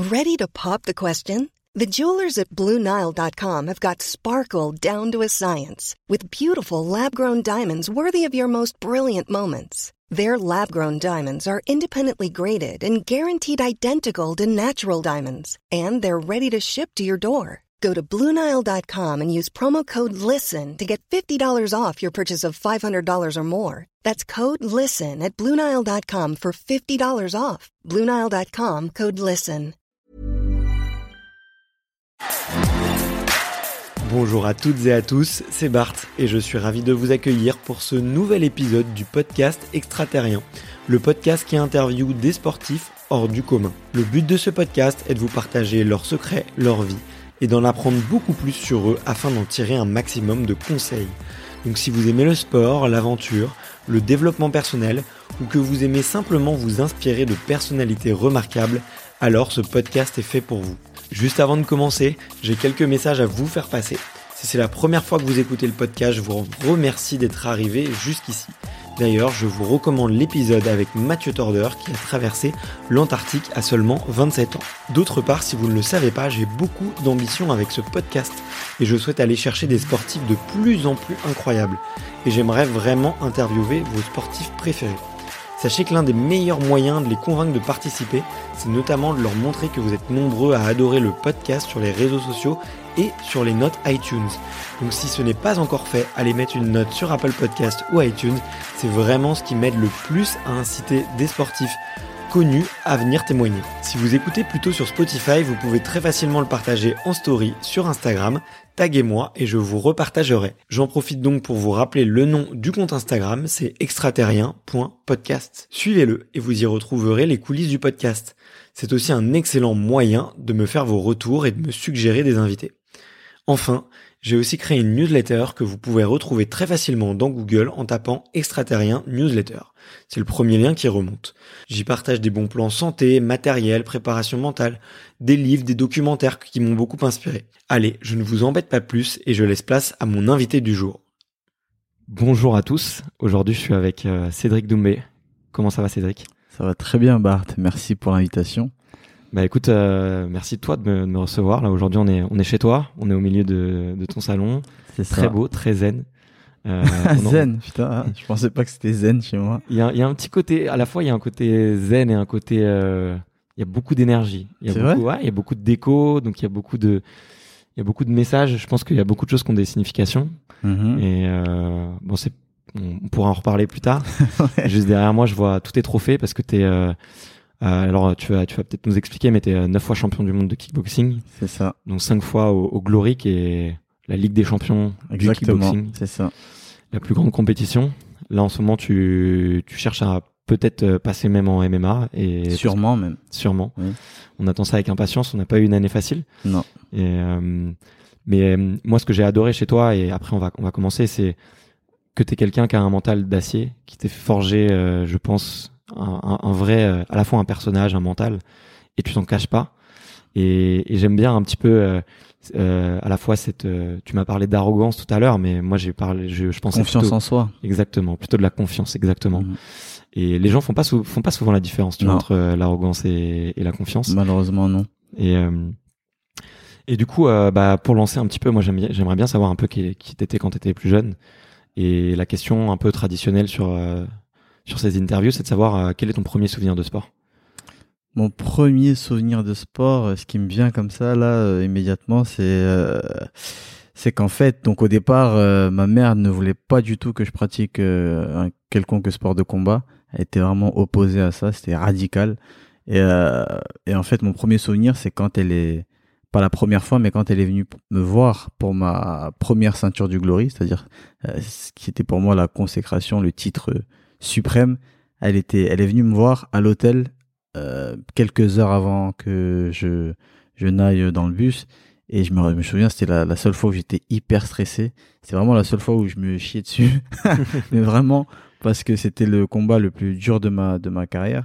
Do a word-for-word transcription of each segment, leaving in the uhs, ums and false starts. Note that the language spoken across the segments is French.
Ready to pop the question? The jewelers at Blue Nile dot com have got sparkle down to a science with beautiful lab-grown diamonds worthy of your most brilliant moments. Their lab-grown diamonds are independently graded and guaranteed identical to natural diamonds, and they're ready to ship to your door. Go to Blue Nile dot com and use promo code LISTEN to get fifty dollars off your purchase of five hundred dollars or more. That's code LISTEN at Blue Nile dot com for fifty dollars off. Blue Nile dot com, code LISTEN. Bonjour à toutes et à tous, c'est Bart et je suis ravi de vous accueillir pour ce nouvel épisode du podcast Extraterrien, le podcast qui interviewe des sportifs hors du commun. Le but de ce podcast est de vous partager leurs secrets, leur vie et d'en apprendre beaucoup plus sur eux afin d'en tirer un maximum de conseils. Donc si vous aimez le sport, l'aventure, le développement personnel ou que vous aimez simplement vous inspirer de personnalités remarquables, alors ce podcast est fait pour vous. Juste avant de commencer, j'ai quelques messages à vous faire passer. Si c'est la première fois que vous écoutez le podcast, je vous remercie d'être arrivé jusqu'ici. D'ailleurs, je vous recommande l'épisode avec Mathieu Torder qui a traversé l'Antarctique à seulement vingt-sept ans. D'autre part, si vous ne le savez pas, j'ai beaucoup d'ambition avec ce podcast et je souhaite aller chercher des sportifs de plus en plus incroyables. Et j'aimerais vraiment interviewer vos sportifs préférés. Sachez que l'un des meilleurs moyens de les convaincre de participer, c'est notamment de leur montrer que vous êtes nombreux à adorer le podcast sur les réseaux sociaux et sur les notes iTunes. Donc si ce n'est pas encore fait, allez mettre une note sur Apple Podcast ou iTunes, c'est vraiment ce qui m'aide le plus à inciter des sportifs connus à venir témoigner. Si vous écoutez plutôt sur Spotify, vous pouvez très facilement le partager en story sur Instagram, taguez-moi et je vous repartagerai. J'en profite donc pour vous rappeler le nom du compte Instagram, c'est extraterrien point podcast. Suivez-le et vous y retrouverez les coulisses du podcast. C'est aussi un excellent moyen de me faire vos retours et de me suggérer des invités. Enfin, j'ai aussi créé une newsletter que vous pouvez retrouver très facilement dans Google en tapant Extraterrien Newsletter. C'est le premier lien qui remonte. J'y partage des bons plans santé, matériel, préparation mentale, des livres, des documentaires qui m'ont beaucoup inspiré. Allez, je ne vous embête pas plus et je laisse place à mon invité du jour. Bonjour à tous, aujourd'hui je suis avec euh, Cédric Doumbé. Comment ça va Cédric ? Ça va très bien Bart, merci pour l'invitation. Bah écoute, euh, merci toi de me, de me recevoir. Là aujourd'hui on est on est chez toi, on est au milieu de, de ton salon. C'est très ça. beau, très zen. Euh, zen, en... putain, je pensais pas que c'était zen chez moi. Il y a il y a un petit côté, à la fois il y a un côté zen et un côté, euh, il y a beaucoup d'énergie. Il y a C'est beaucoup, vrai ouais, il y a beaucoup de déco, donc il y a beaucoup de, il y a beaucoup de messages. Je pense qu'il y a beaucoup de choses qui ont des significations. Mm-hmm. Et euh, bon c'est, on pourra en reparler plus tard. Ouais. Juste derrière moi je vois tous tes trophées parce que t'es euh, Euh, alors tu vas tu vas peut-être nous expliquer, mais t'es euh, neuf fois champion du monde de kickboxing. C'est ça. Donc cinq fois au, au Glory, qui est la Ligue des champions. Exactement, du kickboxing. c'est ça. La plus grande compétition. Là en ce moment tu tu cherches à peut-être passer même en M M A et sûrement même. Sûrement. Oui. On attend ça avec impatience. On n'a pas eu une année facile. Non. Et euh, mais euh, moi ce que j'ai adoré chez toi, et après on va on va commencer, c'est que t'es quelqu'un qui a un mental d'acier, qui t'est forgé, euh, je pense. Un, un, un vrai, euh, à la fois un personnage, un mental, et tu t'en caches pas. Et, et j'aime bien un petit peu, euh, euh, à la fois cette. Euh, tu m'as parlé d'arrogance tout à l'heure, mais moi j'ai parlé, je, je pensais confiance plutôt, en soi. Exactement, plutôt de la confiance, exactement. Mmh. Et les gens font pas sou- font pas souvent la différence, tu vois, entre euh, l'arrogance et, et la confiance. Malheureusement non. Et euh, et du coup, euh, bah pour lancer un petit peu, moi j'aime bien, j'aimerais bien savoir un peu qui, qui t'étais quand t'étais plus jeune. Et la question un peu traditionnelle sur euh, sur ces interviews, c'est de savoir euh, quel est ton premier souvenir de sport. Mon premier souvenir de sport, ce qui me vient comme ça là euh, immédiatement, c'est euh, c'est qu'en fait, donc au départ, euh, ma mère ne voulait pas du tout que je pratique euh, un quelconque sport de combat. Elle était vraiment opposée à ça, c'était radical. Et euh, et en fait, mon premier souvenir, c'est quand elle est pas la première fois, mais quand elle est venue me voir pour ma première ceinture du Glory, c'est-à-dire euh, ce qui était pour moi la consécration, le titre suprême. Elle était, elle est venue me voir à l'hôtel euh, quelques heures avant que je je n'aille dans le bus, et je me, je me souviens, c'était la, la seule fois où j'étais hyper stressé. C'est vraiment la seule fois où je me chiais dessus, mais vraiment parce que c'était le combat le plus dur de ma de ma carrière,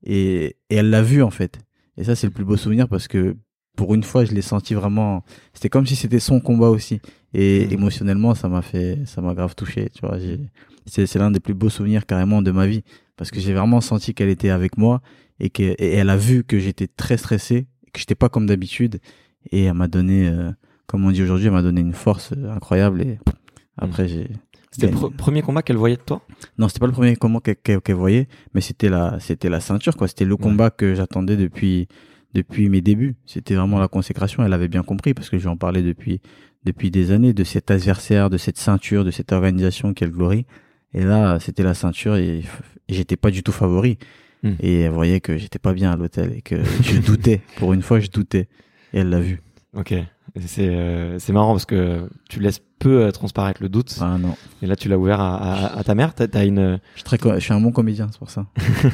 et et elle l'a vu en fait. Et ça c'est le plus beau souvenir parce que pour une fois je l'ai senti vraiment. C'était comme si c'était son combat aussi, et mmh. émotionnellement ça m'a fait, ça m'a grave touché. Tu vois, j'ai C'est, c'est l'un des plus beaux souvenirs carrément de ma vie parce que j'ai vraiment senti qu'elle était avec moi et qu'elle et elle a vu que j'étais très stressé, que j'étais pas comme d'habitude. Et elle m'a donné, euh, comme on dit aujourd'hui, elle m'a donné une force euh, incroyable. Et après, mmh. j'ai. C'était le pr- premier combat qu'elle voyait de toi? Non, c'était pas le premier combat qu'elle, qu'elle, qu'elle voyait, mais c'était la, c'était la ceinture, quoi. C'était le ouais. combat que j'attendais depuis, depuis mes débuts. C'était vraiment la consécration. Elle avait bien compris parce que je lui en parlais depuis, depuis des années de cet adversaire, de cette ceinture, de cette organisation qu'elle glorie. Et là, c'était la ceinture et, et j'étais pas du tout favori. Mmh. Et elle voyait que j'étais pas bien à l'hôtel et que je doutais. Pour une fois, je doutais. Et elle l'a vu. Ok. C'est, euh, c'est marrant parce que tu laisses peu euh, transparaître le doute. Ah non. Et là, tu l'as ouvert à, à, à ta mère. T'as, t'as une. Je suis très, co- je suis un bon comédien, c'est pour ça.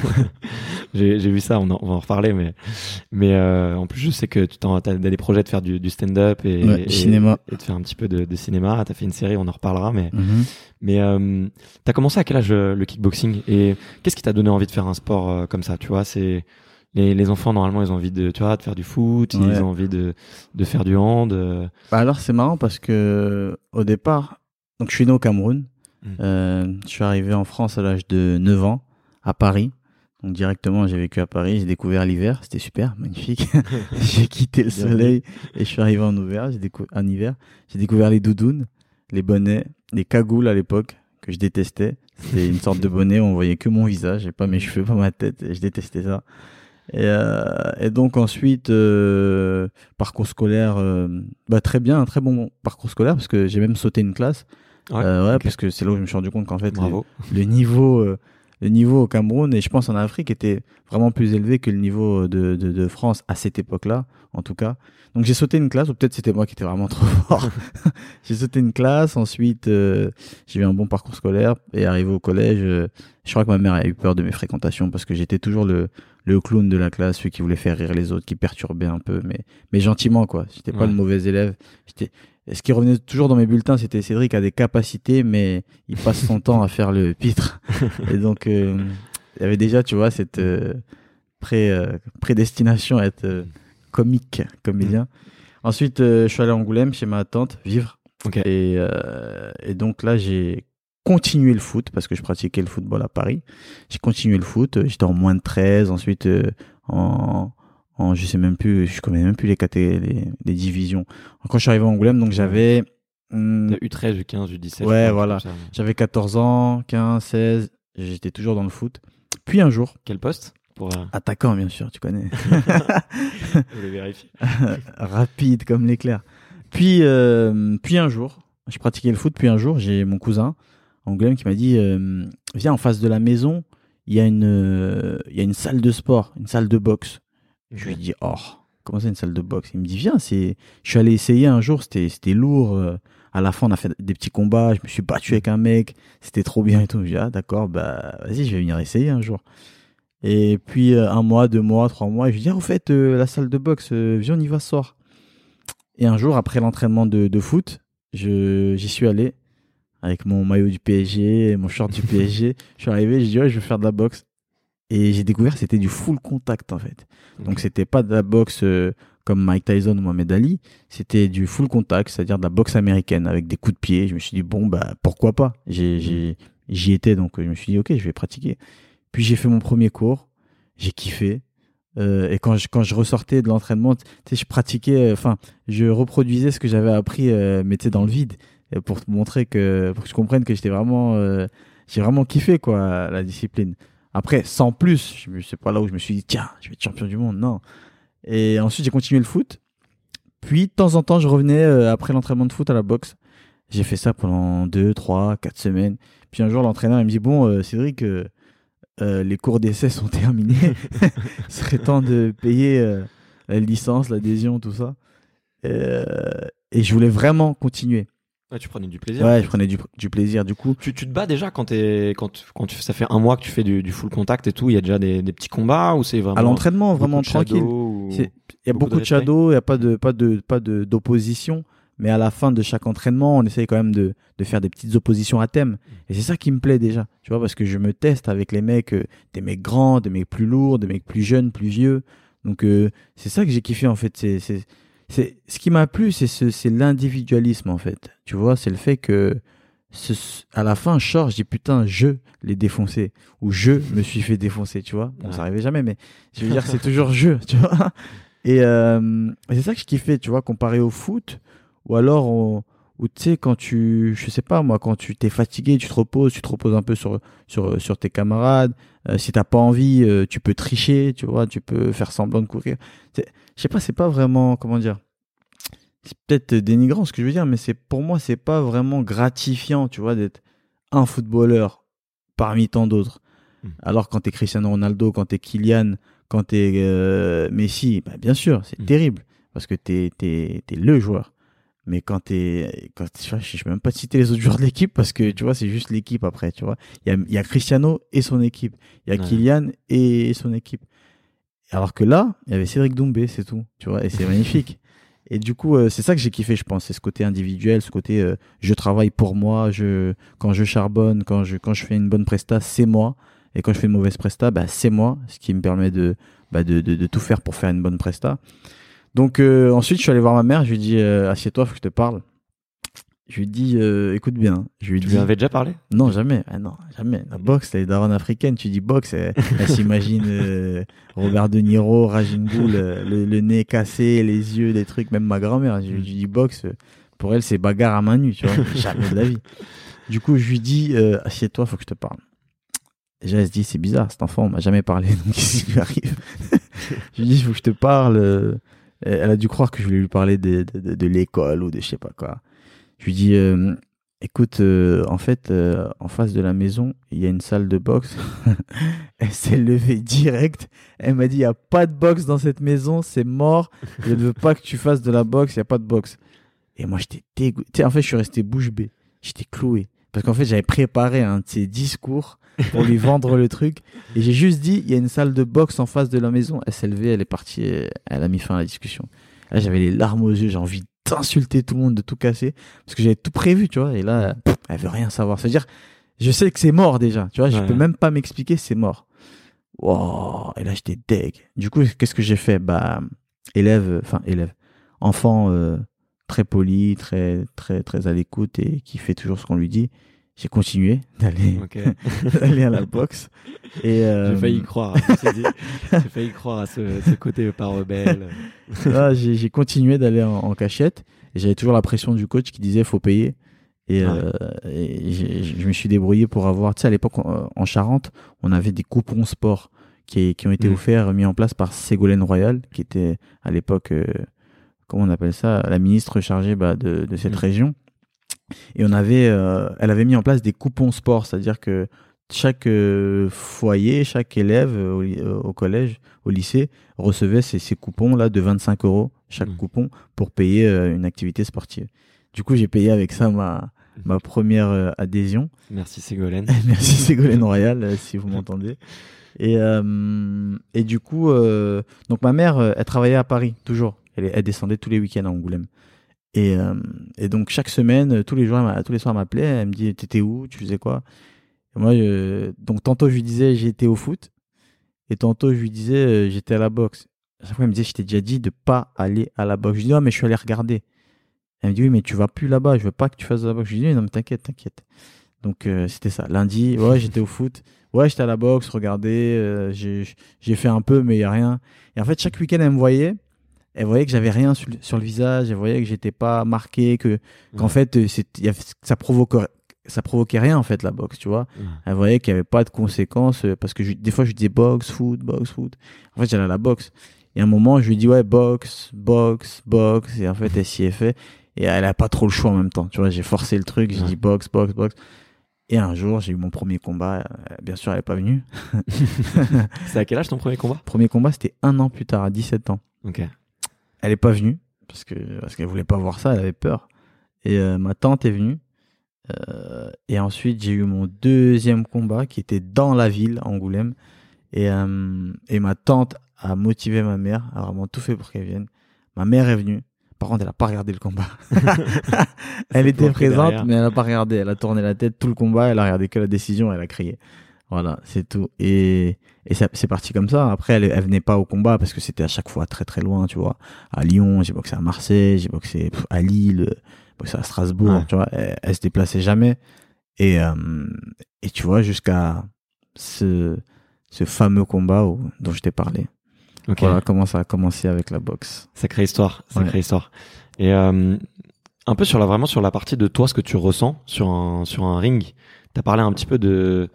j'ai, j'ai vu ça. On, en, on va en reparler, mais, mais euh, en plus, je sais que tu t'en, t'as des projets de faire du, du stand-up et, ouais, et, cinéma. et de faire un petit peu de, de cinéma. T'as fait une série, on en reparlera, mais, mm-hmm. mais euh, t'as commencé à quel âge le kickboxing et qu'est-ce qui t'a donné envie de faire un sport euh, comme ça? Tu vois, c'est. Les, les enfants, normalement, ils ont envie de, tu vois, de faire du foot, ouais. Ils ont envie de, de faire du hand. Euh... Bah alors, c'est marrant parce que, au départ, donc je suis né au Cameroun. Mmh. Euh, je suis arrivé en France à l'âge de neuf ans, à Paris. Donc, directement, j'ai vécu à Paris. J'ai découvert l'hiver. C'était super, magnifique. J'ai quitté le soleil et je suis arrivé en hiver. J'ai, décou- en hiver. J'ai découvert les doudounes, les bonnets, les cagoules à l'époque, que je détestais. C'était une sorte de bonnet où on voyait que mon visage et pas mes cheveux, pas ma tête. Et je détestais ça. Et, euh, et donc ensuite euh, parcours scolaire euh, bah très bien, un très bon parcours scolaire parce que j'ai même sauté une classe. Ouais, euh, ouais okay. Parce que c'est là où je me suis rendu compte qu'en fait le, le niveau euh, le niveau au Cameroun et je pense en Afrique était vraiment plus élevé que le niveau de de, de France à cette époque-là en tout cas. Donc j'ai sauté une classe ou peut-être c'était moi qui étais vraiment trop fort. J'ai sauté une classe, ensuite euh, j'ai eu un bon parcours scolaire et arrivé au collège, euh, je crois que ma mère a eu peur de mes fréquentations parce que j'étais toujours le le clown de la classe, celui qui voulait faire rire les autres, qui perturbait un peu, mais, mais gentiment, quoi. J'étais pas ouais. le mauvais élève. J'étais, ce qui revenait toujours dans mes bulletins, c'était Cédric a des capacités, mais il passe son temps à faire le pitre. Et donc, euh, il y avait déjà, tu vois, cette euh, pré, euh, prédestination à être euh, comique, comédien. Mmh. Ensuite, euh, je suis allé à Angoulême chez ma tante, vivre. Okay. Et, euh, et donc là, j'ai continuer le foot parce que je pratiquais le football à Paris. J'ai continué le foot, j'étais en moins de treize, ensuite euh, en, en je sais même plus, je connais même plus les catégories, les, les divisions. Quand je suis arrivé à Angoulême, donc j'avais hum, U treize, U quinze, U dix-sept. Ouais, voilà. Ça, mais... J'avais quatorze ans, quinze, seize, j'étais toujours dans le foot. Puis un jour, quel poste pour euh... attaquant bien sûr, tu connais. Je voulais vérifier. Rapide comme l'éclair. Puis euh, puis un jour, je pratiquais le foot, puis un jour, j'ai mon cousin Angoulême qui m'a dit euh, viens en face de la maison, il y a une euh, il y a une salle de sport, une salle de boxe. Okay. Je lui ai dit oh, comment ça une salle de boxe? Il me dit viens, c'est je suis allé essayer un jour, c'était c'était lourd, euh, à la fin on a fait des petits combats, je me suis battu avec un mec, c'était trop bien et tout. Je me dis ah d'accord, bah vas-y, je vais venir essayer un jour. Et puis euh, un mois, deux mois, trois mois, et je lui dis ah, au fait euh, la salle de boxe, euh, viens on y va ce soir. Et un jour après l'entraînement de de foot, je j'y suis allé avec mon maillot du P S G, mon short du P S G. Je suis arrivé, j'ai dit ouais, je vais faire de la boxe. Et j'ai découvert que c'était du full contact en fait. Okay. Donc c'était pas de la boxe euh, comme Mike Tyson ou Mohamed Ali, c'était du full contact, c'est-à-dire de la boxe américaine avec des coups de pied. Je me suis dit bon bah pourquoi pas. J'ai, j'ai, j'y étais donc je me suis dit ok, je vais pratiquer. Puis j'ai fait mon premier cours, j'ai kiffé. Euh, et quand je quand je ressortais de l'entraînement, tu sais, je pratiquais, enfin, euh, je reproduisais ce que j'avais appris, euh, mais tu sais, dans le vide, pour te montrer que, pour que je comprenne que j'étais vraiment, euh, j'ai vraiment kiffé quoi la discipline. Après, sans plus, je c'est pas là où je me suis dit tiens, je vais être champion du monde, non. Et ensuite j'ai continué le foot. Puis de temps en temps, je revenais euh, après l'entraînement de foot à la boxe. J'ai fait ça pendant deux, trois, quatre semaines. Puis un jour, l'entraîneur il me dit bon, euh, Cédric. Euh, Euh, les cours d'essai sont terminés. Il serait temps de payer euh, la licence, l'adhésion, tout ça. Euh, et je voulais vraiment continuer. Ouais, tu prenais du plaisir. Ouais, je prenais du, du plaisir. Du coup, tu, tu te bats déjà quand t'es, quand, quand tu, ça fait un mois que tu fais du, du full contact et tout. Il y a déjà des, des petits combats ou c'est vraiment à l'entraînement vraiment tranquille. Il y a beaucoup, beaucoup de shadows, il y a pas de, pas de, pas de d'opposition. Mais à la fin de chaque entraînement, on essaye quand même de, de faire des petites oppositions à thème. Et c'est ça qui me plaît déjà. Tu vois, parce que je me teste avec les mecs, euh, des mecs grands, des mecs plus lourds, des mecs plus jeunes, plus vieux. Donc, euh, c'est ça que j'ai kiffé, en fait. C'est, c'est, c'est, ce qui m'a plu, c'est, ce, c'est l'individualisme, en fait. Tu vois, c'est le fait que, ce, à la fin, je sors, je dis putain, je l'ai défoncé. Ou je me suis fait défoncer, tu vois. Bon, ouais. Ça arrivait jamais, mais je veux dire, c'est toujours je, tu vois. Et euh, c'est ça que je kiffais, tu vois, comparé au foot, ou alors, on, ou tu sais, quand tu, je sais pas moi, quand tu t'es fatigué, tu te reposes, tu te reposes un peu sur, sur, sur tes camarades. Euh, si t'as pas envie, euh, tu peux tricher, tu vois, tu peux faire semblant de courir. C'est, je sais pas, c'est pas vraiment, comment dire, c'est peut-être dénigrant ce que je veux dire, mais c'est, pour moi, c'est pas vraiment gratifiant, tu vois, d'être un footballeur parmi tant d'autres. Mmh. Alors quand t'es Cristiano Ronaldo, quand t'es Kylian, quand t'es euh, Messi, bah bien sûr, c'est mmh. terrible parce que t'es, t'es, t'es le joueur. Mais quand t'es, quand t'es, je ne vais même pas citer les autres joueurs de l'équipe parce que tu vois, c'est juste l'équipe après, tu vois. Il y a, il y a Cristiano et son équipe, il y a ouais. Kylian et son équipe. Alors que là, il y avait Cédric Doumbé, c'est tout, tu vois, et c'est magnifique. Et du coup, euh, c'est ça que j'ai kiffé, je pense, c'est ce côté individuel, ce côté euh, je travaille pour moi, je quand je charbonne, quand je quand je fais une bonne presta, c'est moi. Et quand je fais une mauvaise presta, bah, c'est moi, ce qui me permet de, bah, de, de, de tout faire pour faire une bonne presta. Donc euh, ensuite, je suis allé voir ma mère, je lui ai dit euh, assieds-toi, faut que je te parle. Je lui ai dit euh, écoute bien. Je lui ai tu dit, lui avais déjà parlé? Non, jamais. Ah, non, jamais. La boxe, c'est les darons africaines. Tu dis boxe, elle, elle s'imagine euh, Robert De Niro, Raging Bull, le, le nez cassé, les yeux, des trucs. Même ma grand-mère, je lui dis boxe. Pour elle, c'est bagarre à main nue, tu vois. Jamais de la vie. Du coup, je lui dis euh, assieds-toi, faut que je te parle. Déjà, elle se dit, c'est bizarre, cet enfant, on m'a jamais parlé, donc qu'est-ce qui lui arrive? Je lui dis, il faut que je te parle. Elle a dû croire que je voulais lui parler de, de, de, de l'école ou de je sais pas quoi. Je lui dis, euh, écoute, euh, en fait, euh, en face de la maison, il y a une salle de boxe. Elle s'est levée direct. Elle m'a dit, il n'y a pas de boxe dans cette maison, c'est mort. Je ne veux pas que tu fasses de la boxe, il n'y a pas de boxe. Et moi, j'étais dégoûté. En fait, je suis resté bouche bée. J'étais cloué. Parce qu'en fait, j'avais préparé un de ses discours pour lui vendre le truc. Et j'ai juste dit, il y a une salle de boxe en face de la maison. Elle s'est levée, elle est partie, elle a mis fin à la discussion. Là, j'avais les larmes aux yeux, j'ai envie d'insulter tout le monde, de tout casser. Parce que j'avais tout prévu, tu vois. Et là, pff, elle veut rien savoir. C'est-à-dire, je sais que c'est mort déjà. Tu vois, je ouais. peux même pas m'expliquer, c'est mort. Wow. Et là, j'étais deg. Du coup, qu'est-ce que j'ai fait? Bah, élève, enfin, élève. Enfant, euh, très poli, très, très, très à l'écoute et qui fait toujours ce qu'on lui dit. J'ai continué d'aller, okay. d'aller à la boxe. Et euh... J'ai failli y croire. J'ai failli croire à ce, ce côté pas rebelle. Là, j'ai, j'ai continué d'aller en, en cachette. Et j'avais toujours la pression du coach qui disait faut payer. Et, ouais. euh, et j'ai, je me suis débrouillé pour avoir. Tu sais, à l'époque, en, en Charente, on avait des coupons sport qui, qui ont été mmh. offerts, mis en place par Ségolène Royal, qui était à l'époque, euh, comment on appelle ça, la ministre chargée bah, de, de cette mmh. région. Et on avait, euh, elle avait mis en place des coupons sport, c'est-à-dire que chaque euh, foyer, chaque élève euh, au, euh, au collège, au lycée, recevait ces, ces coupons-là de vingt-cinq euros chaque mmh. coupon pour payer euh, une activité sportive. Du coup, j'ai payé avec ça ma, ma première euh, adhésion. Merci Ségolène. Merci Ségolène Royal, euh, si vous m'entendez. Et, euh, et du coup, euh, donc ma mère, euh, elle travaillait à Paris, toujours. Elle, elle descendait tous les week-ends à Angoulême. Et, euh, et donc chaque semaine, tous les jours, tous les soirs, elle m'appelait, elle me dit t'étais où, tu faisais quoi? Et moi, je, donc tantôt je lui disais j'étais au foot, et tantôt je lui disais euh, j'étais à la boxe. À chaque fois elle me disait je t'ai déjà dit de pas aller à la boxe. Je lui dis ah mais je suis allé regarder. Elle me dit oui mais tu vas plus là-bas, je veux pas que tu fasses de la boxe. Je lui dis non mais t'inquiète, t'inquiète. Donc euh, c'était ça. Lundi, ouais j'étais au foot, ouais j'étais à la boxe, regardez, euh, j'ai j'ai fait un peu mais il y a rien. Et en fait chaque week-end elle me voyait. Elle voyait que j'avais rien sur le, sur le visage, elle voyait que j'étais pas marqué, que qu'en ouais. fait c'est, y a, ça provoquait ça provoquait rien en fait la boxe, tu vois. Ouais. Elle voyait qu'il y avait pas de conséquences parce que je, des fois je disais boxe, foot, boxe, foot. En fait j'allais à la boxe. Et à un moment je lui dis ouais boxe, boxe, boxe et en fait elle s'y est fait et elle a pas trop le choix en même temps, tu vois. J'ai forcé le truc, j'ai ouais. dit boxe, boxe, boxe. Et un jour j'ai eu mon premier combat. Bien sûr elle est pas venue. C'est à quel âge ton premier combat? Premier combat c'était un an plus tard, à dix-sept ans. Ok. Elle est pas venue parce que parce qu'elle voulait pas voir ça, elle avait peur. Et euh, ma tante est venue. Euh, et ensuite j'ai eu mon deuxième combat qui était dans la ville, Angoulême. Et euh, et ma tante a motivé ma mère, a vraiment tout fait pour qu'elle vienne. Ma mère est venue. Par contre, elle a pas regardé le combat. Elle était présente, derrière. Mais elle a pas regardé. Elle a tourné la tête tout le combat. Elle a regardé que la décision. Elle a crié. Voilà, c'est tout. Et, et ça, c'est parti comme ça. Après, elle, elle venait pas au combat parce que c'était à chaque fois très très loin, tu vois. À Lyon, j'ai boxé à Marseille, j'ai boxé à Lille, boxé à Strasbourg, ouais. tu vois. Elle, elle se déplaçait jamais. Et, euh, et tu vois, jusqu'à ce, ce fameux combat où, dont je t'ai parlé. Ok. Voilà comment ça a commencé avec la boxe. Sacrée histoire, sacrée Ouais. histoire. Et euh, un peu sur la vraiment sur la partie de toi, ce que tu ressens sur un sur un ring. T'as parlé un petit peu de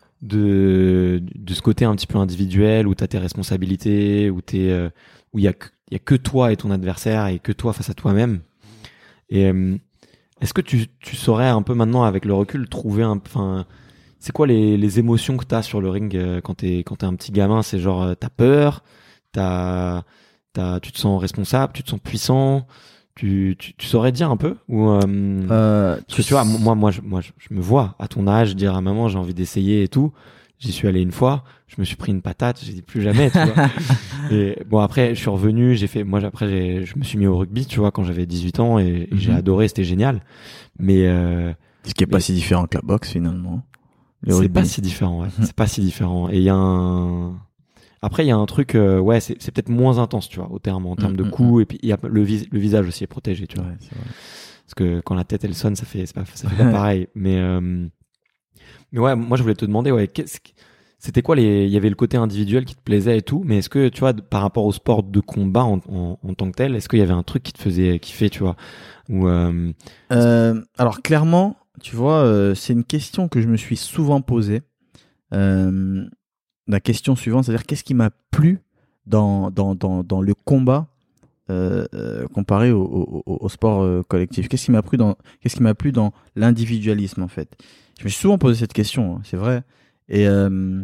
de de ce côté un petit peu individuel où t'as tes responsabilités, où t'es euh, où il y a que, il y a que toi et ton adversaire et que toi face à toi-même. Et euh, est-ce que tu tu saurais un peu maintenant avec le recul trouver un enfin c'est quoi les les émotions que t'as sur le ring euh, quand t'es quand t'es un petit gamin? C'est genre euh, t'as peur, t'as t'as tu te sens responsable, tu te sens puissant. Tu, tu, tu saurais dire un peu ou euh, Euh, parce que tu vois moi moi je, moi je, je me vois à ton âge dire à maman j'ai envie d'essayer et tout. J'y suis allé une fois, je me suis pris une patate, j'ai dit plus jamais, tu vois. Et bon après je suis revenu, j'ai fait moi après j'ai, je me suis mis au rugby, tu vois, quand j'avais dix-huit ans et, et j'ai Mhm. adoré, c'était génial. Mais euh, Ce qui est pas mais- si différent que la boxe finalement. Le c'est rugby. pas si différent, ouais. C'est pas si différent. Et il y a un après il y a un truc euh, ouais, c'est c'est peut-être moins intense, tu vois, au terme en termes de Mm, mm, coups et puis il y a le vis- le visage aussi est protégé, tu vois. Ouais, c'est vrai. Parce que quand la tête elle sonne, ça fait c'est pas, ça fait pas pareil. Mais euh, mais ouais, moi je voulais te demander ouais, qu'est-ce que- c'était quoi les il y avait le côté individuel qui te plaisait et tout, mais est-ce que tu vois de- par rapport au sport de combat en, en, en tant que tel, est-ce qu'il y avait un truc qui te faisait kiffer, tu vois, ou euh, Euh, alors clairement, tu vois, euh, c'est une question que je me suis souvent posée. Euh, la question suivante, c'est-à-dire qu'est-ce qui m'a plu dans, dans, dans, dans le combat euh, euh, comparé au, au, au- au sport euh, collectif. Qu'est-ce qui m'a plu dans, qu'est-ce qui m'a plu dans l'individualisme en fait. Je me suis souvent posé cette question, hein, c'est vrai. Et euh,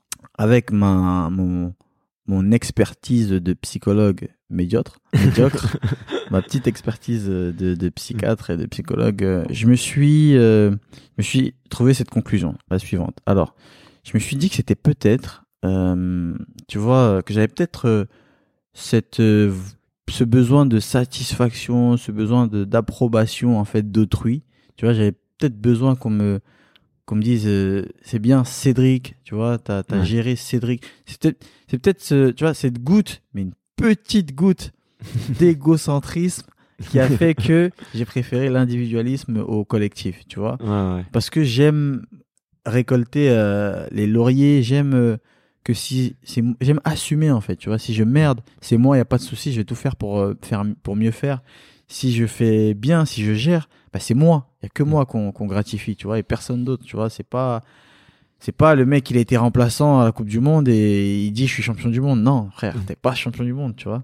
avec ma, mon, mon expertise de psychologue médiocre, médiocre ma petite expertise de, de psychiatre et de psychologue, euh, je me suis, euh, je me suis trouvé cette conclusion, la suivante. Alors, je me suis dit que c'était peut-être, euh, tu vois, que j'avais peut-être euh, cette, euh, ce besoin de satisfaction, ce besoin de d'approbation en fait d'autrui. Tu vois, j'avais peut-être besoin qu'on me qu'on me dise euh, c'est bien Cédric, tu vois, t'as t'as Ouais. géré Cédric. C'est peut-être c'est peut-être ce, tu vois, cette goutte, mais une petite goutte d'égocentrisme qui a fait que j'ai préféré l'individualisme au collectif, tu vois, ouais, ouais. parce que j'aime récolter euh, les lauriers, j'aime euh, que si c'est j'aime assumer en fait, tu vois, si je merde, c'est moi, il y a pas de souci, je vais tout faire pour euh, faire pour mieux faire. Si je fais bien, si je gère, bah c'est moi, il y a que moi qu'on qu'on gratifie, tu vois, et personne d'autre, tu vois, c'est pas c'est pas le mec il a été remplaçant à la Coupe du Monde et il dit je suis champion du monde. Non, frère, t'es pas champion du monde, tu vois.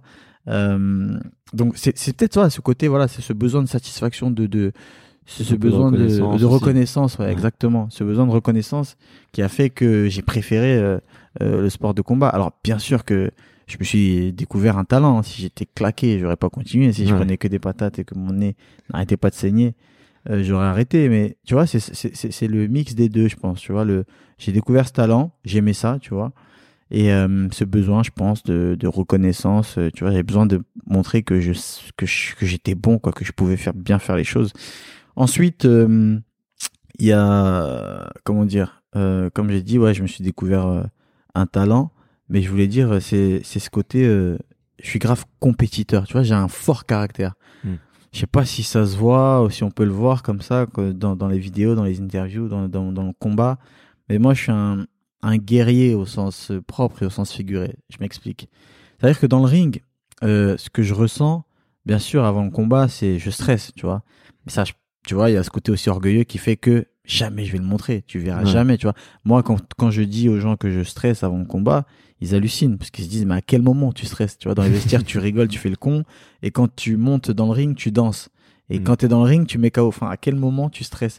Euh, donc c'est c'est peut-être ça, ce côté, voilà, c'est ce besoin de satisfaction, de de c'est ce Un peu de besoin de reconnaissance de aussi. reconnaissance, ouais, Ouais. exactement, ce besoin de reconnaissance qui a fait que j'ai préféré euh, euh, le sport de combat. Alors bien sûr que je me suis découvert un talent. Si j'étais claqué, j'aurais pas continué. Si je Ouais. prenais que des patates et que mon nez n'arrêtait pas de saigner, euh, j'aurais arrêté. Mais tu vois, c'est c'est c'est c'est le mix des deux, je pense. Tu vois, le j'ai découvert ce talent, j'aimais ça, tu vois, et euh, ce besoin, je pense, de de reconnaissance. euh, Tu vois, j'avais besoin de montrer que je que je, que j'étais bon, quoi, que je pouvais faire bien faire les choses. Ensuite, euh, il y a comment dire, euh, comme j'ai dit, ouais, je me suis découvert euh, un talent. Mais je voulais dire, c'est c'est ce côté, euh, je suis grave compétiteur, tu vois, j'ai un fort caractère. Mm. Je sais pas si ça se voit ou si on peut le voir comme ça que dans dans les vidéos, dans les interviews, dans dans dans le combat. Mais moi, je suis un un guerrier au sens propre et au sens figuré. Je m'explique. C'est-à-dire que dans le ring, euh, ce que je ressens, bien sûr, avant le combat, c'est je stresse, tu vois. Mais ça, je- tu vois, il y a ce côté aussi orgueilleux qui fait que jamais je vais le montrer. Tu verras Ouais. jamais, tu vois. Moi, quand quand je dis aux gens que je stresse avant le combat, ils hallucinent parce qu'ils se disent mais à quel moment tu stresses, tu vois, dans les vestiaires tu rigoles, tu fais le con, et quand tu montes dans le ring tu danses, et Mm. quand tu es dans le ring tu mets K O. Enfin, à quel moment tu stresses?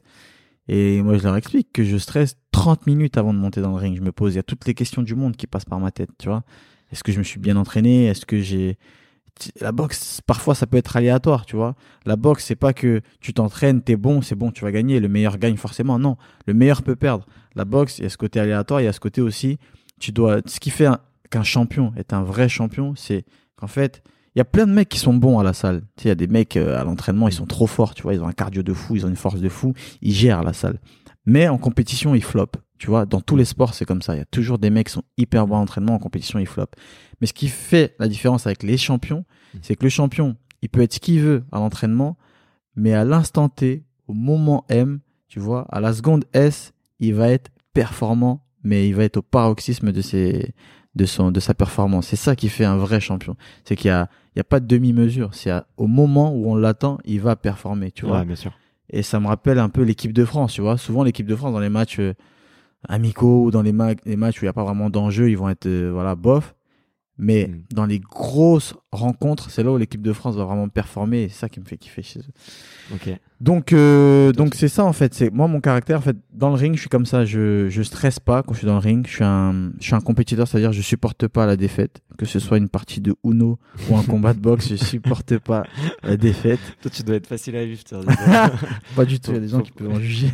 Et moi je leur explique que je stresse trente minutes avant de monter dans le ring. Je me pose, il y a toutes les questions du monde qui passent par ma tête, tu vois. Est-ce que je me suis bien entraîné? Est-ce que j'ai la boxe, parfois ça peut être aléatoire, tu vois. La boxe, c'est pas que tu t'entraînes, t'es bon, c'est bon, tu vas gagner, le meilleur gagne forcément. Non, le meilleur peut perdre. La boxe, il y a ce côté aléatoire, il y a ce côté aussi, tu dois, ce qui fait un- qu'un champion est un vrai champion, c'est qu'en fait, il y a plein de mecs qui sont bons à la salle. Tu sais, il y a des mecs euh, à l'entraînement, ils sont trop forts, tu vois, ils ont un cardio de fou, ils ont une force de fou, ils gèrent la salle. Mais en compétition, ils flopent. Tu vois, dans tous les sports, c'est comme ça. Il y a toujours des mecs qui sont hyper bons en entraînement, en compétition, ils flopent. Mais ce qui fait la différence avec les champions, c'est que le champion, il peut être ce qu'il veut à l'entraînement, mais à l'instant T, au moment M, tu vois, à la seconde S, il va être performant, mais il va être au paroxysme de ses, de son de sa performance. C'est ça qui fait un vrai champion. C'est qu'il y a il y a pas de demi-mesure. C'est à, au moment où on l'attend, il va performer, tu vois. Ouais, bien sûr. Et ça me rappelle un peu l'équipe de France, tu vois. Souvent l'équipe de France dans les matchs euh, amicaux ou dans les, ma- les matchs où il y a pas vraiment d'enjeu, ils vont être euh, voilà bof. Mais Mm. dans les grosses rencontres, c'est là où l'équipe de France va vraiment performer. Et c'est ça qui me fait kiffer chez eux. Ok. Donc, euh, donc c'est ça en fait. C'est moi mon caractère en fait. Dans le ring, je suis comme ça. Je je stresse pas quand je suis dans le ring. Je suis un je suis un compétiteur, c'est-à-dire je supporte pas la défaite. Que ce soit une partie de Uno ou un combat de boxe, je supporte pas la défaite. Toi, tu dois être facile à vivre. Pas du tout. Il y a des gens qui peuvent en juger.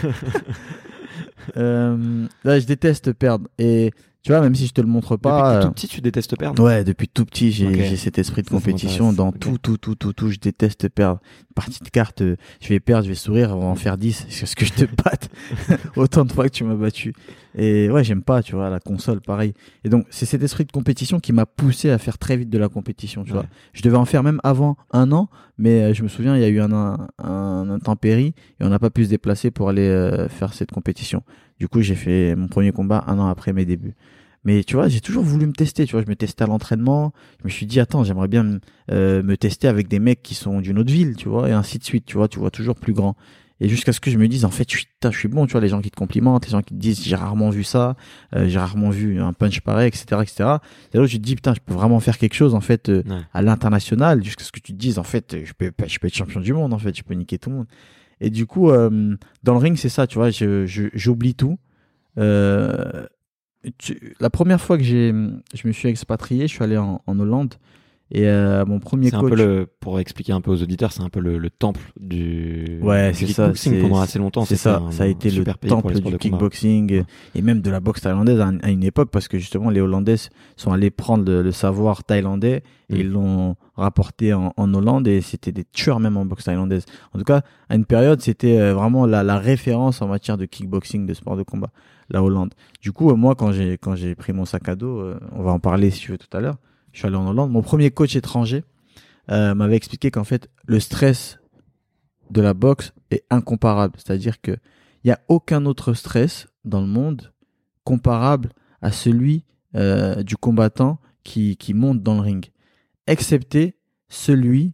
euh, là, je déteste perdre. Et tu vois, même si je te le montre pas. Depuis que t'es euh, tout petit, tu détestes perdre. Ouais, depuis tout petit, j'ai Ok. j'ai cet esprit de Ça, ça compétition m'intéresse. dans Ok. tout, tout, tout, tout, tout. Je déteste perdre. Une partie de cartes, euh, je vais perdre, je vais sourire, on va en faire dix. C'est ce que je te batte autant de fois que tu m'as battu. Et ouais, j'aime pas, tu vois, la console, pareil. Et donc, c'est cet esprit de compétition qui m'a poussé à faire très vite de la compétition, tu Ouais. vois. Je devais en faire même avant un an, mais euh, je me souviens, il y a eu un, un, un intempérie et on n'a pas pu se déplacer pour aller euh, faire cette compétition. Du coup, j'ai fait mon premier combat un an après mes débuts. Mais tu vois, j'ai toujours voulu me tester, tu vois, je me testais à l'entraînement, je me suis dit, attends, j'aimerais bien me, euh, me tester avec des mecs qui sont d'une autre ville, tu vois, et ainsi de suite, tu vois, tu vois toujours plus grand. Et jusqu'à ce que je me dise, en fait, je suis, putain, je suis bon, tu vois, les gens qui te complimentent, les gens qui te disent, j'ai rarement vu ça, euh, j'ai rarement vu un punch pareil, et cetera, et cetera. Et là, je te dis, putain, je peux vraiment faire quelque chose, en fait, euh, Ouais. à l'international, jusqu'à ce que tu te dises, en fait, je peux, je peux être champion du monde, en fait, je peux niquer tout le monde. Et du coup, euh, dans le ring, c'est ça, tu vois, je, je, j'oublie tout. Euh, tu- la première fois que j'ai, je me suis expatrié, je suis allé en, en Hollande et euh, mon premier C'est un coach. peu le, pour expliquer un peu aux auditeurs, c'est un peu le, le temple du, Ouais, du c'est ça. kickboxing C'est, pendant assez longtemps. c'est C'était ça. un- Ça a été un le super pays pour les temple sports du de combat. kickboxing Ouais. et même de la boxe thaïlandaise à, à une époque parce que justement les Hollandais sont allés prendre le, le savoir thaïlandais et Mm. ils l'ont rapporté en, en Hollande et c'était des tueurs même en boxe thaïlandaise. En tout cas, à une période, c'était euh, vraiment la, la référence en matière de kickboxing, de sport de combat, la Hollande. Du coup, euh, moi, quand j'ai quand j'ai pris mon sac à dos, euh, on va en parler si tu veux tout à l'heure. Je suis allé en Hollande. Mon premier coach étranger euh, m'avait expliqué qu'en fait, le stress de la boxe est incomparable. C'est-à-dire que il y a aucun autre stress dans le monde comparable à celui euh, du combattant qui qui monte dans le ring, excepté celui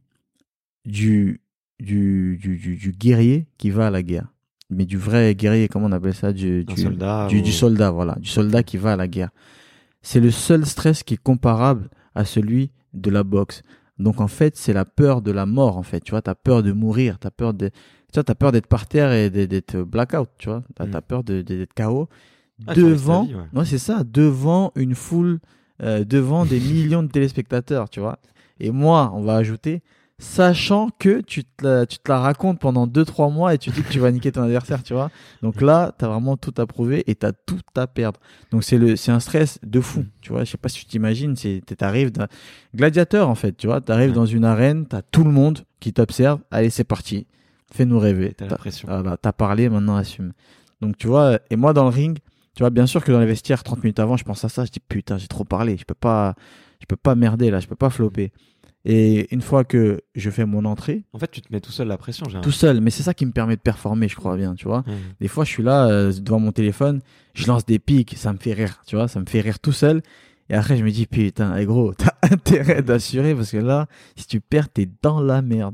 du du du du, du guerrier qui va à la guerre. Mais du vrai guerrier, comment on appelle ça, du Un du, soldat. du, ou- du soldat, voilà, du soldat qui va à la guerre. C'est le seul stress qui est comparable à celui de la boxe. Donc en fait, c'est la peur de la mort en fait. Tu vois, t'as peur de mourir, t'as peur de, tu vois, t'as peur d'être par terre et de- d'être blackout. Tu vois, t'as, Mm. t'as peur de, de- d'être K O Ah, tu risques devant. ta vie, ouais. Ouais, c'est ça, devant une foule, euh, devant des millions de téléspectateurs. Tu vois. Et moi, on va ajouter, sachant que tu te la, tu te la racontes pendant deux trois mois et tu dis que tu vas niquer ton adversaire. Tu vois. Donc là, t'as vraiment tout à prouver et t'as tout à perdre. Donc c'est le, c'est un stress de fou, tu vois. Je sais pas si tu t'imagines, c'est, t'arrives d'un gladiateur en fait, tu vois. T'arrives Ouais. dans une arène, t'as tout le monde qui t'observe. Allez, c'est parti, fais-nous rêver. T'as T'as, la pression. voilà, t'as parlé, maintenant assume. Donc tu vois, et moi dans le ring, tu vois, bien sûr que dans les vestiaires, trente minutes avant, je pense à ça, je dis putain, j'ai trop parlé, je peux pas, je peux pas merder là, je peux pas flopper. Et une fois que je fais mon entrée, En fait, tu te mets tout seul la pression. J'ai tout seul, mais c'est ça qui me permet de performer, je crois bien, tu vois. Ouais. Des fois, je suis là euh, devant mon téléphone, je lance des pics, ça me fait rire, tu vois, ça me fait rire tout seul. Et après, je me dis, putain, hey gros, t'as intérêt d'assurer parce que là, si tu perds, t'es dans la merde.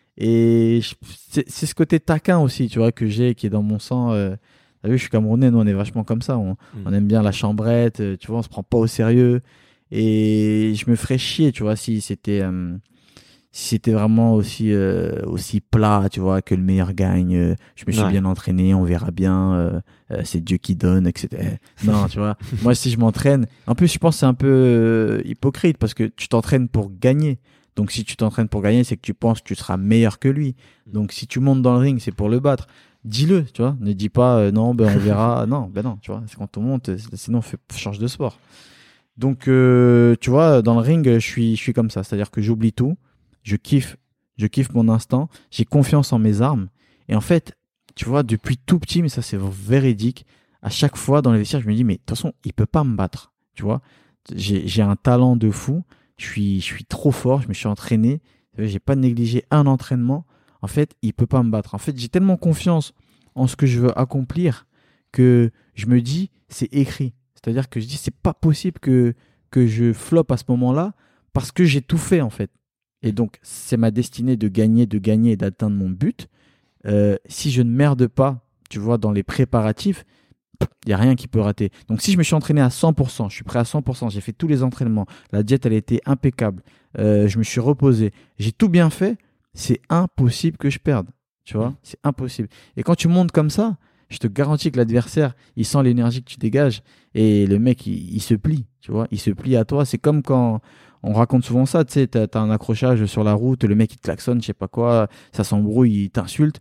Et je- c'est, c'est ce côté taquin aussi, tu vois, que j'ai, qui est dans mon sang. Euh, t'as vu, je suis Camerounais, nous, on est vachement comme ça. On, Mm. on aime bien la chambrette, euh, tu vois, on se prend pas au sérieux. Et je me ferais chier, tu vois, si c'était... euh, si c'était vraiment aussi euh, aussi plat, tu vois, que le meilleur gagne, euh, je me suis Ouais. bien entraîné, on verra bien, euh, euh, c'est Dieu qui donne, et cetera. Non, tu vois, moi si je m'entraîne, en plus je pense que c'est un peu euh, hypocrite parce que tu t'entraînes pour gagner. Donc si tu t'entraînes pour gagner, c'est que tu penses que tu seras meilleur que lui. Donc si tu montes dans le ring, c'est pour le battre. Dis-le, tu vois. Ne dis pas euh, non, ben on verra. Non, ben non, tu vois. C'est quand on monte, c'est- sinon on fait, change de sport. Donc euh, tu vois, dans le ring, je suis je suis comme ça, c'est-à-dire que j'oublie tout. Je kiffe, je kiffe mon instant, j'ai confiance en mes armes. Et en fait, tu vois, depuis tout petit, mais ça c'est véridique, à chaque fois dans les vestiaires, je me dis, mais de toute façon, il peut pas me battre, tu vois. J'ai, j'ai un talent de fou, je suis, je suis trop fort, je me suis entraîné, j'ai pas négligé un entraînement. En fait, il peut pas me battre. En fait, j'ai tellement confiance en ce que je veux accomplir que je me dis, c'est écrit. C'est-à-dire que je dis, c'est pas possible que, que je floppe à ce moment-là parce que j'ai tout fait, en fait. Et donc, c'est ma destinée de gagner, de gagner et d'atteindre mon but. Euh, si je ne merde pas, tu vois, dans les préparatifs, il n'y a rien qui peut rater. Donc, si je me suis entraîné à cent pour cent, je suis prêt à cent pour cent, j'ai fait tous les entraînements, la diète, elle a été impeccable, euh, je me suis reposé, j'ai tout bien fait, c'est impossible que je perde. Tu vois, c'est impossible. Et quand tu montes comme ça, je te garantis que l'adversaire, il sent l'énergie que tu dégages et le mec, il, il se plie, tu vois, il se plie à toi. C'est comme quand on raconte souvent ça, tu sais, t'as, t'as un accrochage sur la route, le mec, il te klaxonne, je sais pas quoi, ça s'embrouille, il t'insulte.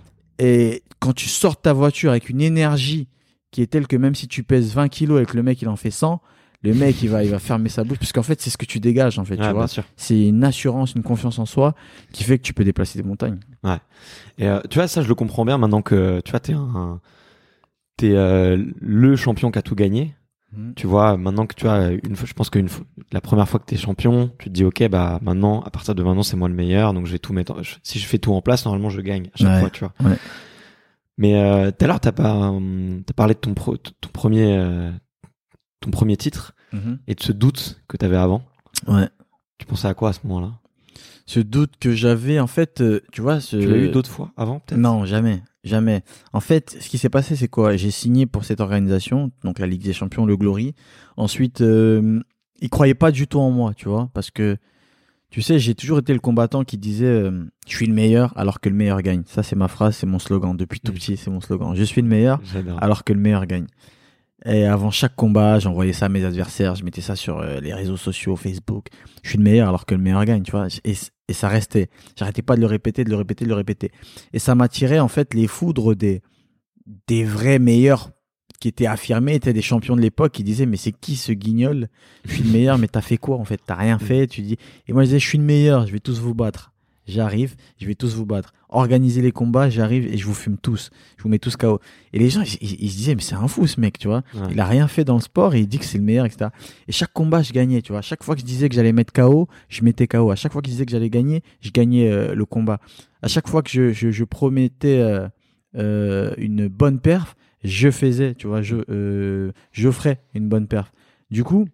Et quand tu sors de ta voiture avec une énergie qui est telle que même si tu pèses vingt kilos et que le mec, il en fait cent, le mec, il va, il va fermer sa bouche, parce qu'en fait, c'est ce que tu dégages, en fait, ah, tu vois. C'est une assurance, une confiance en soi qui fait que tu peux déplacer des montagnes. Ouais. Et euh, tu vois, ça, je le comprends bien maintenant que, tu vois, t'es un, t'es euh, le champion qui a tout gagné. Mmh. Tu vois, maintenant que tu as une fois, je pense que une fois, la première fois que t'es champion, tu te dis, ok, bah, maintenant, à partir de maintenant, c'est moi le meilleur, donc je vais tout mettre, je, si je fais tout en place, normalement, je gagne à chaque ouais. fois, tu vois. Ouais. Mais, euh, tout à l'heure, t'as pas, euh, t'as parlé de ton pro, ton premier, euh, ton premier titre mmh. et de ce doute que tu avais avant. Ouais. Tu pensais à quoi à ce moment-là? Ce doute que j'avais, en fait, euh, tu vois... Ce... Tu l'as eu d'autres fois avant, peut-être? Non, jamais. Jamais. En fait, ce qui s'est passé, c'est quoi? J'ai signé pour cette organisation, donc la Ligue des Champions, le Glory. Ensuite, euh, ils croyaient pas du tout en moi, tu vois, parce que, tu sais, j'ai toujours été le combattant qui disait euh, « Je suis le meilleur alors que le meilleur gagne ». Ça, c'est ma phrase, c'est mon slogan. Depuis tout petit, c'est mon slogan. Je suis le meilleur J'adore. Alors que le meilleur gagne. Et avant chaque combat, j'envoyais ça à mes adversaires, je mettais ça sur euh, les réseaux sociaux, Facebook. Je suis le meilleur alors que le meilleur gagne, tu vois. Et, et ça restait. J'arrêtais pas de le répéter, de le répéter, de le répéter. Et ça m'attirait en fait les foudres des, des vrais meilleurs qui étaient affirmés, étaient des champions de l'époque qui disaient mais c'est qui ce guignol? Je suis le meilleur, mais t'as fait quoi en fait? T'as rien fait, tu dis. Et moi je disais je suis le meilleur, je vais tous vous battre. J'arrive, je vais tous vous battre. Organisez les combats, j'arrive et je vous fume tous. Je vous mets tous K O. Et les gens, ils, ils, ils se disaient, mais c'est un fou ce mec, tu vois. Ouais. Il a rien fait dans le sport et il dit que c'est le meilleur, et cetera. Et chaque combat, je gagnais, tu vois. Chaque fois que je disais que j'allais mettre K O, je mettais K O. À chaque fois que je disais que j'allais gagner, je gagnais euh, le combat. À chaque fois que je, je, je promettais euh, euh, une bonne perf, je faisais, tu vois, je, euh, je ferais une bonne perf. Du coup,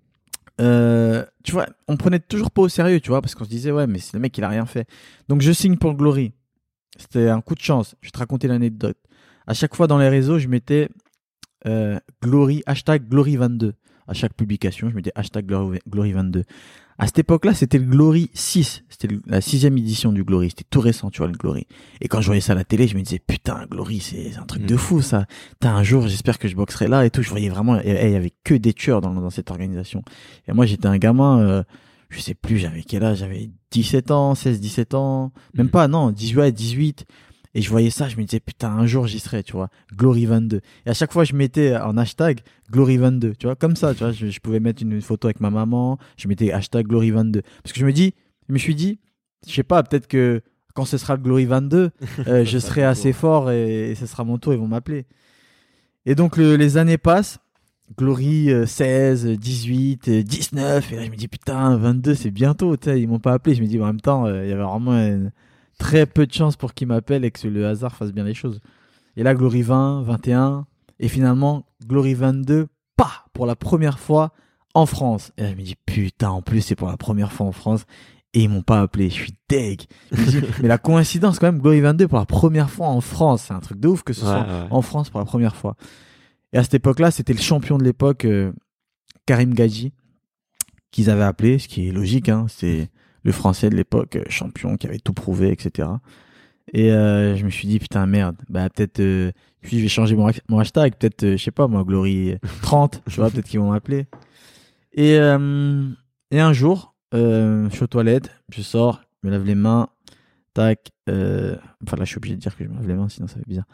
Euh, tu vois, on prenait toujours pas au sérieux, tu vois, parce qu'on se disait, ouais, mais c'est le mec, il a rien fait. Donc, je signe pour le Glory. C'était un coup de chance. Je vais te raconter l'anecdote. À chaque fois dans les réseaux, je mettais euh, Glory, hashtag Glory vingt-deux. À chaque publication, je mettais hashtag Glory vingt-deux. À cette époque-là, c'était le Glory six. C'était la sixième édition du Glory. C'était tout récent, tu vois, le Glory. Et quand je voyais ça à la télé, je me disais, putain, Glory, c'est un truc mmh. de fou, ça. T'as un jour, j'espère que je boxerai là et tout. Je voyais vraiment, il y avait que des tueurs dans, dans cette organisation. Et moi, j'étais un gamin, euh, je sais plus, j'avais quel âge? J'avais dix-sept ans, seize, dix-sept ans. Même mmh. pas, non, dix-huit, dix-huit. Et je voyais ça, je me disais, putain, un jour, j'y serai, tu vois. Glory vingt-deux. Et à chaque fois, je mettais en hashtag Glory vingt-deux, tu vois, comme ça, tu vois. Je, je pouvais mettre une photo avec ma maman, je mettais hashtag Glory vingt-deux. Parce que je me dis, je me suis dit, je sais pas, peut-être que quand ce sera le Glory vingt-deux, euh, je serai assez fort et, et ce sera mon tour, ils vont m'appeler. Et donc, le, les années passent. Glory euh, seize, dix-huit, dix-neuf. Et là, je me dis, putain, vingt-deux, c'est bientôt, tu sais, ils m'ont pas appelé. Je me dis, en même temps, il euh, y avait vraiment une, très peu de chances pour qu'ils m'appellent et que le hasard fasse bien les choses. Et là, Glory vingt, vingt et un. Et finalement, Glory vingt-deux, pas pour la première fois en France. Et là, je me dis, putain, en plus, c'est pour la première fois en France. Et ils m'ont pas appelé. Je suis deg. Je me dis, mais la coïncidence, quand même, Glory vingt-deux pour la première fois en France. C'est un truc de ouf que ce ouais, soit ouais. en France pour la première fois. Et à cette époque-là, c'était le champion de l'époque, euh, Karim Gadji, qu'ils avaient appelé, ce qui est logique, hein. C'est le français de l'époque, euh, champion, qui avait tout prouvé, et cetera. Et euh, je me suis dit, putain, merde, bah peut-être, euh, puis je vais changer mon, mon hashtag, peut-être, euh, je sais pas, moi, Glory trente, tu vois, peut-être qu'ils vont m'appeler. Et, euh, et un jour, euh, je suis aux toilettes, je sors, je me lave les mains, tac, euh, enfin là, je suis obligé de dire que je me lave les mains, sinon ça fait bizarre.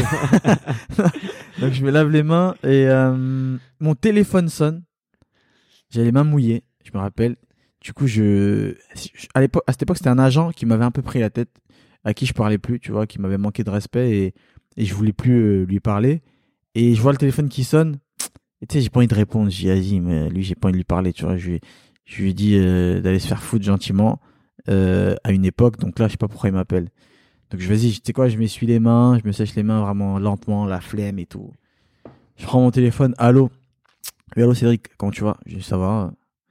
Donc je me lave les mains et euh, mon téléphone sonne, j'ai les mains mouillées, je me rappelle. Du coup, je, à l'époque, à cette époque, c'était un agent qui m'avait un peu pris la tête, à qui je parlais plus, tu vois, qui m'avait manqué de respect et, et je voulais plus euh, lui parler. Et je vois le téléphone qui sonne, et tu sais, j'ai pas envie de répondre. Je dis, vas-y, mais lui, j'ai pas envie de lui parler, tu vois. Je lui, je lui ai dit euh, d'aller se faire foutre gentiment euh, à une époque. Donc là, je sais pas pourquoi il m'appelle. Donc je vas-y, tu sais quoi, je m'essuie les mains, je me sèche les mains vraiment lentement, la flemme et tout. Je prends mon téléphone, allô. Oui, allô Cédric, comment tu vas? J'ai dit, ça va.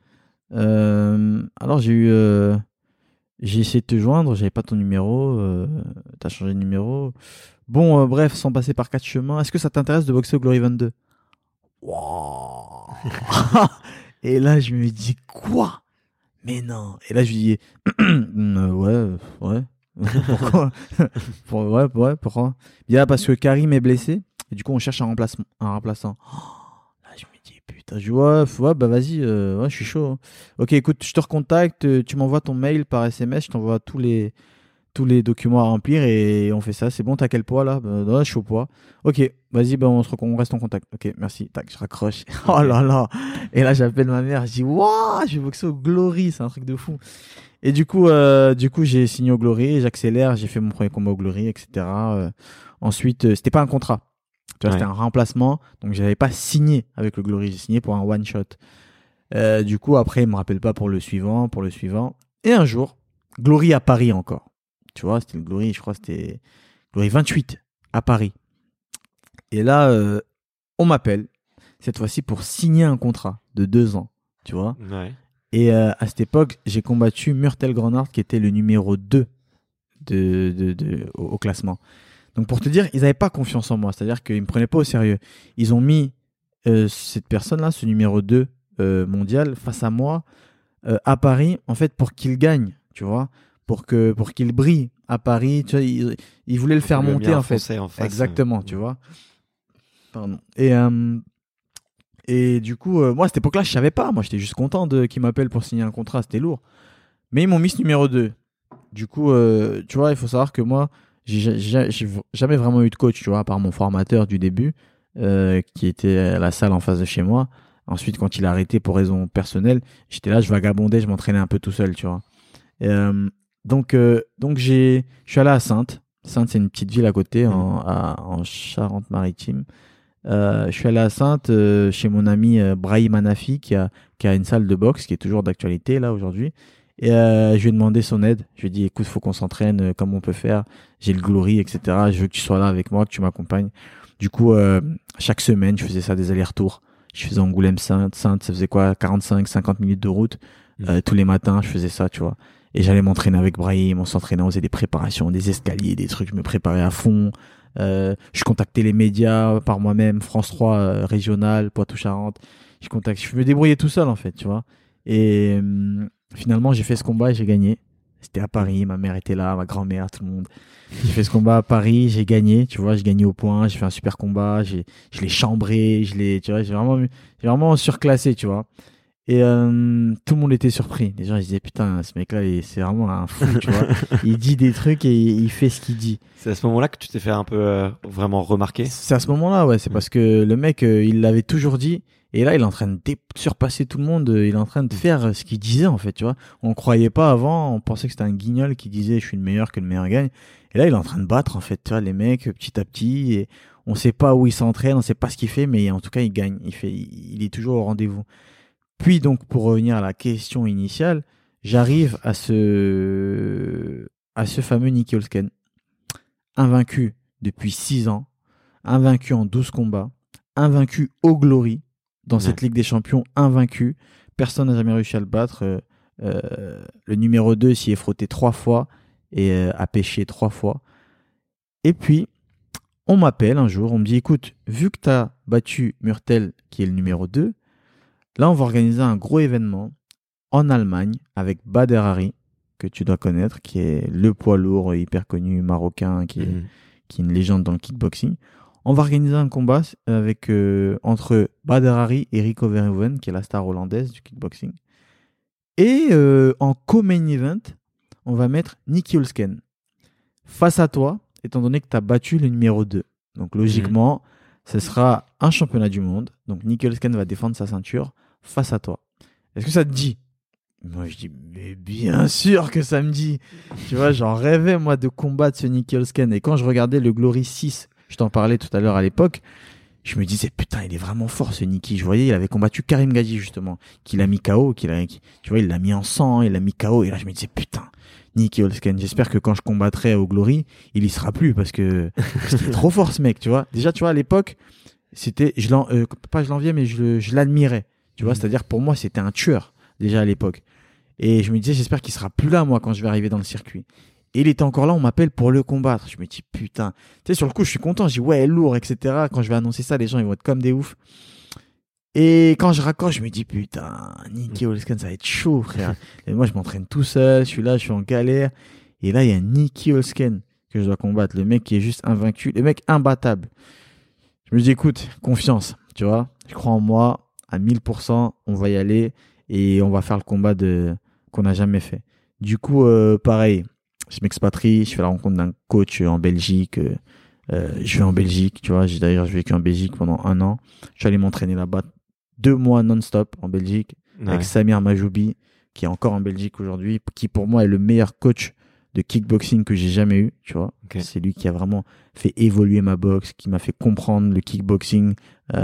Euh, alors j'ai eu, euh, j'ai essayé de te joindre, j'avais pas ton numéro, euh, t'as changé de numéro. Bon, euh, bref, sans passer par quatre chemins, est-ce que ça t'intéresse de boxer au Glory vingt-deux? Wow. Et là, je me dis quoi? Mais non. Et là, je lui dis euh, ouais, ouais. Pourquoi? Pour, ouais, ouais, pourquoi? Bien parce que Karim est blessé et du coup on cherche un remplacement, un remplaçant. Oh, là, je me dis putain, je dis ouais, ouais, bah vas-y, euh, ouais, je suis chaud. Hein. Ok, écoute, je te recontacte, tu m'envoies ton mail par S M S, je t'envoie tous les tous les documents à remplir et on fait ça. C'est bon, t'as quel poids là? Bah, non, je suis au poids. Ok, vas-y, bah, on, se, on reste en contact. Ok, merci. Tac, je raccroche. Oh là là. Et là, j'appelle ma mère. Je dis, waouh, je vais boxer au Glory. C'est un truc de fou. Et du coup, euh, du coup, j'ai signé au Glory. J'accélère. J'ai fait mon premier combat au Glory, et cetera. Euh, ensuite, euh, c'était pas un contrat. Tu vois, ouais. C'était un remplacement. Donc, j'avais pas signé avec le Glory. J'ai signé pour un one shot. Euh, du coup, après, il me rappelle pas pour le suivant, pour le suivant. Et un jour, Glory à Paris encore. Tu vois, c'était le Glory, je crois que c'était Glory vingt-huit à Paris. Et là, euh, on m'appelle, cette fois-ci pour signer un contrat de deux ans, tu vois. Ouais. Et euh, à cette époque, j'ai combattu Murtel Grenard, qui était le numéro deux de, de, de, au, au classement. Donc pour te dire, ils n'avaient pas confiance en moi, c'est-à-dire qu'ils ne me prenaient pas au sérieux. Ils ont mis euh, cette personne-là, ce numéro deux euh, mondial, face à moi, euh, à Paris, en fait, pour qu'il gagne, tu vois. Pour que pour qu'il brille à Paris, tu vois, il, il voulait le faire le monter en fait. En face, exactement, euh... tu vois. Pardon. Et euh, et du coup, euh, moi à cette époque-là, je savais pas. Moi, j'étais juste content de qu'ils m'appellent pour signer un contrat. C'était lourd. Mais ils m'ont mis ce numéro deux. Du coup, euh, tu vois, il faut savoir que moi, j'ai, j'ai, j'ai jamais vraiment eu de coach, tu vois, à part mon formateur du début, euh, qui était à la salle en face de chez moi. Ensuite, quand il a arrêté pour raison personnelle, j'étais là, je vagabondais, je m'entraînais un peu tout seul, tu vois. Et, euh, Donc, euh, donc j'ai, je suis allé à Saintes. Saintes, c'est une petite ville à côté, en, à, en Charente-Maritime. Euh, je suis allé à Saintes euh, chez mon ami euh, Brahim Hanafi, qui a, qui a une salle de boxe, qui est toujours d'actualité là aujourd'hui. Et euh, je lui ai demandé son aide. Je lui ai dit, écoute, faut qu'on s'entraîne, euh, comment on peut faire? J'ai le Glory, et cetera. Je veux que tu sois là avec moi, que tu m'accompagnes. Du coup, euh, chaque semaine, je faisais ça, des allers-retours. Je faisais Angoulême-Saintes. Saintes, ça faisait quoi? quarante-cinq, cinquante minutes de route. Euh, mmh. Tous les matins, je faisais ça, tu vois. Et j'allais m'entraîner avec Brahim, on s'entraînait, on faisait des préparations, des escaliers, des trucs, je me préparais à fond. Euh, je contactais les médias par moi-même, France trois, euh, régional, Poitou-Charentes. Je contacte, je me débrouillais tout seul en fait, tu vois. Et euh, finalement, j'ai fait ce combat et j'ai gagné. C'était à Paris, ma mère était là, ma grand-mère, tout le monde. J'ai fait ce combat à Paris, j'ai gagné, tu vois, j'ai gagné au point, j'ai fait un super combat, j'ai, je l'ai chambré, je l'ai, tu vois, j'ai vraiment, j'ai vraiment surclassé, tu vois. Et euh, tout le monde était surpris. Les gens ils disaient putain, ce mec-là, c'est vraiment un fou, tu vois. Il dit des trucs et il fait ce qu'il dit. C'est à ce moment-là que tu t'es fait un peu euh, vraiment remarquer. C'est à ce moment-là, ouais. C'est mmh. parce que le mec, euh, il l'avait toujours dit. Et là, il est en train de dé- surpasser tout le monde. Il est en train de faire ce qu'il disait, en fait, tu vois. On ne croyait pas avant. On pensait que c'était un guignol qui disait je suis le meilleur, que le meilleur gagne. Et là, il est en train de battre, en fait, tu vois, les mecs, petit à petit. Et on ne sait pas où il s'entraîne, on ne sait pas ce qu'il fait, mais en tout cas, il gagne. Il fait, il est toujours au rendez-vous. Puis donc, pour revenir à la question initiale, j'arrive à ce, à ce fameux Nicky Holzken, invaincu depuis six ans, invaincu en douze combats, invaincu au Glory, dans ouais. cette Ligue des Champions, invaincu. Personne n'a jamais réussi à le battre. Euh, euh, le numéro deux s'y est frotté trois fois et euh, a pêché trois fois. Et puis, on m'appelle un jour, on me dit, écoute, vu que tu as battu Murtel, qui est le numéro deux, là, on va organiser un gros événement en Allemagne avec Bader Hari, que tu dois connaître, qui est le poids lourd hyper connu marocain, qui est, mmh. qui est une légende dans le kickboxing. On va organiser un combat avec, euh, entre Bader Hari et Rico Verhoeven, qui est la star hollandaise du kickboxing. Et euh, en co-main event, on va mettre Nicky Holzken face à toi, étant donné que tu as battu le numéro deux. Donc logiquement, mmh. ce sera un championnat du monde. Donc Nicky Holzken va défendre sa ceinture face à toi. Est-ce que ça te dit? Moi, je dis, mais bien sûr que ça me dit. Tu vois, j'en rêvais, moi, de combattre ce Nicky Holzken. Et quand je regardais le Glory six, je t'en parlais tout à l'heure à l'époque, je me disais, putain, il est vraiment fort, ce Nicky. Je voyais, il avait combattu Karim Gadji, justement, qu'il a mis K O, qu'il a, tu vois, il l'a mis en sang, il l'a mis K O. Et là, je me disais, putain, Nicky Holzken, j'espère que quand je combattrai au Glory, il y sera plus parce que c'était trop fort, ce mec, tu vois. Déjà, tu vois, à l'époque, c'était, je l'en, euh, pas je l'enviais, mais je, je l'admirais. Tu vois, mmh. c'est-à-dire pour moi, c'était un tueur déjà à l'époque. Et je me disais, j'espère qu'il sera plus là, moi, quand je vais arriver dans le circuit. Et il était encore là, on m'appelle pour le combattre. Je me dis, putain. Tu sais, sur le coup, je suis content. Je dis, ouais, lourd, et cetera. Quand je vais annoncer ça, les gens, ils vont être comme des oufs. Et quand je raccroche, je me dis, putain, Nicky Holzken, ça va être chaud, frère. Et moi, je m'entraîne tout seul. Je suis là, je suis en galère. Et là, il y a Nicky Holzken que je dois combattre. Le mec qui est juste invaincu. Le mec imbattable. Je me dis, écoute, confiance, tu vois. Je crois en moi à mille pour cent. On va y aller et on va faire le combat de, qu'on n'a jamais fait. Du coup, euh, pareil, je m'expatrie. Je fais la rencontre d'un coach en Belgique. Euh, euh, je vais en Belgique, tu vois. J'ai d'ailleurs vécu en Belgique pendant un an. Je suis allé m'entraîner là-bas deux mois non-stop en Belgique ouais. avec Samir Majoubi, qui est encore en Belgique aujourd'hui, qui pour moi est le meilleur coach de kickboxing que j'ai jamais eu, tu vois. Okay. C'est lui qui a vraiment fait évoluer ma boxe, qui m'a fait comprendre le kickboxing.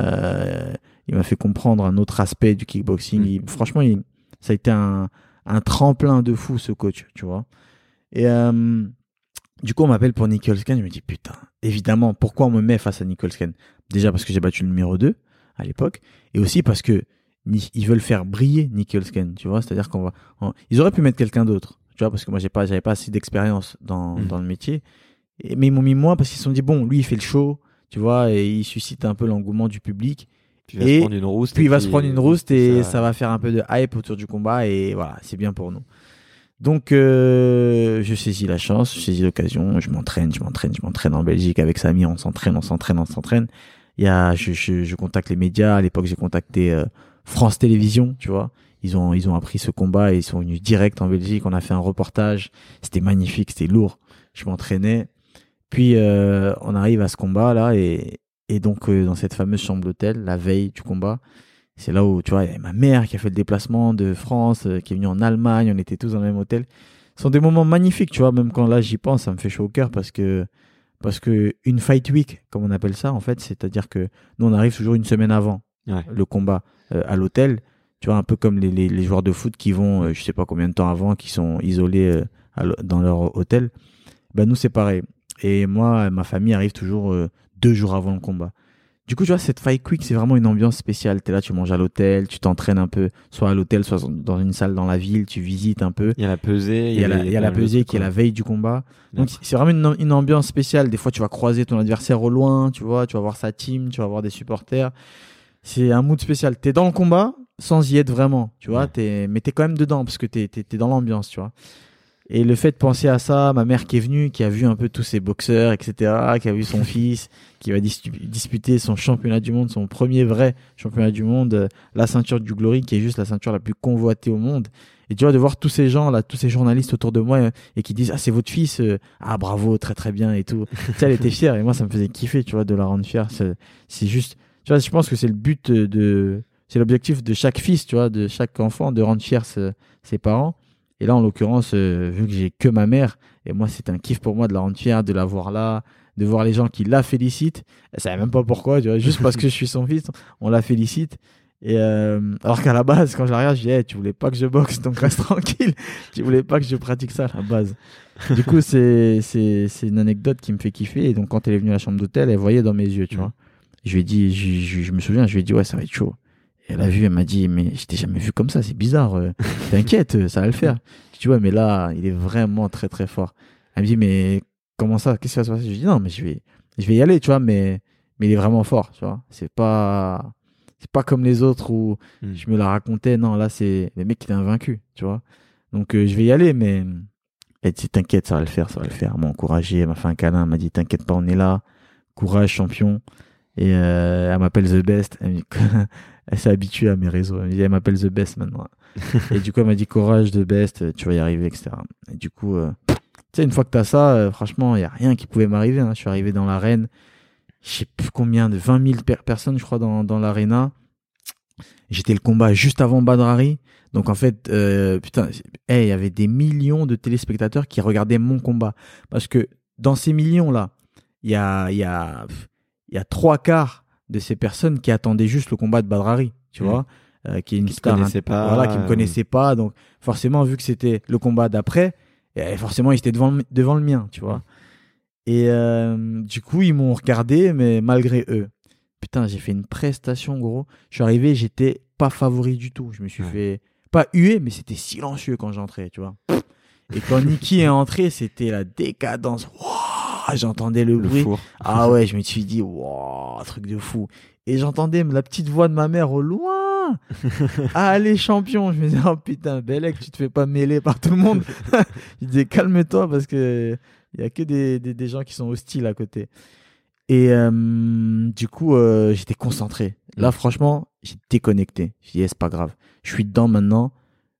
Euh, il m'a fait comprendre un autre aspect du kickboxing. Mmh. Il, franchement, il, ça a été un, un tremplin de fou, ce coach, tu vois. Et euh, du coup, on m'appelle pour Nicky Holzken. Je me dis, putain, évidemment, pourquoi on me met face à Nicky Holzken ? Déjà parce que j'ai battu le numéro deux à l'époque, et aussi parce que ils veulent faire briller Nicky Holzken, tu vois. C'est-à-dire qu'on va, on, ils auraient pu mettre quelqu'un d'autre. Tu vois, parce que moi, j'ai pas, j'avais pas assez d'expérience dans, mmh. dans le métier. Et, mais ils m'ont mis moi parce qu'ils se sont dit, bon, lui, il fait le show, tu vois, et il suscite un peu l'engouement du public. Puis il va et se prendre une rouste. Puis et il va puis, se prendre une rouste et ça... ça va faire un peu de hype autour du combat. Et voilà, c'est bien pour nous. Donc, euh, je saisis la chance, je saisis l'occasion. Je m'entraîne, je m'entraîne, je m'entraîne en Belgique avec Samy. On s'entraîne, on s'entraîne, on s'entraîne. Il y a, je, je, je contacte les médias. À l'époque, j'ai contacté euh, France Télévisions, tu vois. Ils ont, ils ont appris ce combat et ils sont venus direct en Belgique. On a fait un reportage. C'était magnifique, c'était lourd. Je m'entraînais. Puis, euh, on arrive à ce combat-là et, et donc, euh, dans cette fameuse chambre d'hôtel, la veille du combat, c'est là où, tu vois, il y avait ma mère qui a fait le déplacement de France, euh, qui est venue en Allemagne. On était tous dans le même hôtel. Ce sont des moments magnifiques, tu vois. Même quand là, j'y pense, ça me fait chaud au cœur parce que, parce que une fight week, comme on appelle ça, en fait, c'est-à-dire que nous, on arrive toujours une semaine avant ouais. le combat euh, à l'hôtel. Tu vois, un peu comme les, les, les joueurs de foot qui vont, euh, je sais pas combien de temps avant, qui sont isolés euh, à dans leur hôtel. Ben, nous, c'est pareil. Et moi, ma famille arrive toujours euh, deux jours avant le combat. Du coup, tu vois, cette fight week, c'est vraiment une ambiance spéciale. T'es là, tu manges à l'hôtel, tu t'entraînes un peu, soit à l'hôtel, soit dans une salle dans la ville, tu visites un peu. Il y a la pesée. Il y a, la, il y a la pesée qui est la veille du combat. Donc, D'accord. c'est vraiment une, une ambiance spéciale. Des fois, tu vas croiser ton adversaire au loin, tu vois, tu vas voir sa team, tu vas voir des supporters. C'est un mood spécial. T'es dans le combat sans y être vraiment, tu vois. Ouais. T'es, mais t'es quand même dedans parce que t'es, t'es, t'es dans l'ambiance, tu vois. Et le fait de penser à ça, ma mère qui est venue, qui a vu un peu tous ces boxeurs, et cetera, qui a vu son fils, qui va dis- disputer son championnat du monde, son premier vrai championnat du monde, euh, la ceinture du Glory, qui est juste la ceinture la plus convoitée au monde. Et tu vois, de voir tous ces gens là, tous ces journalistes autour de moi euh, et qui disent ah c'est votre fils, euh, ah bravo, très très bien et tout. Tu sais, elle était fière et moi ça me faisait kiffer, tu vois, de la rendre fière. C'est, c'est juste, tu vois, je pense que c'est le but de, c'est l'objectif de chaque fils, tu vois, de chaque enfant, de rendre fier ce, ses parents. Et là, en l'occurrence, euh, vu que j'ai que ma mère, et moi, c'est un kiff pour moi de la rendre fière, de la voir là, de voir les gens qui la félicitent. Elle savait même pas pourquoi, tu vois, juste parce que je suis son fils, on la félicite. Et euh, alors qu'à la base, quand je la regarde, je dis, hey, tu voulais pas que je boxe, donc reste tranquille. Tu voulais pas que je pratique ça à la base. Du coup, c'est, c'est, c'est une anecdote qui me fait kiffer. Et donc, quand elle est venue à la chambre d'hôtel, elle voyait dans mes yeux, tu vois. Je lui ai dit, je, je, je me souviens, je lui ai dit, ouais, ça va être chaud. Et elle a vu, elle m'a dit, mais je t'ai jamais vu comme ça, c'est bizarre. Euh, t'inquiète, ça va le faire. Je dis, ouais, mais là, il est vraiment très, très fort. Elle me dit, mais comment ça? Qu'est-ce qui va se passer? Je lui dis, non, mais je vais, je vais y aller, tu vois, mais, mais il est vraiment fort, tu vois. C'est pas, c'est pas comme les autres où mm. je me la racontais. Non, là, c'est les mecs qui étaient invaincus, tu vois. Donc, euh, je vais y aller, mais elle dit, t'inquiète, ça va le faire, ça va le faire. Elle m'a encouragé, elle m'a fait un câlin, elle m'a dit, t'inquiète pas, on est là. Courage, champion. Et euh, elle m'appelle The Best. Elle, dit, elle s'est habituée à mes réseaux. Elle, me dit, elle m'appelle The Best maintenant. Et du coup, elle m'a dit courage, The Best, tu vas y arriver, et cetera. Et du coup, euh, tu sais, une fois que t'as ça, euh, franchement, il n'y a rien qui pouvait m'arriver. Hein. Je suis arrivé dans l'arène. Je sais plus combien, de vingt mille per- personnes, je crois, dans, dans l'aréna. J'étais le combat juste avant Badr Hari. Donc, en fait, euh, putain, il hey, y avait des millions de téléspectateurs qui regardaient mon combat. Parce que dans ces millions-là, il y a, il y a, il y a trois quarts de ces personnes qui attendaient juste le combat de Badr Hari, tu mmh. vois, euh, qui est une qui star, connaissait hein, pas, voilà, qui me connaissait pas. Donc, forcément, vu que c'était le combat d'après, et forcément, ils étaient devant le, devant le mien, tu vois. Mmh. Et euh, du coup, ils m'ont regardé, mais malgré eux. putain, j'ai fait une prestation, gros. Je suis arrivé, j'étais pas favori du tout. Je me suis ouais. fait, pas hué, mais c'était silencieux quand j'entrais, tu vois. Et quand Niki est entré, c'était la décadence. Wow, j'entendais le, le bruit. Four. Ah ouais, je me suis dit, wow, truc de fou. Et j'entendais la petite voix de ma mère au loin. Ah, les champions. Je me disais, oh putain, Bellec, tu te fais pas mêler par tout le monde. Je disais, calme-toi parce que il y a que des, des, des gens qui sont hostiles à côté. Et euh, du coup, euh, j'étais concentré. Là, franchement, j'ai déconnecté. J'ai dit, eh, c'est pas grave. Je suis dedans maintenant.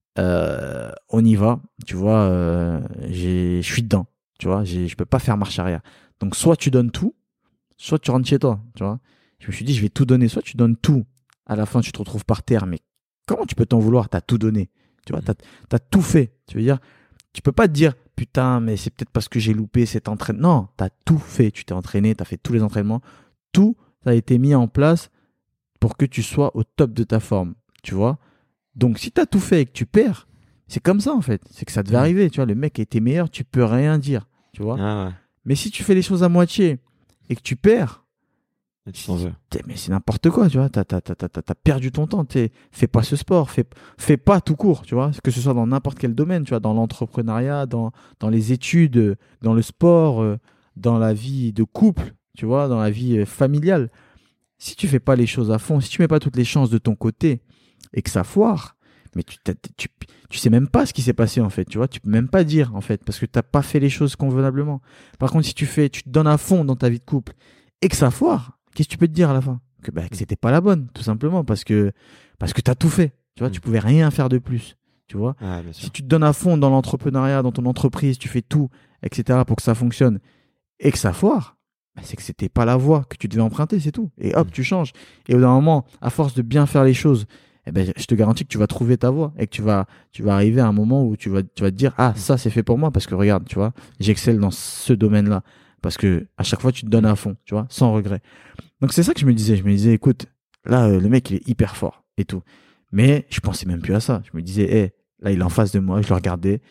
Euh, on y va. Tu vois, euh, j'ai, je suis dedans. Tu vois, j'ai, je peux pas faire marche arrière. Donc, soit tu donnes tout, soit tu rentres chez toi. Tu vois. Je me suis dit, je vais tout donner. Soit tu donnes tout. À la fin, tu te retrouves par terre. Mais comment tu peux t'en vouloir? T'as tout donné. Tu vois, t'as, t'as tout fait. Tu veux dire, tu peux pas te dire, putain, mais c'est peut-être parce que j'ai loupé cet entraînement. Non, t'as tout fait. Tu t'es entraîné, t'as fait tous les entraînements. Tout a été mis en place pour que tu sois au top de ta forme. Tu vois? Donc, si t'as tout fait et que tu perds, c'est comme ça, en fait. C'est que ça devait arriver. Tu vois, le mec était meilleur, tu peux rien dire. Tu vois? Ah ouais. Mais si tu fais les choses à moitié et que tu perds, et tu t'en veux. Mais c'est n'importe quoi, tu vois. T'as, t'as, t'as, t'as, t'as perdu ton temps. T'es, fais pas ce sport. Fais, fais pas tout court, tu vois. Que ce soit dans n'importe quel domaine, tu vois. Dans l'entrepreneuriat, dans, dans les études, dans le sport, dans la vie de couple, tu vois, dans la vie familiale. Si tu fais pas les choses à fond, si tu mets pas toutes les chances de ton côté et que ça foire, mais tu, tu, tu sais même pas ce qui s'est passé, en fait, tu vois. Tu peux même pas dire, en fait, parce que t'as pas fait les choses convenablement. Par contre, si tu fais, tu te donnes à fond dans ta vie de couple et que ça foire, qu'est-ce que tu peux te dire à la fin? Que, bah, que c'était pas la bonne, tout simplement, parce que, parce que t'as tout fait. Tu vois, mmh. tu pouvais rien faire de plus, tu vois. Ah, si tu te donnes à fond dans l'entrepreneuriat, dans ton entreprise, tu fais tout, et cetera, pour que ça fonctionne et que ça foire, bah, c'est que c'était pas la voie que tu devais emprunter, c'est tout. Et hop, mmh. tu changes. Et au bout d'un moment, à force de bien faire les choses, eh ben, je te garantis que tu vas trouver ta voie et que tu vas, tu vas arriver à un moment où tu vas, tu vas te dire, ah, ça, c'est fait pour moi parce que regarde, tu vois, j'excelle dans ce domaine-là. Parce que à chaque fois, tu te donnes à fond, tu vois, sans regret. Donc, c'est ça que je me disais. Je me disais, écoute, là, euh, le mec, il est hyper fort et tout. Mais je pensais même plus à ça. Je me disais, hé, hey, là, il est en face de moi. Je le regardais.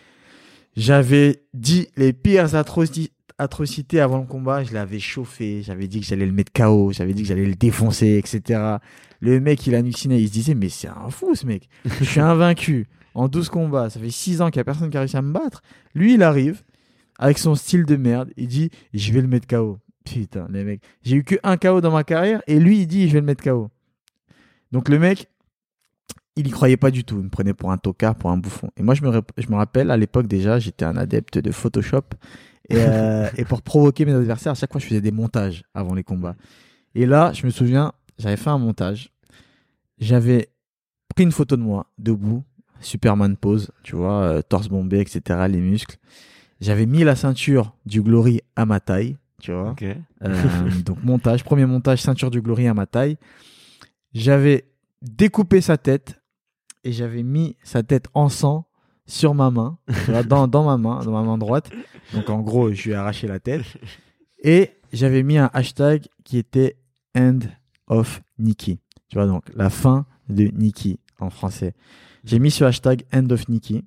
J'avais dit les pires atrocités, atrocités avant le combat. Je l'avais chauffé. J'avais dit que j'allais le mettre K O. J'avais dit que j'allais le défoncer, et cetera. Le mec, il hallucinait. Il se disait, mais c'est un fou, ce mec. Je suis invaincu en douze combats. Ça fait six ans qu'il n'y a personne qui a réussi à me battre. Lui, il arrive. Avec son style de merde, il dit « Je vais le mettre K O ». Putain, les mecs. J'ai eu que un K O dans ma carrière et lui, il dit « Je vais le mettre K O ». Donc le mec, il y croyait pas du tout. Il me prenait pour un tocard, pour un bouffon. Et moi, je me, je me rappelle, à l'époque déjà, j'étais un adepte de Photoshop. Et, euh, et pour provoquer mes adversaires, à chaque fois, je faisais des montages avant les combats. Et là, je me souviens, j'avais fait un montage. J'avais pris une photo de moi, debout, Superman pose, tu vois, euh, torse bombé, et cetera, les muscles. J'avais mis la ceinture du Glory à ma taille, tu vois. Okay. Euh, donc montage, premier montage, ceinture du Glory à ma taille. J'avais découpé sa tête et j'avais mis sa tête en sang sur ma main, tu vois, dans, dans ma main, dans ma main droite. Donc en gros, je lui ai arraché la tête. Et j'avais mis un hashtag qui était End of Niki. Tu vois, donc la fin de Niki en français. J'ai mis ce hashtag End of Niki.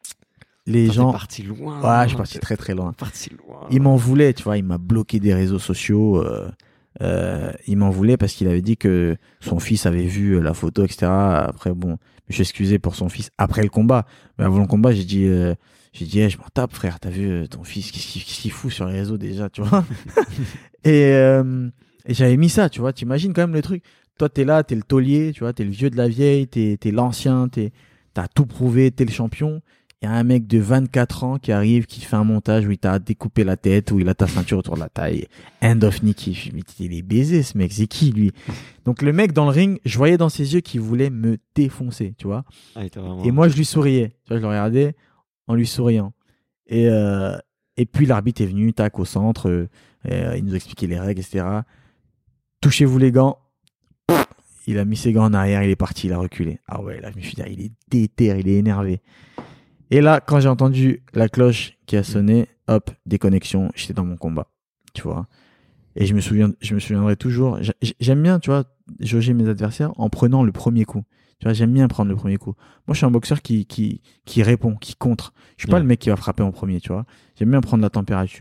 Les T'en gens. parti loin. Ouais, je suis parti très très loin. Parti loin. Il m'en voulait, tu vois, il m'a bloqué des réseaux sociaux. Euh, euh, il m'en voulait parce qu'il avait dit que son fils avait vu la photo, et cetera. Après, bon, je me suis excusé pour son fils après le combat. Mais avant le combat, j'ai dit, euh, j'ai dit, hey, je m'en tape, frère. T'as vu euh, ton fils, qu'est-ce qu'il, qu'est-ce qu'il fout sur les réseaux déjà, tu vois. et, euh, et j'avais mis ça, tu vois. T'imagines quand même le truc. Toi, t'es là, t'es le taulier, tu vois, t'es le vieux de la vieille, t'es, t'es l'ancien, t'es, t'as tout prouvé, t'es le champion. Il y a un mec de vingt-quatre ans qui arrive, qui fait un montage où il t'a découpé la tête, où il a ta ceinture autour de la taille. End of Niki. Je me dis, il est baisé, ce mec. C'est qui, lui? Donc, le mec dans le ring, je voyais dans ses yeux qu'il voulait me défoncer, tu vois. Ah, vraiment... Et moi, je lui souriais. Tu vois, je le regardais en lui souriant. Et, euh, et puis, l'arbitre est venu, tac, au centre. Euh, il nous a expliqué les règles, et cetera. Touchez-vous les gants. Il a mis ses gants en arrière, il est parti, il a reculé. Ah ouais, là, je me suis dit, il est déter, il est énervé. Et là, quand j'ai entendu la cloche qui a sonné, hop, déconnexion, j'étais dans mon combat, tu vois. Et je me souviens, je me souviendrai toujours. J'aime bien, tu vois, jauger mes adversaires en prenant le premier coup. Tu vois, j'aime bien prendre le premier coup. Moi, je suis un boxeur qui qui qui répond, qui contre. Je suis pas ouais. le mec qui va frapper en premier, tu vois. J'aime bien prendre la température.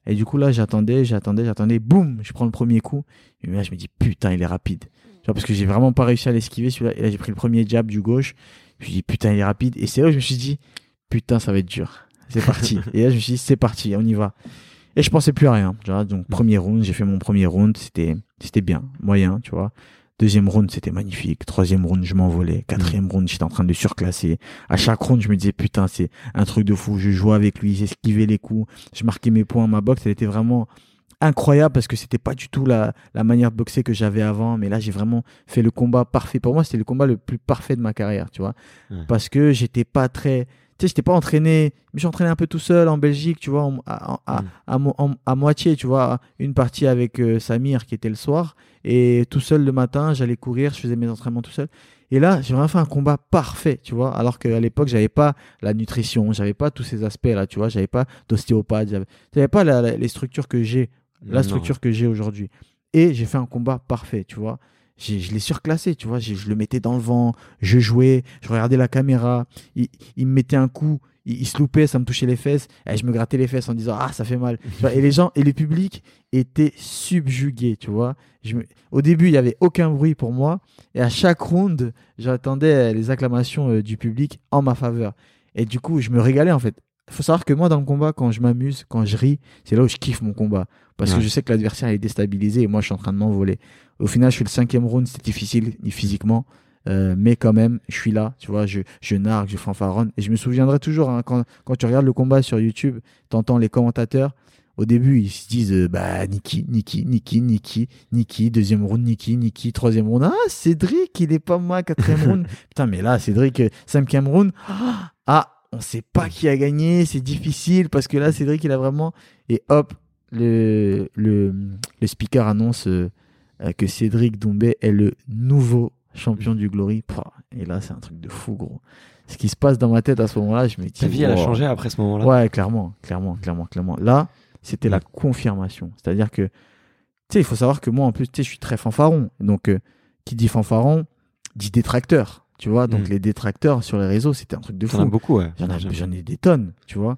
Et du coup, là, j'attendais, j'attendais, j'attendais. Boum, je prends le premier coup. Et là, je me dis, putain, il est rapide. Genre, parce que j'ai vraiment pas réussi à l'esquiver, celui-là. Et là, j'ai pris le premier jab du gauche. Je me suis dit, putain, il est rapide. Et c'est là où je me suis dit, putain, ça va être dur. C'est parti. Et là, je me suis dit, c'est parti, on y va. Et je pensais plus à rien. Tu vois. Donc, premier round, j'ai fait mon premier round. C'était, c'était bien, moyen, tu vois. Deuxième round, c'était magnifique. Troisième round, je m'envolais. Quatrième round, j'étais en train de le surclasser. À chaque round, je me disais, putain, c'est un truc de fou. Je jouais avec lui, j'esquivais les coups. Je marquais mes points. Ma boxe, elle était vraiment incroyable parce que c'était pas du tout la, la manière de boxer que j'avais avant. Mais là, j'ai vraiment fait le combat parfait. Pour moi, c'était le combat le plus parfait de ma carrière, tu vois. Ouais. Parce que j'étais pas très... Tu sais, j'étais pas entraîné, mais je entraîné un peu tout seul en Belgique, tu vois, à, à, à, à, à moitié, tu vois, une partie avec euh, Samir qui était le soir, et tout seul le matin, j'allais courir, je faisais mes entraînements tout seul. Et là, j'ai vraiment fait un combat parfait, tu vois, alors qu'à l'époque, j'avais pas la nutrition, j'avais pas tous ces aspects-là, tu vois, j'avais pas d'ostéopathe, j'avais, j'avais pas la, la, les structures que j'ai, la structure non. que j'ai aujourd'hui. Et j'ai fait un combat parfait, tu vois. J'ai, je l'ai surclassé, tu vois, j'ai, je le mettais dans le vent, je jouais, je regardais la caméra, il, il me mettait un coup, il, il se loupait, ça me touchait les fesses, et je me grattais les fesses en disant « Ah, ça fait mal ». Et les gens, et le public étaient subjugués, tu vois. Je me... Au début, il n'y avait aucun bruit pour moi, et à chaque round, j'attendais les acclamations du public en ma faveur. Et du coup, je me régalais en fait. Il faut savoir que moi, dans le combat, quand je m'amuse, quand je ris, c'est là où je kiffe mon combat. Parce ouais. que je sais que l'adversaire est déstabilisé et moi, je suis en train de m'envoler. Au final, je fais le cinquième round, c'était difficile physiquement. Euh, mais quand même, je suis là, tu vois, je, je nargue, je fanfaronne. Et je me souviendrai toujours, hein, quand, quand tu regardes le combat sur YouTube, tu entends les commentateurs. Au début, ils se disent, euh, bah, Niki, Niki, Niki, Niki, Niki. Deuxième round, Niki, Niki. Troisième round, ah, Cédric, il est pas mal. Quatrième round. Putain, mais là, Cédric, cinquième round, ah, on sait pas qui a gagné, c'est difficile parce que là, Cédric, il a vraiment. Et hop, le, le, le speaker annonce euh, que Cédric Doumbé est le nouveau champion du Glory. Et là, c'est un truc de fou, gros. Ce qui se passe dans ma tête à ce moment-là, je me dis. Ta vie, wow. elle a changé après ce moment-là. Ouais, clairement, clairement, clairement, clairement. Là, c'était mmh. la confirmation. C'est-à-dire que, tu sais, il faut savoir que moi, en plus, tu sais, je suis très fanfaron. Donc, euh, qui dit fanfaron, dit détracteur. Tu vois, donc mmh. les détracteurs sur les réseaux, c'était un truc de fou. J'en ai beaucoup, ouais. J'en, a, j'en ai des tonnes, tu vois.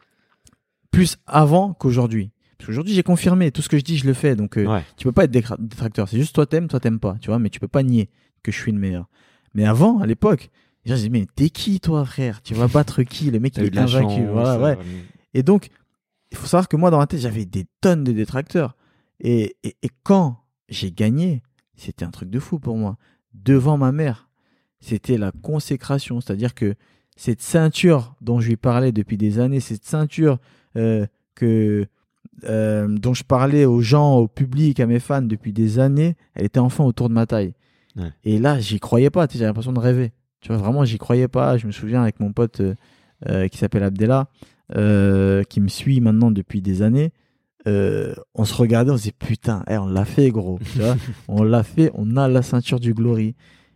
Plus avant qu'aujourd'hui. Parce qu'aujourd'hui, j'ai confirmé. Tout ce que je dis, je le fais. Donc, euh, ouais. tu peux pas être détracteur. C'est juste toi t'aimes, toi t'aimes pas, tu vois. Mais tu peux pas nier que je suis le meilleur. Mais avant, à l'époque, je disais, mais t'es qui, toi, frère? Tu vas battre qui? Le mec, il est invaincu. Voilà, ouais. Et donc, il faut savoir que moi, dans ma tête, j'avais des tonnes de détracteurs. Et, et, et quand j'ai gagné, c'était un truc de fou pour moi. Devant ma mère. C'était la consécration, c'est-à-dire que cette ceinture dont je lui parlais depuis des années, cette ceinture euh, que, euh, dont je parlais aux gens, au public, à mes fans depuis des années, elle était enfin autour de ma taille. Ouais. Et là, j'y croyais pas, j'avais l'impression de rêver. Tu vois, vraiment, j'y croyais pas. Je me souviens avec mon pote euh, euh, qui s'appelle Abdella, euh, qui me suit maintenant depuis des années. Euh, on se regardait, on se disait putain, hey, on l'a fait, gros. Tu vois, on l'a fait, on a la ceinture du Glory.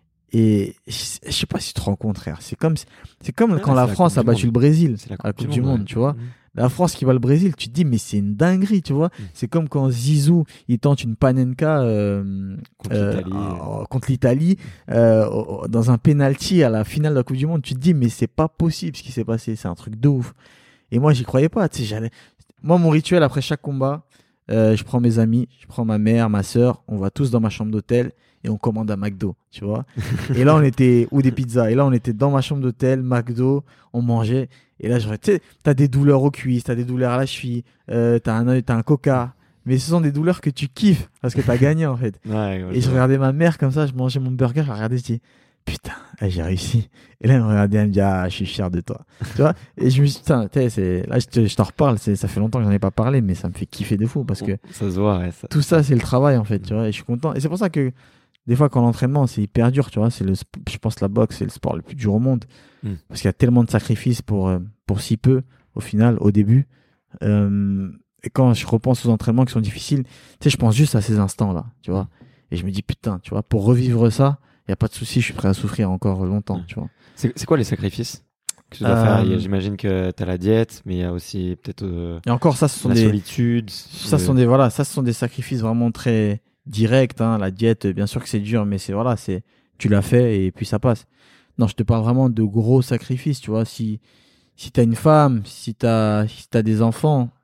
Et je sais pas si tu te rends compte, frère. C'est comme, c'est comme ouais, quand la France la a battu le Brésil à la Coupe du Monde, ouais. tu vois. Mmh. La France qui bat le Brésil, tu te dis, mais c'est une dinguerie, tu vois. Mmh. C'est comme quand Zizou, il tente une panenka euh, contre euh, l'Italie, euh, contre l'Italie euh, dans un penalty à la finale de la Coupe du Monde. Tu te dis, mais c'est pas possible ce qui s'est passé. C'est un truc de ouf. Et moi, j'y croyais pas. Tu sais, j'allais... Moi, mon rituel après chaque combat, euh, je prends mes amis, je prends ma mère, ma sœur, on va tous dans ma chambre d'hôtel. Et on commande à McDo, tu vois. Et là, on était, ou des pizzas. Et là, on était dans ma chambre d'hôtel, McDo, on mangeait. Et là, j'aurais, tu sais, t'as des douleurs aux cuisses, t'as des douleurs à la cheville, euh, t'as un, t'as un coca. Mais ce sont des douleurs que tu kiffes parce que t'as gagné, en fait. Ouais, ouais, et je regardais ma mère comme ça, je mangeais mon burger, je la regardais, je dis, putain, j'ai réussi. Et là, elle me regardait, elle me dit, ah, je suis fier de toi. Tu vois. Et je me suis dit, putain, tu sais, c'est, là, je, te, je t'en reparle, c'est, ça fait longtemps que j'en ai pas parlé, mais ça me fait kiffer de fou parce que. Ça se voit, ouais. Ça... Tout ça, c'est le travail, en fait, tu vois. Et je suis content. Et c'est pour ça que, des fois, quand l'entraînement, c'est hyper dur, tu vois, c'est le, je pense que la boxe, c'est le sport le plus dur au monde. Mm. Parce qu'il y a tellement de sacrifices pour, pour si peu, au final, au début. Euh, et quand je repense aux entraînements qui sont difficiles, tu sais, je pense juste à ces instants-là, tu vois. Et je me dis, putain, tu vois, pour revivre ça, il n'y a pas de souci, je suis prêt à souffrir encore longtemps, mm. tu vois. C'est, c'est quoi les sacrifices que tu dois euh, faire? J'imagine que tu as la diète, mais il y a aussi peut-être euh, et encore, ça, ce sont la des, solitude. Ça, ce sont des, voilà, ça, ce sont des sacrifices vraiment très direct, hein, la diète, bien sûr que c'est dur, mais c'est voilà, c'est tu l'as fait et puis ça passe. Non, je te parle vraiment de gros sacrifices, tu vois. Si si t'as une femme, si t'as si t'as des enfants,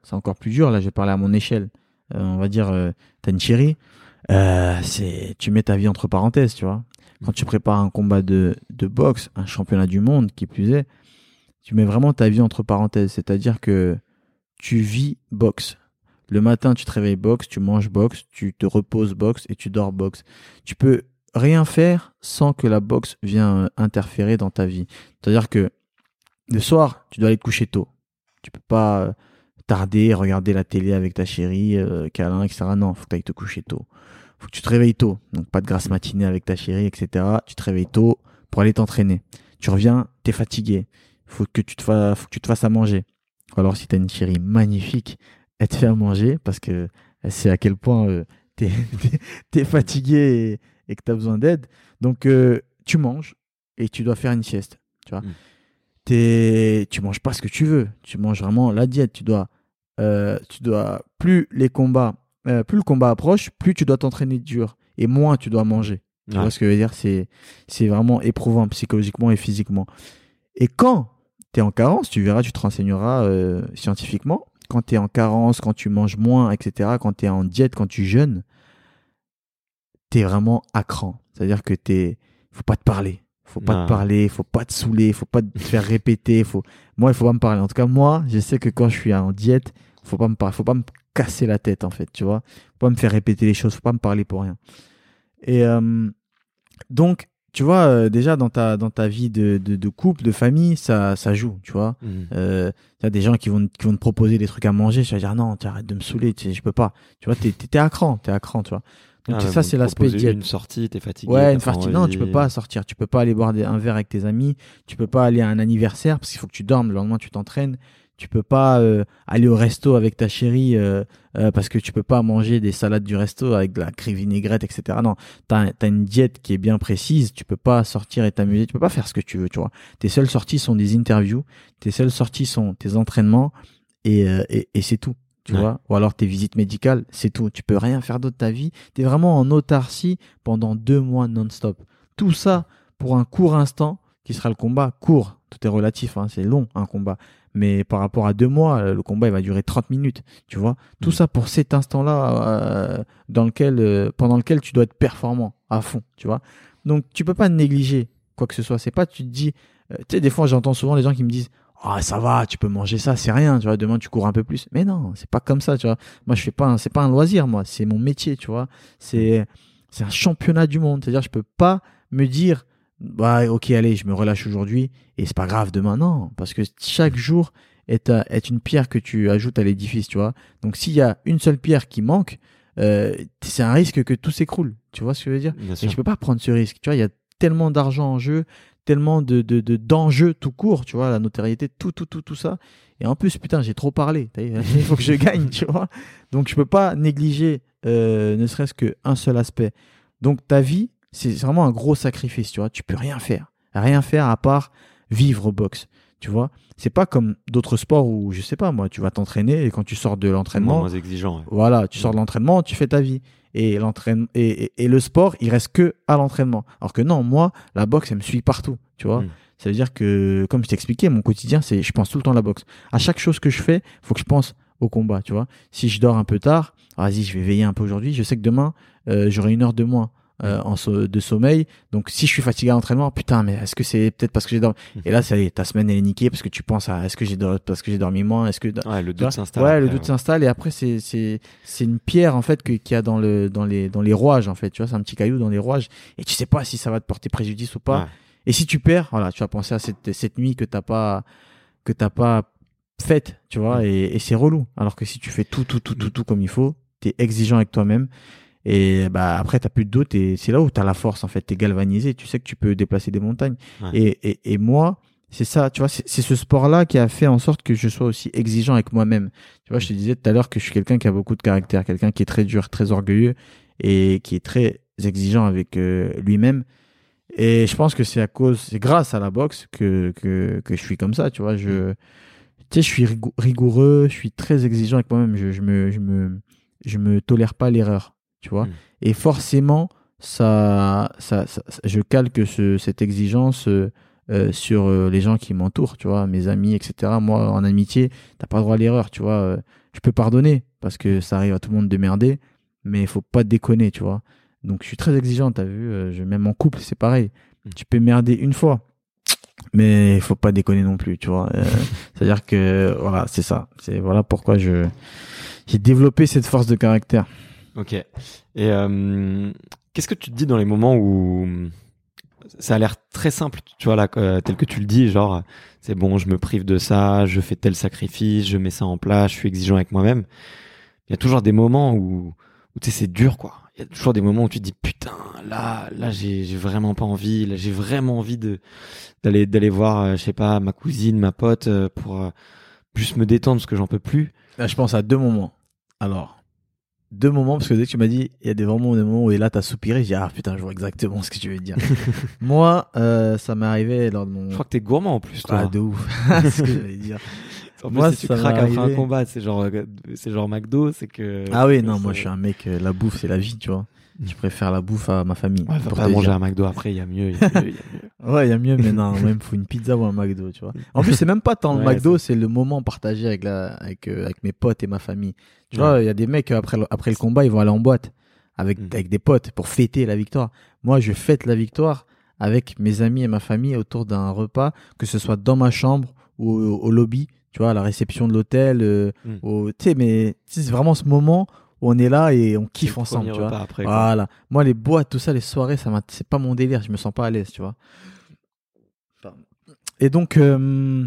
c'est encore plus dur. Là, je vais parler à mon échelle. Euh, on va dire, euh, t'as une chérie, euh, c'est, tu mets ta vie entre parenthèses, tu vois. Quand tu prépares un combat de, de boxe, un championnat du monde, qui plus est, tu mets vraiment ta vie entre parenthèses. C'est-à-dire que tu vis boxe. Le matin, tu te réveilles boxe, tu manges boxe, tu te reposes boxe et tu dors boxe. Tu peux rien faire sans que la boxe vienne interférer dans ta vie. C'est-à-dire que le soir, tu dois aller te coucher tôt. Tu peux pas tarder, regarder la télé avec ta chérie, euh, câlin, et cetera. Non, faut que tu ailles te coucher tôt. Faut que tu te réveilles tôt. Donc, pas de grasse matinée avec ta chérie, et cetera. Tu te réveilles tôt pour aller t'entraîner. Tu reviens, t'es fatigué. Faut que tu te fasses, faut que tu te fasses à manger. Ou alors, si t'as une chérie magnifique, elle te fait à manger parce que elle sait à quel point euh, t'es, t'es, t'es fatigué et, et que t'as besoin d'aide. Donc, euh, tu manges et tu dois faire une sieste. Tu vois. Mmh. T'es, tu manges pas ce que tu veux. Tu manges vraiment la diète. Tu dois, euh, tu dois, plus les combats, euh, plus le combat approche, plus tu dois t'entraîner dur et moins tu dois manger. Tu ouais. vois ce que je veux dire? C'est, c'est vraiment éprouvant psychologiquement et physiquement. Et quand tu es en carence, tu verras, tu te renseigneras euh, scientifiquement. Quand tu es en carence, quand tu manges moins, et cetera, quand tu es en diète, quand tu jeûnes, tu es vraiment à cran. C'est-à-dire que t'es, faut pas te parler. Faut pas non. te parler, faut pas te saouler, faut pas te faire répéter. Faut... Moi, il faut pas me parler. En tout cas, moi, je sais que quand je suis en diète, faut pas me parler, faut pas me casser la tête, en fait, tu vois. Faut pas me faire répéter les choses, faut pas me parler pour rien. Et euh, donc, tu vois, euh, déjà dans ta dans ta vie de de, de couple, de famille, ça ça joue, tu vois. Mmh. Euh, t'as des gens qui vont qui vont te proposer des trucs à manger, tu vas dire non, tu arrêtes de me saouler, tu sais, je peux pas. Tu vois, t'es t'es à cran, t'es à cran, tu vois. Donc ah, ça, c'est l'aspect diète. Une sortie, t'es fatigué. Ouais, une sortie. Non, tu peux pas sortir. Tu peux pas aller boire des, un verre avec tes amis. Tu peux pas aller à un anniversaire parce qu'il faut que tu dormes. Le lendemain, tu t'entraînes. Tu peux pas euh, aller au resto avec ta chérie euh, euh, parce que tu peux pas manger des salades du resto avec de la crème vinaigrette, et cetera. Non, t'as, t'as une diète qui est bien précise. Tu peux pas sortir et t'amuser. Tu peux pas faire ce que tu veux, tu vois. Tes seules sorties sont des interviews. Tes seules sorties sont tes entraînements et, euh, et, et c'est tout. Tu ouais. vois, ou alors tes visites médicales, c'est tout. Tu peux rien faire d'autre de ta vie. T'es vraiment en autarcie pendant deux mois non-stop. Tout ça pour un court instant qui sera le combat. Court, tout est relatif, hein, c'est long un combat. Mais par rapport à deux mois, le combat il va durer trente minutes. Tu vois, tout mmh. ça pour cet instant-là euh, dans lequel, euh, pendant lequel tu dois être performant à fond. Tu vois, donc tu peux pas négliger quoi que ce soit. C'est pas, tu te dis, euh, tu sais, des fois j'entends souvent les gens qui me disent. Ah, oh, ça va, tu peux manger ça, c'est rien, tu vois, demain tu cours un peu plus. Mais non, c'est pas comme ça, tu vois. Moi, je fais pas un, c'est pas un loisir, moi, c'est mon métier, tu vois. C'est, c'est un championnat du monde. C'est-à-dire, je peux pas me dire, bah, ok, allez, je me relâche aujourd'hui et c'est pas grave demain. Non, parce que chaque jour est, à, est une pierre que tu ajoutes à l'édifice, tu vois. Donc, s'il y a une seule pierre qui manque, euh, c'est un risque que tout s'écroule. Tu vois ce que je veux dire? Et je peux pas prendre ce risque. Tu vois, il y a tellement d'argent en jeu, tellement de, de, de, d'enjeux tout court, tu vois, la notoriété, tout, tout, tout, tout ça. Et en plus, putain, j'ai trop parlé. Il faut que je gagne, tu vois. Donc, je peux pas négliger euh, ne serait-ce qu'un seul aspect. Donc, ta vie, c'est vraiment un gros sacrifice, tu vois. Tu peux rien faire. Rien faire à part vivre au boxe, tu vois. C'est pas comme d'autres sports où, je sais pas, moi, tu vas t'entraîner et quand tu sors de l'entraînement. Moins exigeant. Ouais. Voilà, tu sors de l'entraînement, tu fais ta vie. Et, l'entraînement, et, et, et le sport, il reste que à l'entraînement. Alors que non, moi, la boxe, elle me suit partout, tu vois. Mmh. Ça veut dire que, comme je t'expliquais, mon quotidien, c'est, je pense tout le temps à la boxe. À chaque chose que je fais, faut que je pense au combat, tu vois. Si je dors un peu tard, vas-y, je vais veiller un peu aujourd'hui. Je sais que demain, euh, j'aurai une heure de moins. Euh, en so- de sommeil. Donc si je suis fatigué à l'entraînement, putain, mais est-ce que c'est peut-être parce que j'ai dormi? Et là, ça y est, ta semaine elle est niquée parce que tu penses à est-ce que j'ai dormi parce que j'ai dormi moins, est-ce que ouais, le doute s'installe. Ouais, le doute ouais. s'installe et après c'est c'est c'est une pierre en fait que qu'il y a dans le dans les dans les rouages en fait, tu vois, c'est un petit caillou dans les rouages et tu sais pas si ça va te porter préjudice ou pas. Ouais. Et si tu perds, voilà, tu vas penser à cette cette nuit que t'as pas que t'as pas faite, tu vois, ouais. et, et c'est relou. Alors que si tu fais tout tout tout tout tout comme il faut, t'es exigeant avec toi-même. Et bah après t'as plus de doute et c'est là où t'as la force en fait, t'es galvanisé, tu sais que tu peux déplacer des montagnes. Ouais. Et, et et moi c'est ça, tu vois, c'est, c'est ce sport-là qui a fait en sorte que je sois aussi exigeant avec moi-même. Tu vois, je te disais tout à l'heure que je suis quelqu'un qui a beaucoup de caractère, quelqu'un qui est très dur, très orgueilleux et qui est très exigeant avec euh, lui-même. Et je pense que c'est à cause, c'est grâce à la boxe que que que je suis comme ça, tu vois. Je tu sais, je suis rigoureux, je suis très exigeant avec moi-même. Je je me je me je me tolère pas l'erreur. Tu vois, mmh. et forcément, ça, ça, ça, je calque ce, cette exigence euh, euh, sur euh, les gens qui m'entourent, tu vois, mes amis, et cetera. Moi, en amitié, t'as pas le droit à l'erreur, tu vois. Euh, je peux pardonner parce que ça arrive à tout le monde de merder, mais il faut pas déconner, tu vois. Donc, je suis très exigeant, t'as vu. Euh, je, même en couple, c'est pareil. Mmh. Tu peux merder une fois, mais il faut pas déconner non plus, tu vois. Euh, c'est-à-dire que, voilà, c'est ça. C'est voilà pourquoi je j'ai développé cette force de caractère. Ok. Et euh, qu'est-ce que tu te dis dans les moments où ça a l'air très simple, tu vois, là, euh, tel que tu le dis, genre, c'est bon, je me prive de ça, je fais tel sacrifice, je mets ça en place, je suis exigeant avec moi-même. Il y a toujours des moments où, où tu sais, c'est dur, quoi. Il y a toujours des moments où tu te dis, putain, là, là, j'ai, j'ai vraiment pas envie, là, j'ai vraiment envie de, d'aller, d'aller voir, euh, je sais pas, ma cousine, ma pote, euh, pour euh, juste me détendre parce que j'en peux plus. Là, je pense à deux moments. Alors, deux moments, parce que dès que tu m'as dit, il y a des vraiment des moments où et là, t'as soupiré, j'ai dit, ah putain, je vois exactement ce que tu veux dire. Moi, euh, ça m'est arrivé lors de mon. Je crois que t'es gourmand en plus, toi. Ah, de ouf. C'est ce que j'allais dire. En moi, plus, si tu craques après un combat, c'est genre, c'est genre McDo, c'est que. Ah oui, non, moi, je suis un mec, euh, la bouffe, c'est la vie, tu vois. Je préfère la bouffe à ma famille. Ouais, faut pas manger un McDo après, il y a mieux, il y a mieux, il y a mieux. Ouais, il y a mieux, mais non, même, faut une pizza ou un McDo, tu vois. En plus, c'est même pas tant le ouais, McDo, c'est... c'est le moment partagé avec la, avec, euh, avec mes potes et ma famille. Tu ouais. vois, il y a des mecs, après le, après le combat, ils vont aller en boîte avec, mmh. avec des potes pour fêter la victoire. Moi, je fête la victoire avec mes amis et ma famille autour d'un repas, que ce soit dans ma chambre ou au, au lobby, tu vois, à la réception de l'hôtel, euh, mmh. au, tu sais, mais c'est vraiment ce moment où on est là et on kiffe ensemble, tu vois. Après, voilà. Moi, les boîtes, tout ça, les soirées, ça m'a... c'est pas mon délire. Je me sens pas à l'aise, tu vois. Et donc, euh,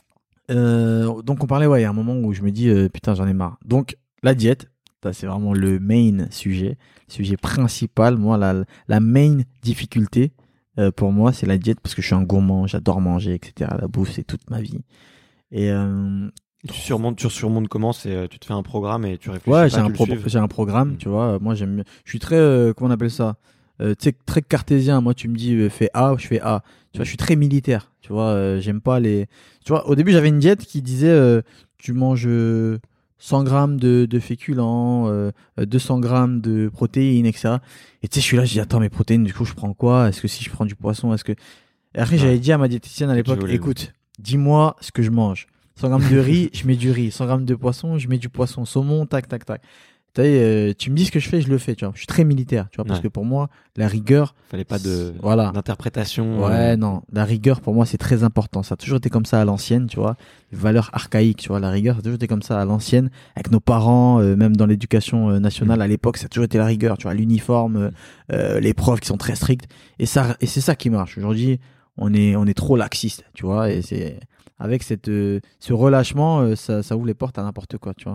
euh, donc on parlait, ouais, il y a un moment où je me dis, euh, putain, j'en ai marre. Donc, la diète, ça, c'est vraiment le main sujet, sujet principal. Moi, la, la main difficulté, euh, pour moi, c'est la diète parce que je suis un gourmand, j'adore manger, et cetera. La bouffe, c'est toute ma vie. Et, euh, Tu surmontes, tu surmontes comment? C'est, tu te fais un programme et tu réfléchis. Ouais, pas, j'ai un pro- j'ai un programme, mmh. tu vois. Moi, j'aime, je suis très, euh, comment on appelle ça? Euh, tu sais, très cartésien. Moi, tu me dis, euh, fais A, je fais A. Tu vois, je suis très militaire. Tu vois, euh, j'aime pas les. Tu vois, au début, j'avais une diète qui disait, euh, tu manges euh, cent grammes de, de féculents, euh, deux cents grammes de protéines, et cetera. Et tu sais, je suis là, je dis, attends, mes protéines, du coup, je prends quoi? Est-ce que si je prends du poisson, est-ce que. Et après, ouais. j'avais dit à ma diététicienne à l'époque, écoute, dis-moi ce que je mange. cent grammes de riz, je mets du riz. cent grammes de poisson, je mets du poisson. Saumon, tac, tac, tac. Tu sais, euh, tu me dis ce que je fais, je le fais, tu vois. Je suis très militaire, tu vois, parce ouais. que pour moi, la rigueur. Fallait pas de, voilà. d'interprétation. Ouais, euh... non. La rigueur, pour moi, c'est très important. Ça a toujours été comme ça à l'ancienne, tu vois. Les valeurs archaïques, tu vois. La rigueur, ça a toujours été comme ça à l'ancienne. Avec nos parents, euh, même dans l'éducation euh, nationale, mmh. à l'époque, ça a toujours été la rigueur, tu vois. L'uniforme, euh, euh, les profs qui sont très stricts. Et ça, et c'est ça qui marche. Aujourd'hui, on est, on est trop laxiste, tu vois. Et c'est, avec cette, euh, ce relâchement, euh, ça, ça ouvre les portes à n'importe quoi, tu vois.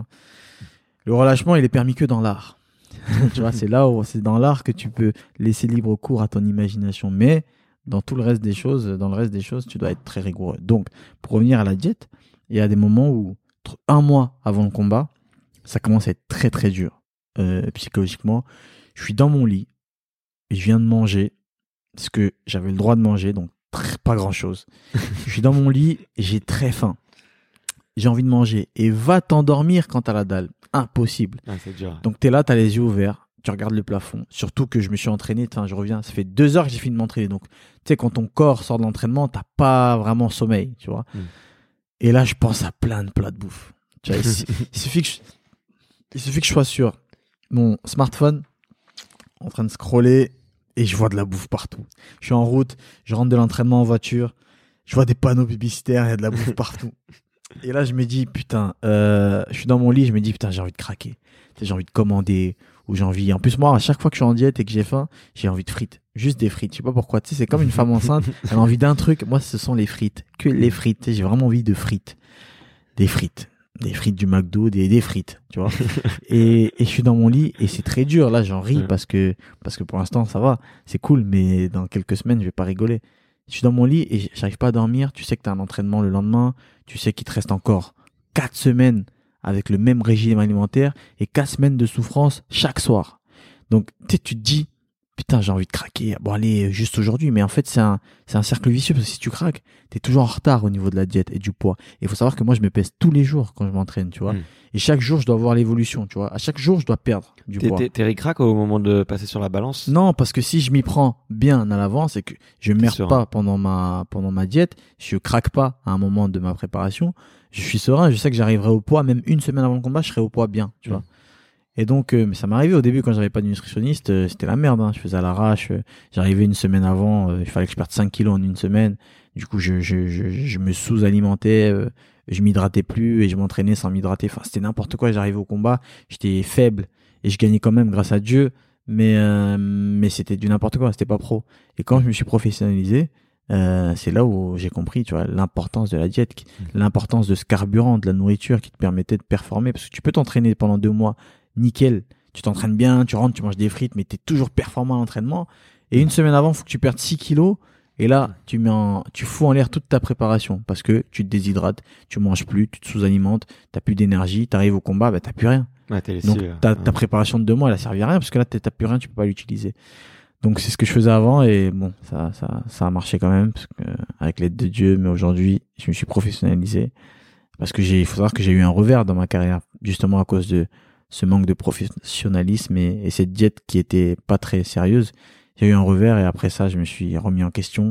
Le relâchement, il est permis que dans l'art. Tu vois, c'est là où c'est dans l'art que tu peux laisser libre cours à ton imagination. Mais dans tout le reste des choses, dans le reste des choses, tu dois être très rigoureux. Donc, pour revenir à la diète, il y a des moments où, un mois avant le combat, ça commence à être très très dur euh, psychologiquement. Je suis dans mon lit et je viens de manger ce que j'avais le droit de manger, donc très, pas grand chose. Je suis dans mon lit et j'ai très faim. J'ai envie de manger. Et va t'endormir quand t'as la dalle. Impossible. Ah, c'est dur. Donc t'es là, t'as les yeux ouverts, tu regardes le plafond. Surtout que je me suis entraîné, je reviens, ça fait deux heures que j'ai fini de m'entraîner. Donc tu sais, quand ton corps sort de l'entraînement, t'as pas vraiment sommeil, tu vois. Mm. Et là, je pense à plein de plats de bouffe. Tu vois, il, il, suffit que je, il suffit que je sois sur mon smartphone, en train de scroller, et je vois de la bouffe partout. Je suis en route, je rentre de l'entraînement en voiture, je vois des panneaux publicitaires, il y a de la bouffe partout. Et là, je me dis, putain, euh, je suis dans mon lit, je me dis, putain, j'ai envie de craquer. J'ai envie de commander, ou j'ai envie. En plus, moi, à chaque fois que je suis en diète et que j'ai faim, j'ai envie de frites. Juste des frites. Je sais pas pourquoi. Tu sais, c'est comme une femme enceinte, elle a envie d'un truc. Moi, ce sont les frites. Que les frites. Tu sais, j'ai vraiment envie de frites. Des frites. Des frites du McDo, des, des frites, tu vois. et, et je suis dans mon lit et c'est très dur. Là, j'en ris parce que, parce que pour l'instant, ça va. C'est cool, mais dans quelques semaines, je vais pas rigoler. Je suis dans mon lit et j'arrive pas à dormir. Tu sais que tu as un entraînement le lendemain. Tu sais qu'il te reste encore quatre semaines avec le même régime alimentaire et quatre semaines de souffrance chaque soir. Donc, tu sais, tu te dis, putain, j'ai envie de craquer. Bon, allez, juste aujourd'hui. Mais en fait, c'est un, c'est un cercle vicieux parce que si tu craques, t'es toujours en retard au niveau de la diète et du poids. Et il faut savoir que moi, je me pèse tous les jours quand je m'entraîne, tu vois. Mmh. Et chaque jour, je dois voir l'évolution, tu vois. À chaque jour, je dois perdre du t'es, poids. T'es, t'es ric-rac au moment de passer sur la balance? Non, parce que si je m'y prends bien à l'avance et que je merde serein. pas pendant ma, pendant ma diète, je craque pas à un moment de ma préparation, je suis serein, je sais que j'arriverai au poids, même une semaine avant le combat, je serai au poids bien, tu mmh. vois. Et donc, euh, mais ça m'est arrivé au début quand j'avais pas de nutritionniste, euh, c'était la merde, hein. Je faisais à l'arrache, euh, j'arrivais une semaine avant, euh, il fallait que je perde cinq kilos en une semaine. Du coup, je, je, je, je me sous-alimentais, euh, je m'hydratais plus et je m'entraînais sans m'hydrater. Enfin, c'était n'importe quoi. J'arrivais au combat, j'étais faible et je gagnais quand même grâce à Dieu, mais euh, mais c'était du n'importe quoi, c'était pas pro. Et quand je me suis professionnalisé, euh, c'est là où j'ai compris, tu vois, l'importance de la diète, l'importance de ce carburant, de la nourriture qui te permettait de performer, parce que tu peux t'entraîner pendant deux mois. Nickel, tu t'entraînes bien, tu rentres, tu manges des frites, mais tu es toujours performant à l'entraînement. Et une semaine avant, il faut que tu perdes six kilos. Et là, tu mets en, tu fous en l'air toute ta préparation parce que tu te déshydrates, tu manges plus, tu te sous-alimentes, t'as plus d'énergie, t'arrives au combat, bah t'as plus rien. Ouais, t'es laissé, Donc ta, ouais. ta préparation de deux mois, elle a servi à rien parce que là t'as plus rien, tu peux pas l'utiliser. Donc c'est ce que je faisais avant et bon, ça, ça, ça a marché quand même parce que avec l'aide de Dieu. Mais aujourd'hui, je me suis professionnalisé parce que j'ai, il faut savoir que j'ai eu un revers dans ma carrière justement à cause de ce manque de professionnalisme et, et cette diète qui était pas très sérieuse. J'ai eu un revers et après ça, je me suis remis en question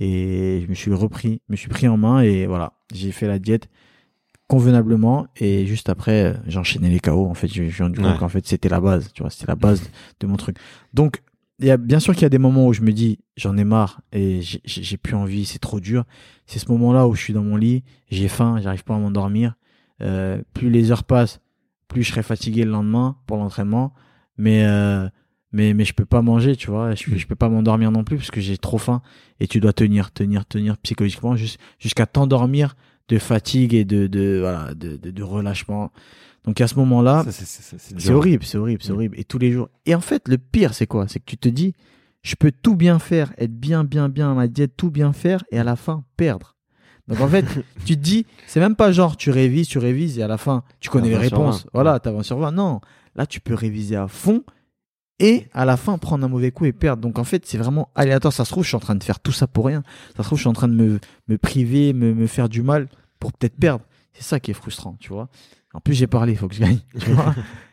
et je me suis repris, me suis pris en main et voilà, j'ai fait la diète convenablement et juste après, j'ai enchaîné les K O. En fait, je me suis rendu compte ouais. qu'en fait, c'était la base, tu vois, c'était la base de mon truc. Donc, il y a bien sûr qu'il y a des moments où je me dis, j'en ai marre et j'ai, j'ai plus envie, c'est trop dur. C'est ce moment-là où je suis dans mon lit, j'ai faim, j'arrive pas à m'endormir. Euh, plus les heures passent, plus je serai fatigué le lendemain pour l'entraînement, mais euh, mais mais je peux pas manger, tu vois, je, je peux pas m'endormir non plus parce que j'ai trop faim et tu dois tenir tenir tenir psychologiquement jus, jusqu'à t'endormir de fatigue et de de voilà de de, de relâchement. Donc à ce moment-là, ça, c'est, c'est, c'est, c'est, c'est horrible, c'est horrible, c'est mmh. horrible et tous les jours. Et en fait, le pire c'est quoi? C'est que tu te dis je peux tout bien faire, être bien bien bien à ma diète, tout bien faire et à la fin perdre. Donc en fait, tu te dis, c'est même pas genre tu révises, tu révises et à la fin, tu connais les réponses. Voilà, t'as vingt sur vingt. Non, là tu peux réviser à fond et à la fin prendre un mauvais coup et perdre. Donc en fait, c'est vraiment aléatoire. Ça se trouve, je suis en train de faire tout ça pour rien. Ça se trouve, je suis en train de me, me priver, me, me faire du mal pour peut-être perdre. C'est ça qui est frustrant, tu vois. En plus, j'ai parlé, il faut que je gagne, tu vois.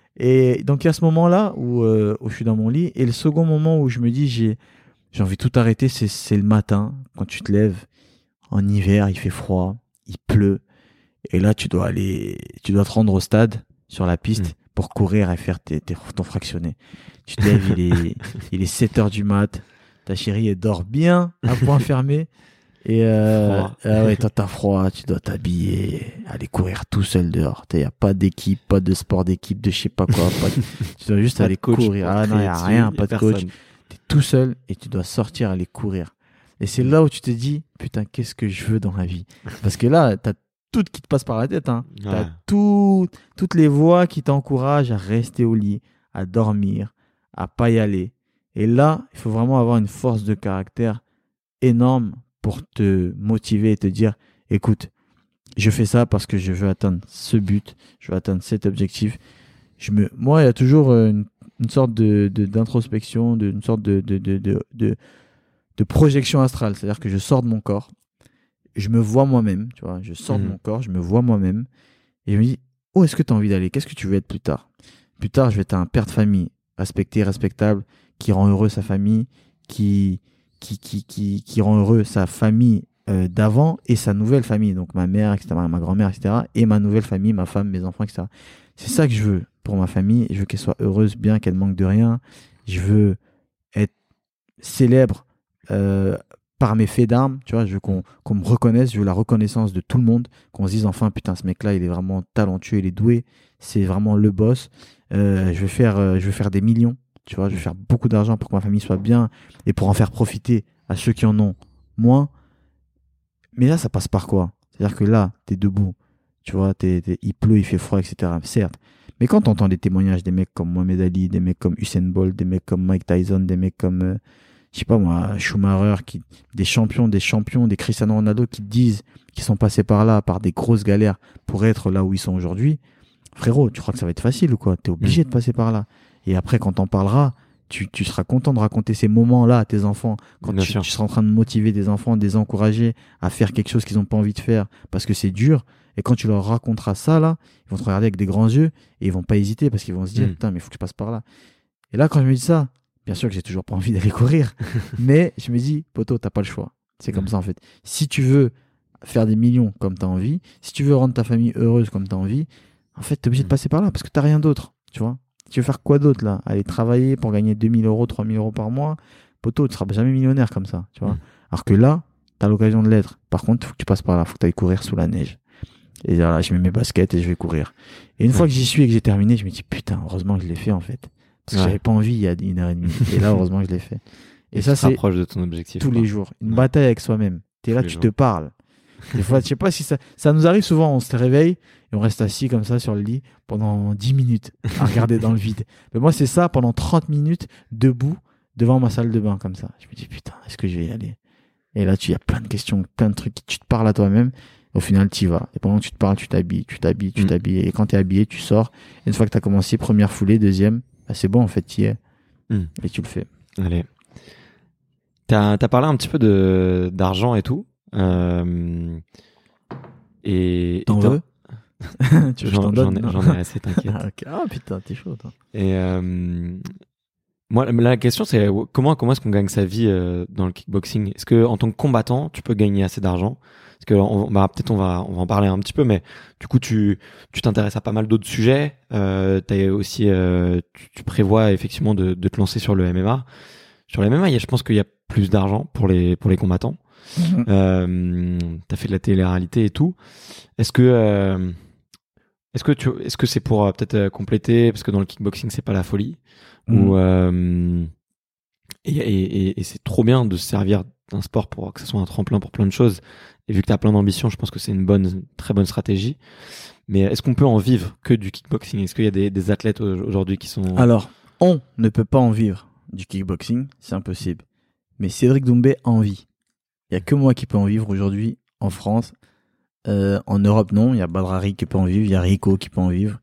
Et donc il y a ce moment-là où, euh, où je suis dans mon lit et le second moment où je me dis j'ai, j'ai envie de tout arrêter, c'est, c'est le matin quand tu te lèves. En hiver, il fait froid, il pleut. Et là, tu dois aller, tu dois te rendre au stade, sur la piste, mmh. pour courir et faire tes, tes, ton fractionné. Tu te lèves, il est, il est sept heures du mat. Ta chérie, elle dort bien, à point fermé. Et, euh, ah ouais, toi, t'as froid, tu dois t'habiller, aller courir tout seul dehors. Il n'y a pas d'équipe, pas de sport d'équipe, de je sais pas quoi. Pas de... Tu dois juste aller courir. Ah non, il n'y a rien, pas de coach. T'es tout seul et tu dois sortir, aller courir. Et c'est là où tu te dis, putain, qu'est-ce que je veux dans la vie? Parce que là, t'as tout qui te passe par la tête, hein. Ouais. T'as tout, toutes les voix qui t'encouragent à rester au lit, à dormir, à pas y aller. Et là, il faut vraiment avoir une force de caractère énorme pour te motiver et te dire, écoute, je fais ça parce que je veux atteindre ce but, je veux atteindre cet objectif. Je me, moi, il y a toujours une, une sorte de, de, d'introspection, de, une sorte de, de, de, de, de de projection astrale, c'est-à-dire que je sors de mon corps, je me vois moi-même, tu vois, je sors mmh. de mon corps, je me vois moi-même, et je me dis, où est-ce que tu as envie d'aller? Qu'est-ce que tu veux être plus tard? Plus tard, je vais être un père de famille, respecté, respectable, qui rend heureux sa famille, qui, qui, qui, qui, qui rend heureux sa famille euh, d'avant et sa nouvelle famille, donc ma mère, et cetera, ma grand-mère, et cetera, et ma nouvelle famille, ma femme, mes enfants, et cetera. C'est ça que je veux pour ma famille, je veux qu'elle soit heureuse, bien, qu'elle manque de rien, je veux être célèbre, Euh, par mes faits d'armes, tu vois, je veux qu'on, qu'on me reconnaisse, je veux la reconnaissance de tout le monde, qu'on se dise enfin putain ce mec là il est vraiment talentueux, il est doué, c'est vraiment le boss. Euh, je veux faire, euh, je veux faire des millions, tu vois, je veux faire beaucoup d'argent pour que ma famille soit bien et pour en faire profiter à ceux qui en ont moins. Mais là ça passe par quoi? C'est-à-dire que là t'es debout, tu vois, t'es, t'es, il pleut, il fait froid, et cetera. Certes, mais quand t'entends des témoignages des mecs comme Mohamed Ali, des mecs comme Usain Bolt, des mecs comme Mike Tyson, des mecs comme euh, je sais pas moi, Schumacher, qui, des champions, des champions, des Cristiano Ronaldo qui disent qu'ils sont passés par là, par des grosses galères pour être là où ils sont aujourd'hui. Frérot, tu crois que ça va être facile ou quoi? T'es obligé mmh. de passer par là. Et après, quand t'en parleras, tu, tu seras content de raconter ces moments-là à tes enfants quand Bien tu, sûr. tu seras en train de motiver des enfants, de les encourager à faire quelque chose qu'ils n'ont pas envie de faire parce que c'est dur. Et quand tu leur raconteras ça, là, ils vont te regarder avec des grands yeux et ils vont pas hésiter parce qu'ils vont se dire, Mm. putain, mais il faut que je passe par là. Et là, quand je me dis ça, bien sûr que j'ai toujours pas envie d'aller courir, mais je me dis, poto, t'as pas le choix. C'est comme Mm. ça, en fait. Si tu veux faire des millions comme tu as envie, si tu veux rendre ta famille heureuse comme tu as envie, en fait, tu es obligé Mm. de passer par là parce que tu n'as rien d'autre, tu vois. Tu veux faire quoi d'autre, là? Aller travailler pour gagner deux mille euros, trois mille euros par mois, poto, tu seras jamais millionnaire comme ça, tu vois. Mm. Alors que là, tu as l'occasion de l'être. Par contre, il faut que tu passes par là, il faut que tu ailles courir sous la neige. Et là, je mets mes baskets et je vais courir. Et une fois Ouais. que j'y suis et que j'ai terminé, je me dis, putain, heureusement que je l'ai fait, en fait. Parce que Ouais. j'avais pas envie il y a une heure et demie. Et là, heureusement que je l'ai fait. Et, Et ça, tu te c'est rapproches de ton objectif. tous quoi. les jours. Une Ouais. bataille avec soi-même. Tu es là, Tous les tu jours. te parles. Des fois, je sais pas si ça, ça nous arrive souvent, on se réveille et on reste assis comme ça sur le lit pendant dix minutes à regarder dans le vide. Mais moi, c'est ça pendant trente minutes debout devant ma salle de bain comme ça. Je me dis, putain, est-ce que je vais y aller? Et là, tu y a plein de questions, plein de trucs, tu te parles à toi-même. Au final, tu y vas. Et pendant que tu te parles, tu t'habilles, tu t'habilles, tu Mm. t'habilles. Et quand tu es habillé, tu sors. Et une fois que tu as commencé, première foulée, deuxième, bah, c'est bon, en fait, tu y es. Mm. Et tu le fais. Allez. T'as as parlé un petit peu de d'argent et tout. Euh, et T'en et t'as- veux? Tu veux que je J'en t'en j'en donne? ai, Non. j'en ai assez, t'inquiète. Ah, ok. Ah, putain, t'es chaud, toi. Et euh, moi, la question, c'est comment, comment est-ce qu'on gagne sa vie euh, dans le kickboxing? Est-ce que en tant que combattant, tu peux gagner assez d'argent? Parce que on, bah, peut-être on va, on va en parler un petit peu, mais du coup, tu, tu t'intéresses à pas mal d'autres sujets. Euh, t'as aussi, euh, tu, tu prévois effectivement de, de te lancer sur le M M A. Sur le M M A, il y a, je pense qu'il y a plus d'argent pour les, pour les combattants. Mhm. Euh, t'as fait de la télé-réalité et tout. Est-ce que, euh, est-ce que tu, est-ce que c'est pour euh, peut-être euh, compléter, parce que dans le kickboxing c'est pas la folie, Mhm. ou euh, et, et, et, et c'est trop bien de se servir d'un sport pour que ça soit un tremplin pour plein de choses. Et vu que t'as plein d'ambition, je pense que c'est une bonne, très bonne stratégie. Mais est-ce qu'on peut en vivre que du kickboxing? Est-ce qu'il y a des, des athlètes aujourd'hui qui sont Alors, on ne peut pas en vivre du kickboxing, c'est impossible. Mais Cédric Doumbé en vit. Il n'y a que moi qui peux en vivre aujourd'hui en France. Euh, en Europe, non. Il y a Badrari qui peut en vivre, il y a Rico qui peut en vivre.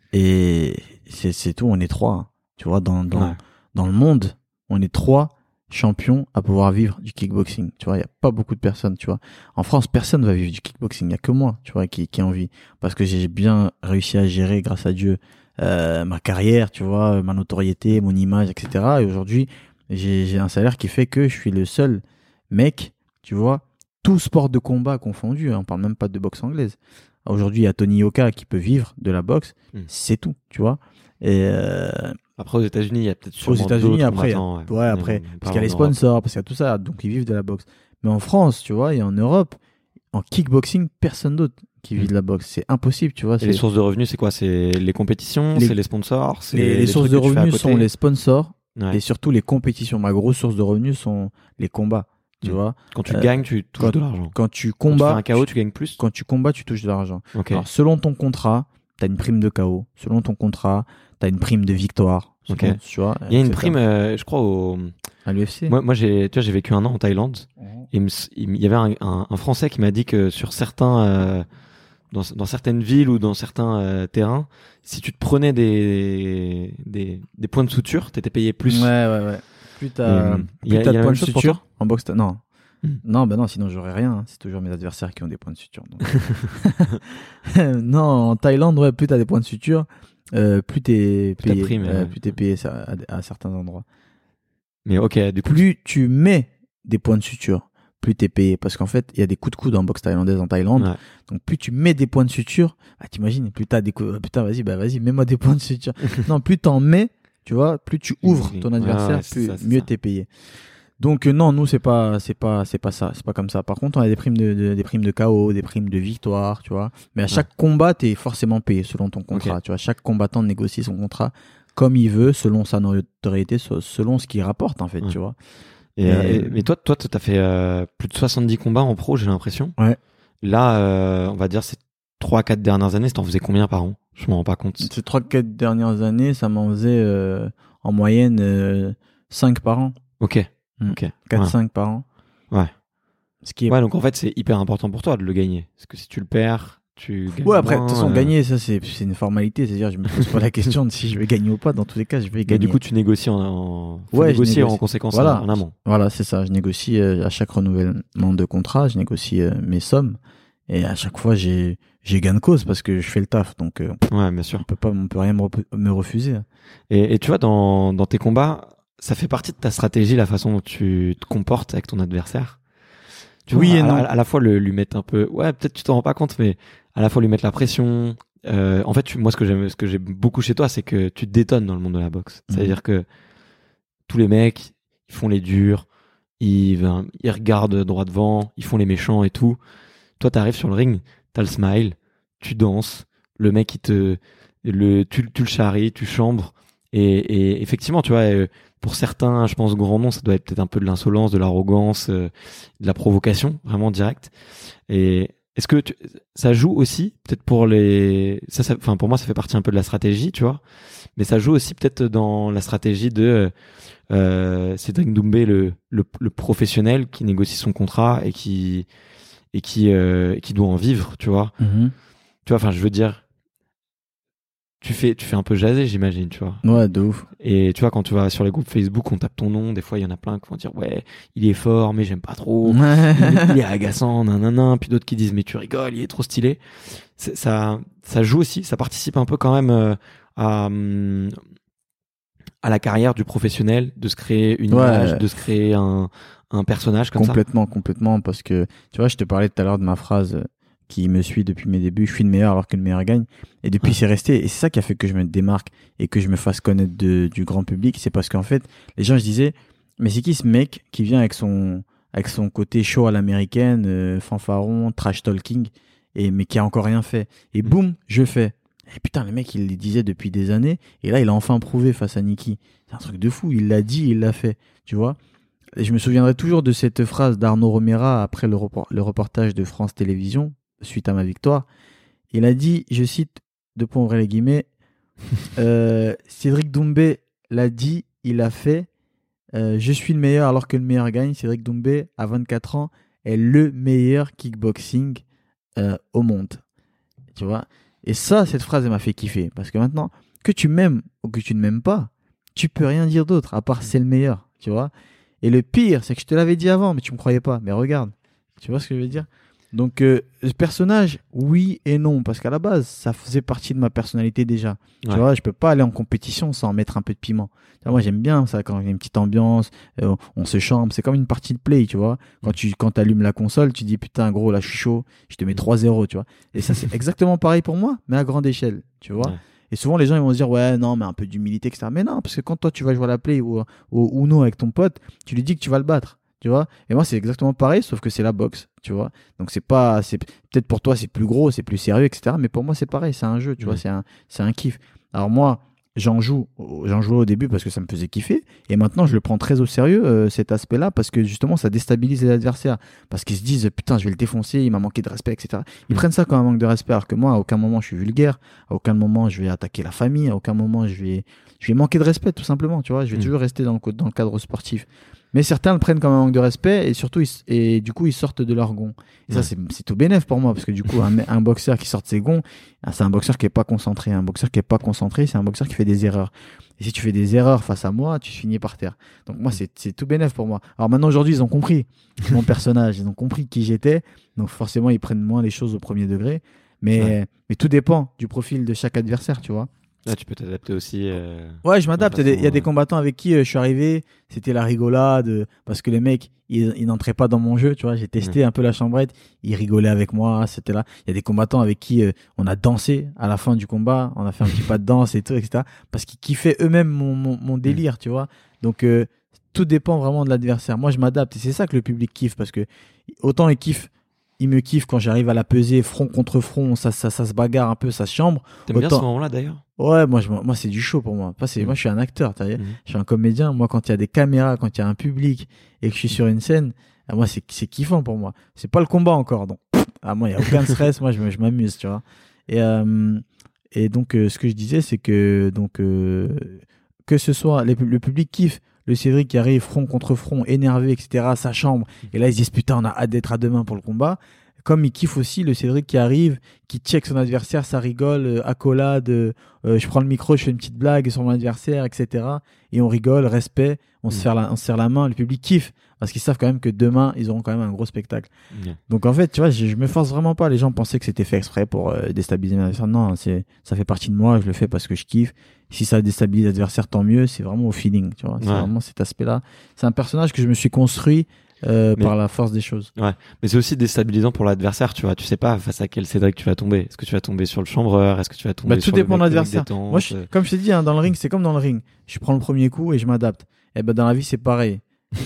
Et c'est, c'est tout, on est trois. Hein. Tu vois, dans, dans, Ouais. dans le monde, on est trois champions à pouvoir vivre du kickboxing. Tu vois, il n'y a pas beaucoup de personnes, tu vois. En France, personne ne va vivre du kickboxing. Il n'y a que moi, tu vois, qui, qui en vit. Parce que j'ai bien réussi à gérer, grâce à Dieu, euh, ma carrière, tu vois, ma notoriété, mon image, et cetera. Et aujourd'hui, j'ai, j'ai un salaire qui fait que je suis le seul mec, tu vois, tout sport de combat confondu, hein, on parle même pas de boxe anglaise. Aujourd'hui, il y a Tony Yoka qui peut vivre de la boxe, Mm. c'est tout, tu vois. Et euh, Après aux États-Unis, il y a peut-être aux sûrement États-unis, d'autres après, combattants, ouais, après, Mais parce qu'il y a les en Europe. sponsors, parce qu'il y a tout ça, donc ils vivent de la boxe. Mais en France, tu vois, et en Europe, en kickboxing, personne d'autre qui vit Mm. de la boxe. C'est impossible, tu vois. Et C'est... les sources de revenus, c'est quoi? C'est les compétitions, Les- c'est les sponsors, c'est Les, les sources trucs de que tu fais à revenus côté? sont les sponsors Ouais. et surtout les compétitions. Ma grosse source de revenus sont les combats, tu Mm. vois. Quand tu euh, gagnes, tu touches quand- de l'argent. Quand tu Quand tu fais combats, un K O, tu gagnes plus? quand tu combats, tu touches de l'argent. Ok. Alors, selon ton contrat, tu as une prime de K O. Selon ton contrat, tu as une prime de victoire. Ok. Selon- tu vois, Il y a une et cetera. prime, euh, je crois, au... à l'U F C. Moi, moi j'ai, tu vois, j'ai vécu un an en Thaïlande. Mhm. Et il, me s- il me- il y avait un, un, un Français qui m'a dit que sur certains, euh, dans, dans certaines villes ou dans certains euh, terrains, si tu te prenais des, des, des points de suture, t'étais payé plus. Ouais, ouais, ouais. Plus t'as, Et, plus il y a- t'as il y a de la points même de chose pour suture en boxe, t'as- non. Hmm. Non, bah non, sinon j'aurais rien. hein. C'est toujours mes adversaires qui ont des points de suture. donc. non, en Thaïlande, ouais, plus t'as des points de suture, euh, plus t'es Plus t'as payé. prime, euh, ouais. plus t'es payé ça, à, à certains endroits. Mais ok, du coup, Plus tu mets des points de suture, plus t'es payé. Parce qu'en fait, il y a des coups de coude en boxe thaïlandaise en Thaïlande. Ouais. Donc plus tu mets des points de suture, bah, t'imagines, plus t'as des coups. ah, Putain, vas-y, bah vas-y, mets-moi des points de suture. non, plus t'en mets, tu vois, plus tu ouvres ton Ouais, adversaire, ouais, c'est plus ça, c'est mieux ça. t'es payé. Donc euh, non, nous c'est pas c'est pas c'est pas ça, c'est pas comme ça. Par contre, on a des primes de, de- des primes de K O, des primes de victoire, tu vois. Mais à chaque combat, t'es forcément payé selon ton contrat, Ok. tu vois. Chaque combattant négocie son contrat comme il veut, selon sa notoriété, so- selon ce qu'il rapporte en fait, Ouais. tu vois. Et, euh, Et- et- mais toi, toi, t'as fait euh, plus de soixante-dix combats en pro, j'ai l'impression. Ouais. Là, euh, on va dire ces trois quatre dernières années, t'en faisais combien par an? Je m'en rends pas compte. Ces trois quatre dernières années, ça m'en faisait euh, en moyenne euh, cinq par an, Ok. Mm. Ok. quatre Ouais. cinq par an. Ouais. Ce qui est Ouais, donc en fait, c'est hyper important pour toi de le gagner. Parce que si tu le perds, tu gagnes Ouais, après, de moins, toute façon, euh... gagner, ça, c'est, c'est une formalité. C'est-à-dire, je me pose pas la question de si je vais gagner ou pas. Dans tous les cas, je vais gagner. Mais du coup, tu négocies en, en... Faut ouais, négocier négocie. en conséquence voilà. en, en amont. Voilà, c'est ça. Je négocie euh, à chaque renouvellement de contrat, je négocie euh, mes sommes. Et à chaque fois, j'ai, j'ai gain de cause parce que je fais le taf. Donc, euh, ouais, bien sûr. On peut pas, on peut rien me, rep- me refuser. Et, et tu vois, dans, dans tes combats, ça fait partie de ta stratégie, la façon dont tu te comportes avec ton adversaire. Tu oui vois, et à, non. À, à la fois le, lui mettre un peu, ouais, peut-être tu t'en rends pas compte, mais à la fois lui mettre la pression. Euh, en fait, tu, moi, ce que j'aime, ce que j'aime beaucoup chez toi, c'est que tu te détonnes dans le monde de la boxe. Mmh. C'est-à-dire que tous les mecs, ils font les durs, ils, ils regardent droit devant, ils font les méchants et tout. Toi, t'arrives sur le ring, t'as le smile, tu danses, le mec, il te, le, tu, tu le charries, tu chambres. Et, et effectivement, tu vois, euh, pour certains, je pense, grands noms, ça doit être peut-être un peu de l'insolence, de l'arrogance, euh, de la provocation, vraiment directe. Et est-ce que tu, ça joue aussi, peut-être pour les, ça, ça, enfin, pour moi, ça fait partie un peu de la stratégie, tu vois, mais ça joue aussi peut-être dans la stratégie de euh, Cédric Doumbé, le, le, le professionnel qui négocie son contrat et qui et qui euh, qui doit en vivre, tu vois. Mm-hmm. Tu vois, enfin, je veux dire, tu fais tu fais un peu jaser, j'imagine, tu vois. Ouais, de ouf. Et tu vois, quand tu vas sur les groupes Facebook, on tape ton nom, des fois il y en a plein qui vont dire ouais, il est fort mais j'aime pas trop, il, il est agaçant, nanana, puis d'autres qui disent mais tu rigoles, il est trop stylé. C'est, ça ça joue aussi, ça participe un peu quand même euh, à à la carrière du professionnel, de se créer une ouais. image, de se créer un un personnage comme complètement, ça. Complètement, complètement, parce que tu vois, je te parlais tout à l'heure de ma phrase qui me suit depuis mes débuts, je suis le meilleur alors que le meilleur gagne. Et depuis, ouais. c'est resté. Et c'est ça qui a fait que je me démarque et que je me fasse connaître de, du grand public. C'est parce qu'en fait, les gens, je disais, mais c'est qui ce mec qui vient avec son, avec son côté show à l'américaine, euh, fanfaron, trash talking, et, mais qui a encore rien fait. Et boum, je fais. Et putain, le mec, il le disait depuis des années. Et là, il a enfin prouvé face à Nicky. C'est un truc de fou. Il l'a dit, il l'a fait. Tu vois? Et je me souviendrai toujours de cette phrase d'Arnaud Romera après le, report, le reportage de France Télévisions, suite à ma victoire. Il a dit, je cite, de point ouvrir les guillemets, euh, Cédric Doumbé l'a dit, il a fait, euh, je suis le meilleur alors que le meilleur gagne. Cédric Doumbé, à vingt-quatre ans, est le meilleur kickboxing euh, au monde. Tu vois? Et ça, cette phrase, elle m'a fait kiffer. Parce que maintenant, que tu m'aimes ou que tu ne m'aimes pas, tu peux rien dire d'autre, à part c'est le meilleur. Tu vois? Et le pire, c'est que je te l'avais dit avant, mais tu me croyais pas. Mais regarde, tu vois ce que je veux dire? Donc, euh, ce personnage, oui et non, parce qu'à la base, ça faisait partie de ma personnalité déjà. Ouais. Tu vois, je peux pas aller en compétition sans mettre un peu de piment. Vois, moi, j'aime bien ça quand il y a une petite ambiance, euh, on se chambre, c'est comme une partie de play, tu vois. Quand tu quand allumes la console, tu dis putain, gros, là, je suis chaud, je te mets trois zéro, tu vois. Et ça, c'est exactement pareil pour moi, mais à grande échelle, tu vois. Ouais. Et souvent, les gens ils vont se dire, ouais, non, mais un peu d'humilité, et cetera. Mais non, parce que quand toi, tu vas jouer à la play ou au Uno avec ton pote, tu lui dis que tu vas le battre, tu vois. Et moi, c'est exactement pareil, sauf que c'est la boxe, tu vois. Donc, c'est pas, c'est peut-être pour toi, c'est plus gros, c'est plus sérieux, et cetera. Mais pour moi, c'est pareil, c'est un jeu, tu mmh. vois, c'est un, c'est un kiff. Alors, moi, j'en joue, j'en jouais au début parce que ça me faisait kiffer. Et maintenant, je le prends très au sérieux, euh, cet aspect-là, parce que justement, ça déstabilise les adversaires. Parce qu'ils se disent, putain, je vais le défoncer, il m'a manqué de respect, et cetera. Ils mmh. prennent ça comme un manque de respect, alors que moi, à aucun moment, je suis vulgaire, à aucun moment, je vais attaquer la famille, à aucun moment, je vais, je vais manquer de respect, tout simplement, tu vois. Je vais mmh. toujours rester dans le, dans le cadre sportif. Mais certains le prennent comme un manque de respect et surtout, ils, et du coup, ils sortent de leur gond. Et ouais. ça, c'est, c'est tout bénef pour moi parce que du coup, un, un boxeur qui sort de ses gonds, c'est un boxeur qui est pas concentré. Un boxeur qui est pas concentré, c'est un boxeur qui fait des erreurs. Et si tu fais des erreurs face à moi, tu finis par terre. Donc moi, c'est, c'est tout bénef pour moi. Alors maintenant, aujourd'hui, ils ont compris mon personnage, ils ont compris qui j'étais. Donc forcément, ils prennent moins les choses au premier degré. Mais, ouais. mais tout dépend du profil de chaque adversaire, tu vois. Là, tu peux t'adapter aussi. Euh, ouais, je m'adapte. Il y a des combattants avec qui euh, je suis arrivé, c'était la rigolade, euh, parce que les mecs, ils, ils n'entraient pas dans mon jeu, tu vois. J'ai testé mmh. un peu la chambrette, ils rigolaient avec moi, c'était là. Il y a des combattants avec qui euh, on a dansé à la fin du combat, on a fait un petit pas de danse et tout, et cetera. Parce qu'ils kiffaient eux-mêmes mon, mon, mon délire, mmh. tu vois. Donc, euh, tout dépend vraiment de l'adversaire. Moi, je m'adapte et c'est ça que le public kiffe, parce que autant ils kiffent. Il me kiffe quand j'arrive à la peser front contre front, ça, ça, ça se bagarre un peu, ça se chambre. T'aimes Autant... bien ce moment-là d'ailleurs? Ouais, moi, je, moi c'est du show pour moi. Moi, c'est, mmh. moi je suis un acteur, t'as vu mmh. Je suis un comédien. Moi, quand il y a des caméras, quand il y a un public et que je suis sur une scène, à moi c'est, c'est kiffant pour moi. C'est pas le combat encore, donc à moi il y a aucun stress. Moi, je, je m'amuse, tu vois. Et euh, et donc euh, ce que je disais, c'est que donc euh, que ce soit les, le public kiffe. Le Cédric qui arrive front contre front, énervé, et cetera, sa chambre. Et là, ils se disent, putain, on a hâte d'être à demain pour le combat. comme il kiffe aussi le Cédric qui arrive, qui check son adversaire, ça rigole, euh, accolade, euh, euh, je prends le micro, je fais une petite blague sur mon adversaire, et cetera. Et on rigole, respect, on, mmh. se, serre la, on se serre la main, le public kiffe, parce qu'ils savent quand même que demain, ils auront quand même un gros spectacle. Mmh. Donc en fait, tu vois, je, je me force vraiment pas. Les gens pensaient que c'était fait exprès pour euh, déstabiliser l'adversaire. Non, c'est, ça fait partie de moi, je le fais parce que je kiffe. Si ça déstabilise l'adversaire, tant mieux, c'est vraiment au feeling, tu vois. C'est ouais. vraiment cet aspect-là. C'est un personnage que je me suis construit Euh, mais, par la force des choses. Ouais, mais c'est aussi déstabilisant pour l'adversaire, tu vois. Tu sais pas face à quel Cédric tu vas tomber. Est-ce que tu vas tomber sur le chambreur? Est-ce que tu vas tomber bah, sur tout dépend le de l'adversaire. Moi, je, comme je t'ai dit, hein, dans le ring, c'est comme dans le ring. Je prends le premier coup et je m'adapte. Et ben dans la vie, c'est pareil.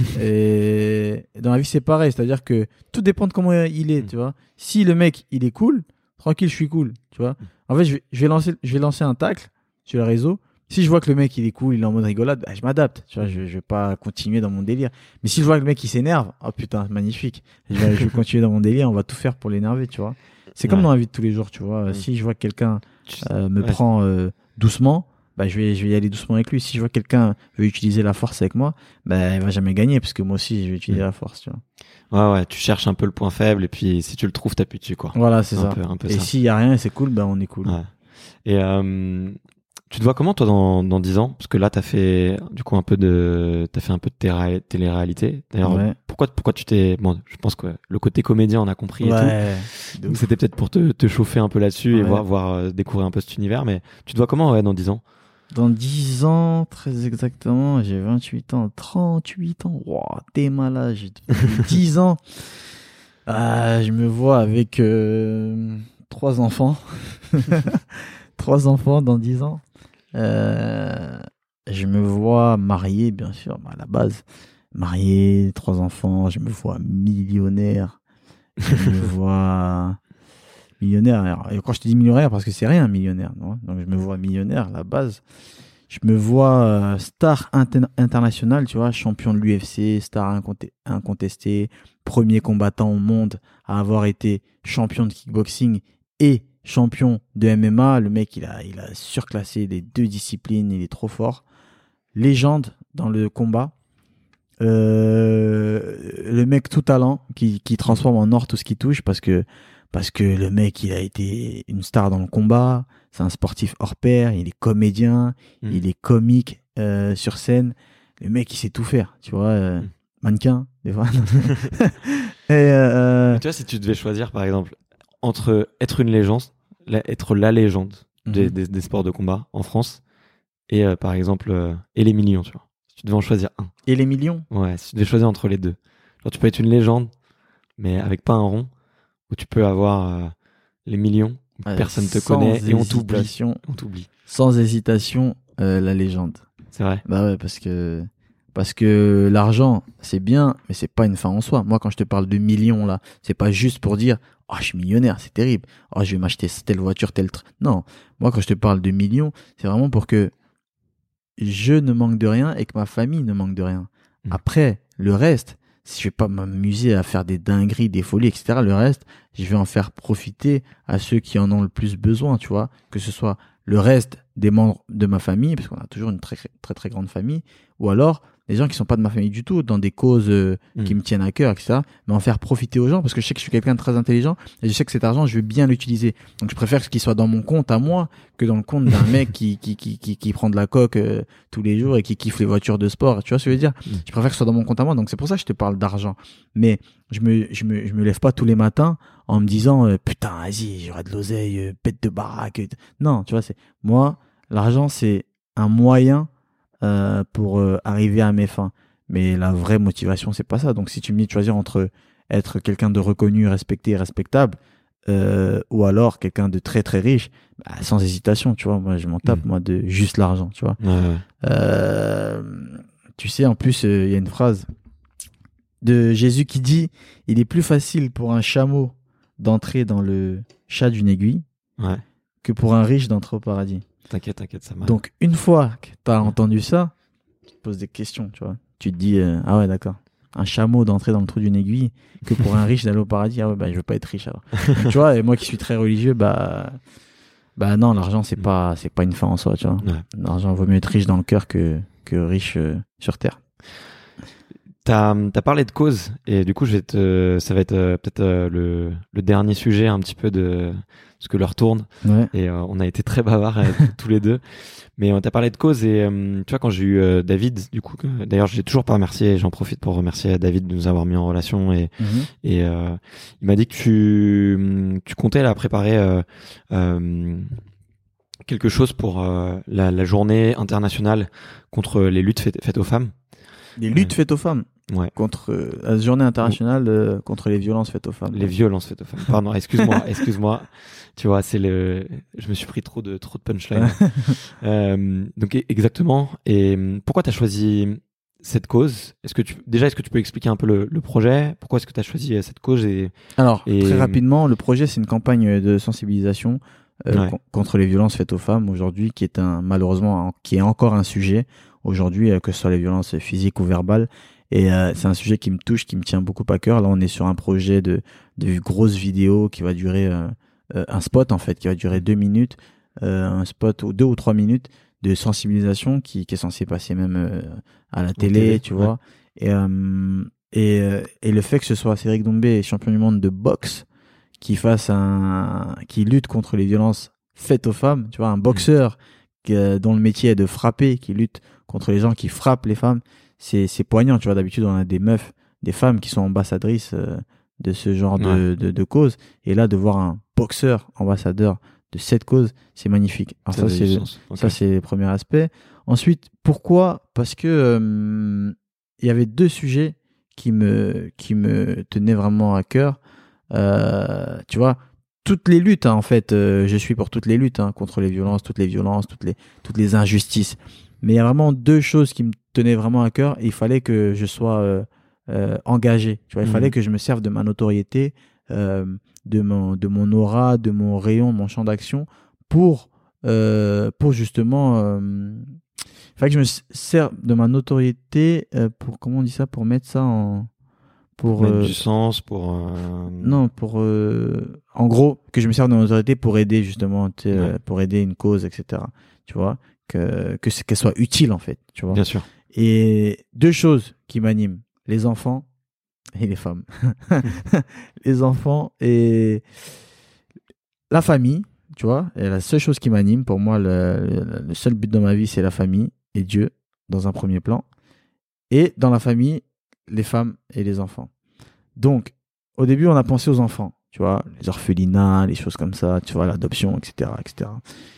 Et dans la vie, c'est pareil. C'est-à-dire que tout dépend de comment il est, tu vois. Si le mec, il est cool, tranquille, je suis cool, tu vois. En fait, je vais, je vais lancer, je vais lancer un tacle sur le réseau. Si je vois que le mec il est cool, il est en mode rigolade, bah, je m'adapte. Tu vois, je, je vais pas continuer dans mon délire. Mais si je vois que le mec il s'énerve, oh putain, magnifique. Je vais, je vais continuer dans mon délire. On va tout faire pour l'énerver, tu vois. C'est comme ouais. dans la vie de tous les jours, tu vois. Mmh. Si je vois que quelqu'un euh, me ouais. prend euh, doucement, bah je vais, je vais y aller doucement avec lui. Si je vois que quelqu'un veut utiliser la force avec moi, bah il va jamais gagner parce que moi aussi je vais utiliser mmh. la force, tu vois. Ouais ouais, tu cherches un peu le point faible et puis si tu le trouves, t'appuies dessus quoi. Voilà, c'est un ça. Peu, un peu et ça. s'il y a rien et c'est cool, bah on est cool. Ouais. Et euh, tu te vois comment toi dans dans dix ans? Parce que là t'as fait du coup un peu de t'as fait un peu de télé- télé-réalité. D'ailleurs ouais. pourquoi pourquoi tu t'es bon je pense que le côté comédien on a compris ouais, et tout. Donc c'était peut-être pour te te chauffer un peu là-dessus ouais. et voir voir euh, découvrir un peu cet univers. Mais tu te vois comment ouais dans dix ans? Dans dix ans, très exactement, j'ai vingt-huit ans, trente-huit ans. Wow, t'es malade, j'ai dix ans. Ah, je me vois avec euh, trois enfants. Trois enfants dans dix ans. Euh, je me vois marié, bien sûr, à la base. Marié, trois enfants, je me vois millionnaire. Je me vois millionnaire. Et quand je te dis millionnaire, parce que c'est rien, millionnaire. Non, donc je me vois millionnaire à la base. Je me vois euh, star inter- international, tu vois, champion de l'U F C, star inconte- incontesté, premier combattant au monde à avoir été champion de kickboxing et champion de M M A. Le mec, il a, il a surclassé les deux disciplines, il est trop fort. Légende dans le combat. Euh, le mec tout talent qui, qui transforme en or tout ce qu'il touche parce que, parce que le mec, il a été une star dans le combat. C'est un sportif hors pair, il est comédien, mmh. il est comique euh, sur scène. Le mec, il sait tout faire, tu vois. Euh, mmh. Mannequin, des fois. Et euh, tu vois, si tu devais choisir, par exemple, entre être une légende, la, être la légende mmh. des, des, des sports de combat en France et, euh, par exemple, euh, et les millions, tu vois. Si tu devais en choisir un. Et les millions? Ouais, si tu devais choisir entre les deux. Genre, tu peux être une légende, mais avec pas un rond, ou tu peux avoir euh, les millions. Euh, Personne te connaît et on t'oublie. On t'oublie. Sans hésitation, euh, la légende. C'est vrai. Bah ouais, parce que parce que l'argent, c'est bien, mais c'est pas une fin en soi. Moi, quand je te parle de millions là, c'est pas juste pour dire oh je suis millionnaire, c'est terrible. Oh je vais m'acheter telle voiture, tel truc. Non, moi quand je te parle de millions, c'est vraiment pour que je ne manque de rien et que ma famille ne manque de rien. Mmh. Après, le reste. Si je vais pas m'amuser à faire des dingueries, des folies, et cetera, le reste, je vais en faire profiter à ceux qui en ont le plus besoin, tu vois. Que ce soit le reste des membres de ma famille, parce qu'on a toujours une très, très, très grande famille, ou alors des gens qui sont pas de ma famille du tout, dans des causes euh, mmh. qui me tiennent à cœur, et cetera. Mais en faire profiter aux gens, parce que je sais que je suis quelqu'un de très intelligent, et je sais que cet argent, je veux bien l'utiliser. Donc je préfère qu'il soit dans mon compte à moi, que dans le compte d'un mec qui, qui, qui, qui, qui prend de la coke euh, tous les jours et qui kiffe les voitures de sport. Tu vois ce que je veux dire? Mmh. Je préfère que ce soit dans mon compte à moi. Donc c'est pour ça que je te parle d'argent. Mais je me, je me, je me lève pas tous les matins en me disant, euh, putain, vas-y, j'aurai de l'oseille, euh, pète de baraque. Euh, non, tu vois, c'est, moi, l'argent, c'est un moyen euh, pour euh, arriver à mes fins. Mais la vraie motivation, c'est pas ça. Donc si tu me dis de choisir entre être quelqu'un de reconnu, respecté et respectable, euh, ou alors quelqu'un de très très riche, bah, sans hésitation, tu vois, moi je m'en tape, mmh. moi, de juste l'argent, tu vois. Ouais, ouais. Euh, tu sais, en plus, il euh, y a une phrase de Jésus qui dit « Il est plus facile pour un chameau d'entrer dans le chat d'une aiguille ouais. que pour un riche d'entrer au paradis. » T'inquiète, t'inquiète, ça marche. Donc, une fois que tu as entendu ça, tu te poses des questions, tu vois. Tu te dis euh, « Ah ouais, d'accord. Un chameau d'entrer dans le trou d'une aiguille que pour un riche d'aller au paradis. Ah ouais, bah je veux pas être riche alors. » Tu vois, et moi qui suis très religieux, bah... Bah non, l'argent, c'est pas, c'est pas une fin en soi, tu vois. Ouais. L'argent, vaut mieux être riche dans le cœur que, que riche euh, sur terre. T'as, t'as parlé de cause et du coup, je vais te, ça va être euh, peut-être euh, le, le dernier sujet un petit peu de ce que l'heure tourne. Ouais. Et euh, on a été très bavards euh, tous les deux. Mais on t'a parlé de cause et euh, tu vois, quand j'ai eu euh, David, du coup, que, d'ailleurs, je l'ai toujours pas remercié et j'en profite pour remercier David de nous avoir mis en relation et, Mm-hmm. et euh, il m'a dit que tu, tu comptais là préparer euh, euh, quelque chose pour euh, la, la journée internationale contre les luttes faites, faites aux femmes. Les luttes faites aux femmes. Ouais. Contre euh, la journée internationale euh, contre les violences faites aux femmes. Les violences faites aux femmes. Pardon, excuse-moi, excuse-moi. Tu vois, c'est le. Je me suis pris trop de trop de punchline. euh, donc exactement. Et pourquoi t'as choisi cette cause? Est-ce que tu déjà est-ce que tu peux expliquer un peu le, le projet? Pourquoi est-ce que t'as choisi cette cause? Et alors et... très rapidement, le projet c'est une campagne de sensibilisation euh, ouais. con- contre les violences faites aux femmes aujourd'hui, qui est un malheureusement un, qui est encore un sujet aujourd'hui, euh, que ce soit les violences physiques ou verbales. Et euh, c'est un sujet qui me touche, qui me tient beaucoup à cœur. Là, on est sur un projet de, de grosse vidéo qui va durer euh, euh, un spot en fait, qui va durer deux minutes, euh, un spot ou deux ou trois minutes de sensibilisation qui, qui est censé passer même euh, à la télé, télé, tu ouais. vois. Et, euh, et, euh, et le fait que ce soit Cédric Doumbé, champion du monde de boxe, qui fasse un, qui lutte contre les violences faites aux femmes, tu vois, un boxeur qui, euh, dont le métier est de frapper, qui lutte contre les gens qui frappent les femmes. C'est, c'est poignant, tu vois. D'habitude, on a des meufs, des femmes qui sont ambassadrices euh, de ce genre de, Ouais. de, de cause. Et là, de voir un boxeur ambassadeur de cette cause, c'est magnifique. Alors ça, a c'est, du le, sens. Ok. ça, c'est le premier aspect. Ensuite, pourquoi? Parce que euh, il y avait deux sujets qui me, qui me tenaient vraiment à cœur. Euh, tu vois, toutes les luttes, hein, en fait, euh, je suis pour toutes les luttes hein, contre les violences, toutes les violences, toutes les, toutes les injustices. Mais il y a vraiment deux choses qui me tenaient vraiment à cœur. Et il fallait que je sois euh, euh, engagé. Tu vois, il Mhm. fallait que je me serve de ma notoriété, euh, de mon, de mon aura, de mon rayon, mon champ d'action pour, euh, pour justement. Euh, il fallait que je me serve de ma notoriété euh, pour comment on dit ça, pour mettre ça en pour Mettre euh, du sens pour. Euh... non, pour euh, en gros que je me serve de mon autorité pour aider justement, tu sais, Ouais. euh, pour aider une cause, et cetera. Tu vois, que que c'est- qu'elle soit utile en fait, tu vois. Bien sûr. Et deux choses qui m'animent, les enfants et les femmes. Les enfants et la famille, tu vois. Et la seule chose qui m'anime, pour moi, le, le, le seul but dans ma vie, c'est la famille et Dieu dans un premier plan. Et dans la famille, les femmes et les enfants. Donc, au début, on a pensé aux enfants, tu vois, les orphelinats, les choses comme ça, tu vois, l'adoption, et cetera, et cetera.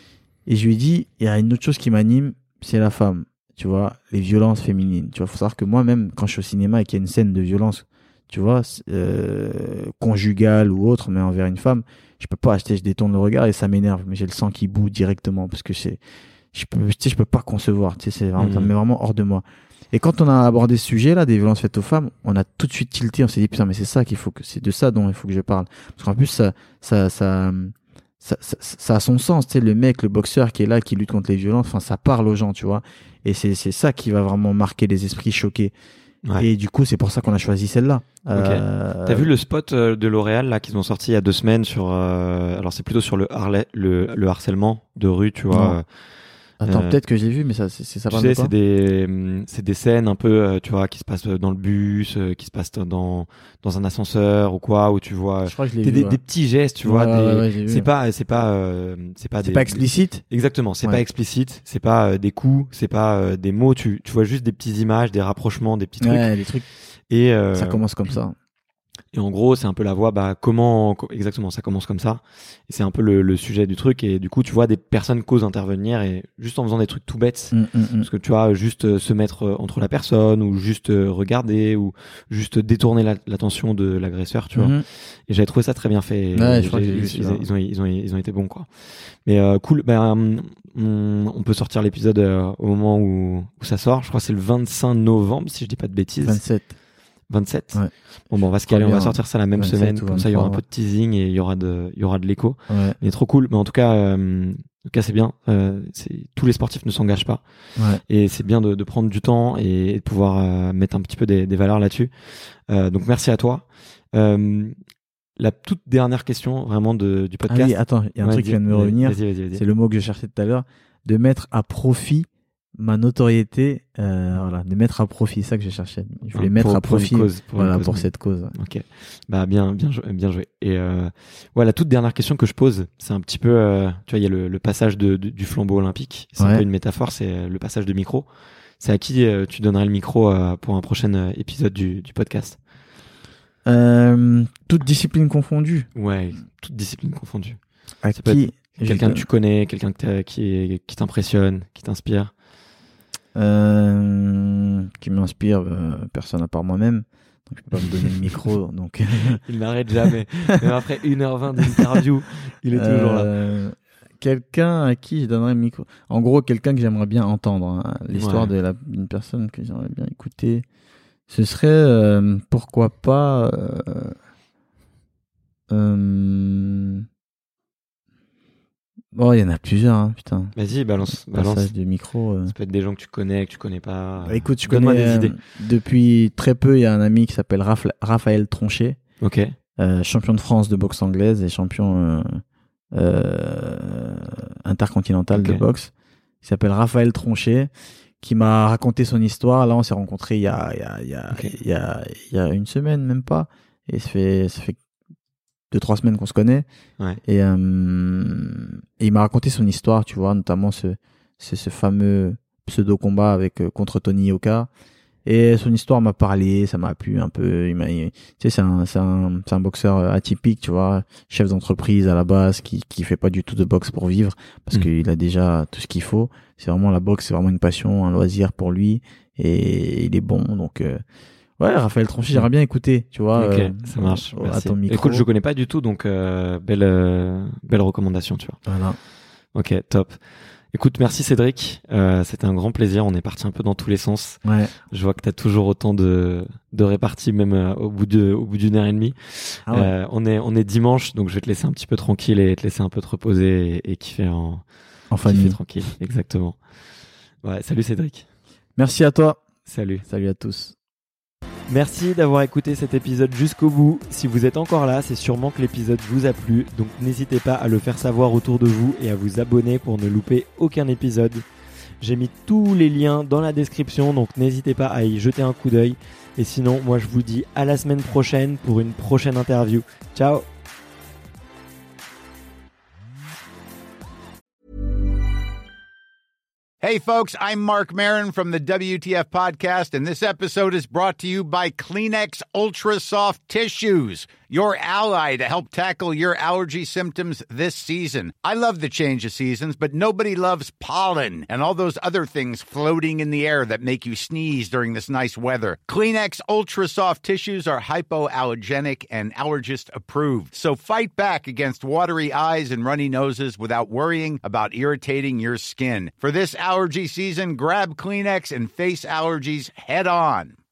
Et je lui ai dit, il y a une autre chose qui m'anime, c'est la femme, tu vois, les violences féminines. Tu vois, faut savoir que moi-même, quand je suis au cinéma et qu'il y a une scène de violence, tu vois, euh, conjugale ou autre, mais envers une femme, je peux pas acheter, je détourne le regard et ça m'énerve, mais j'ai le sang qui bout directement parce que c'est, je peux, tu sais, je peux pas concevoir, tu sais, c'est vraiment, Mhm. ça me met vraiment hors de moi. Et quand on a abordé ce sujet-là, des violences faites aux femmes, on a tout de suite tilté, on s'est dit, putain, mais c'est ça qu'il faut que, c'est de ça dont il faut que je parle. Parce qu'en plus, ça, ça, ça, ça, ça, ça a son sens, tu sais, le mec, le boxeur qui est là, qui lutte contre les violences, enfin, ça parle aux gens, tu vois. Et c'est, c'est ça qui va vraiment marquer les esprits choqués. Ouais. Et du coup, c'est pour ça qu'on a choisi celle-là. Ok. Euh, T'as vu le spot euh, de L'Oréal là qu'ils ont sorti il y a deux semaines sur euh, alors c'est plutôt sur le, harle- le le harcèlement de rue, tu vois. Non. euh, Attends, euh, peut-être que j'ai vu, mais ça, c'est, c'est ça Tu parle sais, de quoi c'est des hum, c'est des scènes un peu euh, tu vois qui se passent dans le bus, euh, qui se passent dans dans un ascenseur ou quoi, où tu vois Je crois que je l'ai des, vu. des, ouais. des petits gestes, tu Ouais, vois. ouais, des- ouais, ouais, j'ai vu. c'est pas c'est pas euh, c'est pas C'est des pas explicite. Exactement, c'est Ouais. pas explicite, c'est pas euh, des coups, c'est pas euh, des mots, tu tu vois juste des petites images, des rapprochements, des petits trucs. Ouais, les trucs. Et euh, Ça commence comme ça. Et en gros, c'est un peu la voie, bah, comment, co- exactement, ça commence comme ça. Et c'est un peu le, le sujet du truc. Et du coup, tu vois des personnes causent intervenir et juste en faisant des trucs tout bêtes. Mm, mm, mm. Parce que tu vois, juste euh, se mettre euh, entre la personne ou juste euh, regarder ou juste détourner la- l'attention de l'agresseur, tu vois. Mhm. Et j'avais trouvé ça très bien fait. Et Ouais, je crois que j'ai- j'ai vu ils, celui-là. ils ont, ils ont, ils ont été bons, quoi. Mais euh, cool. Ben, on, on peut sortir l'épisode euh, au moment où, où ça sort. Je crois que c'est le vingt-cinq novembre, si je dis pas de bêtises. vingt-sept. vingt-sept. Ouais. Bon, ben, on va se caler, on Bien. va sortir ça la même vingt-sept semaine. ou Comme ça, il y aura un vingt-trois, peu de teasing et il y aura de, il y aura de l'écho. Ouais. Mais trop cool. Mais en tout cas, euh, en tout cas, c'est bien. Euh, c'est, tous les sportifs ne s'engagent pas. Ouais. Et c'est bien de, de prendre du temps et de pouvoir euh, mettre un petit peu des, des valeurs là-dessus. Euh, donc, merci à toi. Euh, la toute dernière question, vraiment, de, du Ah podcast. oui, attends, il y a un Ouais, truc qui dis- vient de me vas-y, revenir. Vas-y, vas-y, vas-y. C'est le mot que je cherchais tout à l'heure. De mettre à profit ma notoriété, euh, voilà, de mettre à profit, c'est ça que je cherchais. Je voulais Ah, mettre pour, à profit, pour, cause, pour, voilà, cause, pour oui. cette cause. Ok, bah bien, bien, joué, bien joué. Et euh, ouais, la toute dernière question que je pose, c'est un petit peu, euh, tu vois, il y a le, le passage de, de, du flambeau olympique. C'est Ouais. un peu une métaphore, c'est le passage de micro. C'est à qui euh, tu donnerais le micro euh, pour un prochain euh, épisode du, du podcast? Euh, toute discipline confondue. Ouais, toute discipline confondue. À Ça peut qui être je quelqu'un que donne- tu connais, quelqu'un que t'as- qui, est- qui t'impressionne, qui t'inspire. euh, qui m'inspire, euh, personne à part moi-même. Donc je peux pas me donner le micro. Donc Il n'arrête jamais. Même après une heure vingt d'interview, il est toujours là. Euh, quelqu'un à qui je donnerais le micro. En gros, quelqu'un que j'aimerais bien entendre. Hein. L'histoire Ouais. de la, d'une personne que j'aimerais bien écouter. Ce serait, euh, pourquoi pas... Euh, euh, Bon, il y en a plusieurs, hein, putain. Vas-y, balance, balance. Passage du micro. euh. Ça peut être des gens que tu connais, que tu connais pas. Bah, écoute, je Donne-moi connais des euh, idées. depuis très peu, il y a un ami qui s'appelle Raph- Raphaël Tronchet, Ok. euh, champion de France de boxe anglaise et champion euh, euh, intercontinental Ok. de boxe. Il s'appelle Raphaël Tronchet, qui m'a raconté son histoire. Là, on s'est rencontrés il y a, il y a, il y a, Ok. il y a, il y a une semaine, même pas. Et ça fait, ça fait deux, trois semaines qu'on se connaît. Ouais. Et, euh, et il m'a raconté son histoire, tu vois, notamment ce, ce, ce fameux pseudo-combat avec, euh, contre Tony Yoka. Et son histoire m'a parlé, ça m'a plu un peu. Il m'a, il- tu sais, c'est un, c'est un, c'est un boxeur atypique, tu vois, chef d'entreprise à la base, qui, qui fait pas du tout de boxe pour vivre, parce Mm. qu'il a déjà tout ce qu'il faut. C'est vraiment la boxe, c'est vraiment une passion, un loisir pour lui, et il est bon. Donc, euh, ouais, Raphaël Tronchet, j'aimerais bien écouter, tu vois. Ok, euh, ça marche. à Merci. ton micro. Écoute, je connais pas du tout, donc euh, belle, euh, belle recommandation, tu vois. Voilà. Ok, top. Écoute, merci Cédric. Euh, c'était un grand plaisir. On est parti un peu dans tous les sens. Ouais. Je vois que tu as toujours autant de, de réparties, même euh, au bout de, au bout d'une heure et demie. Ah ouais. Euh, on est, on est dimanche, donc je vais te laisser un petit peu tranquille et te laisser un peu te reposer et, et kiffer en, En kiffer famille. tranquille. Exactement. Ouais, salut Cédric. Merci à toi. Salut. Salut à tous. Merci d'avoir écouté cet épisode jusqu'au bout. Si vous êtes encore là, c'est sûrement que l'épisode vous a plu, donc n'hésitez pas à le faire savoir autour de vous et à vous abonner pour ne louper aucun épisode. J'ai mis tous les liens dans la description, donc n'hésitez pas à y jeter un coup d'œil. Et sinon, moi je vous dis à la semaine prochaine pour une prochaine interview. Ciao! Hey, folks, I'm Mark Maron from the W T F Podcast, and this episode is brought to you by Kleenex Ultra Soft Tissues, your ally to help tackle your allergy symptoms this season. I love the change of seasons, but nobody loves pollen and all those other things floating in the air that make you sneeze during this nice weather. Kleenex Ultra Soft Tissues are hypoallergenic and allergist approved, so fight back against watery eyes and runny noses without worrying about irritating your skin. For this allergy season, grab Kleenex and face allergies head on.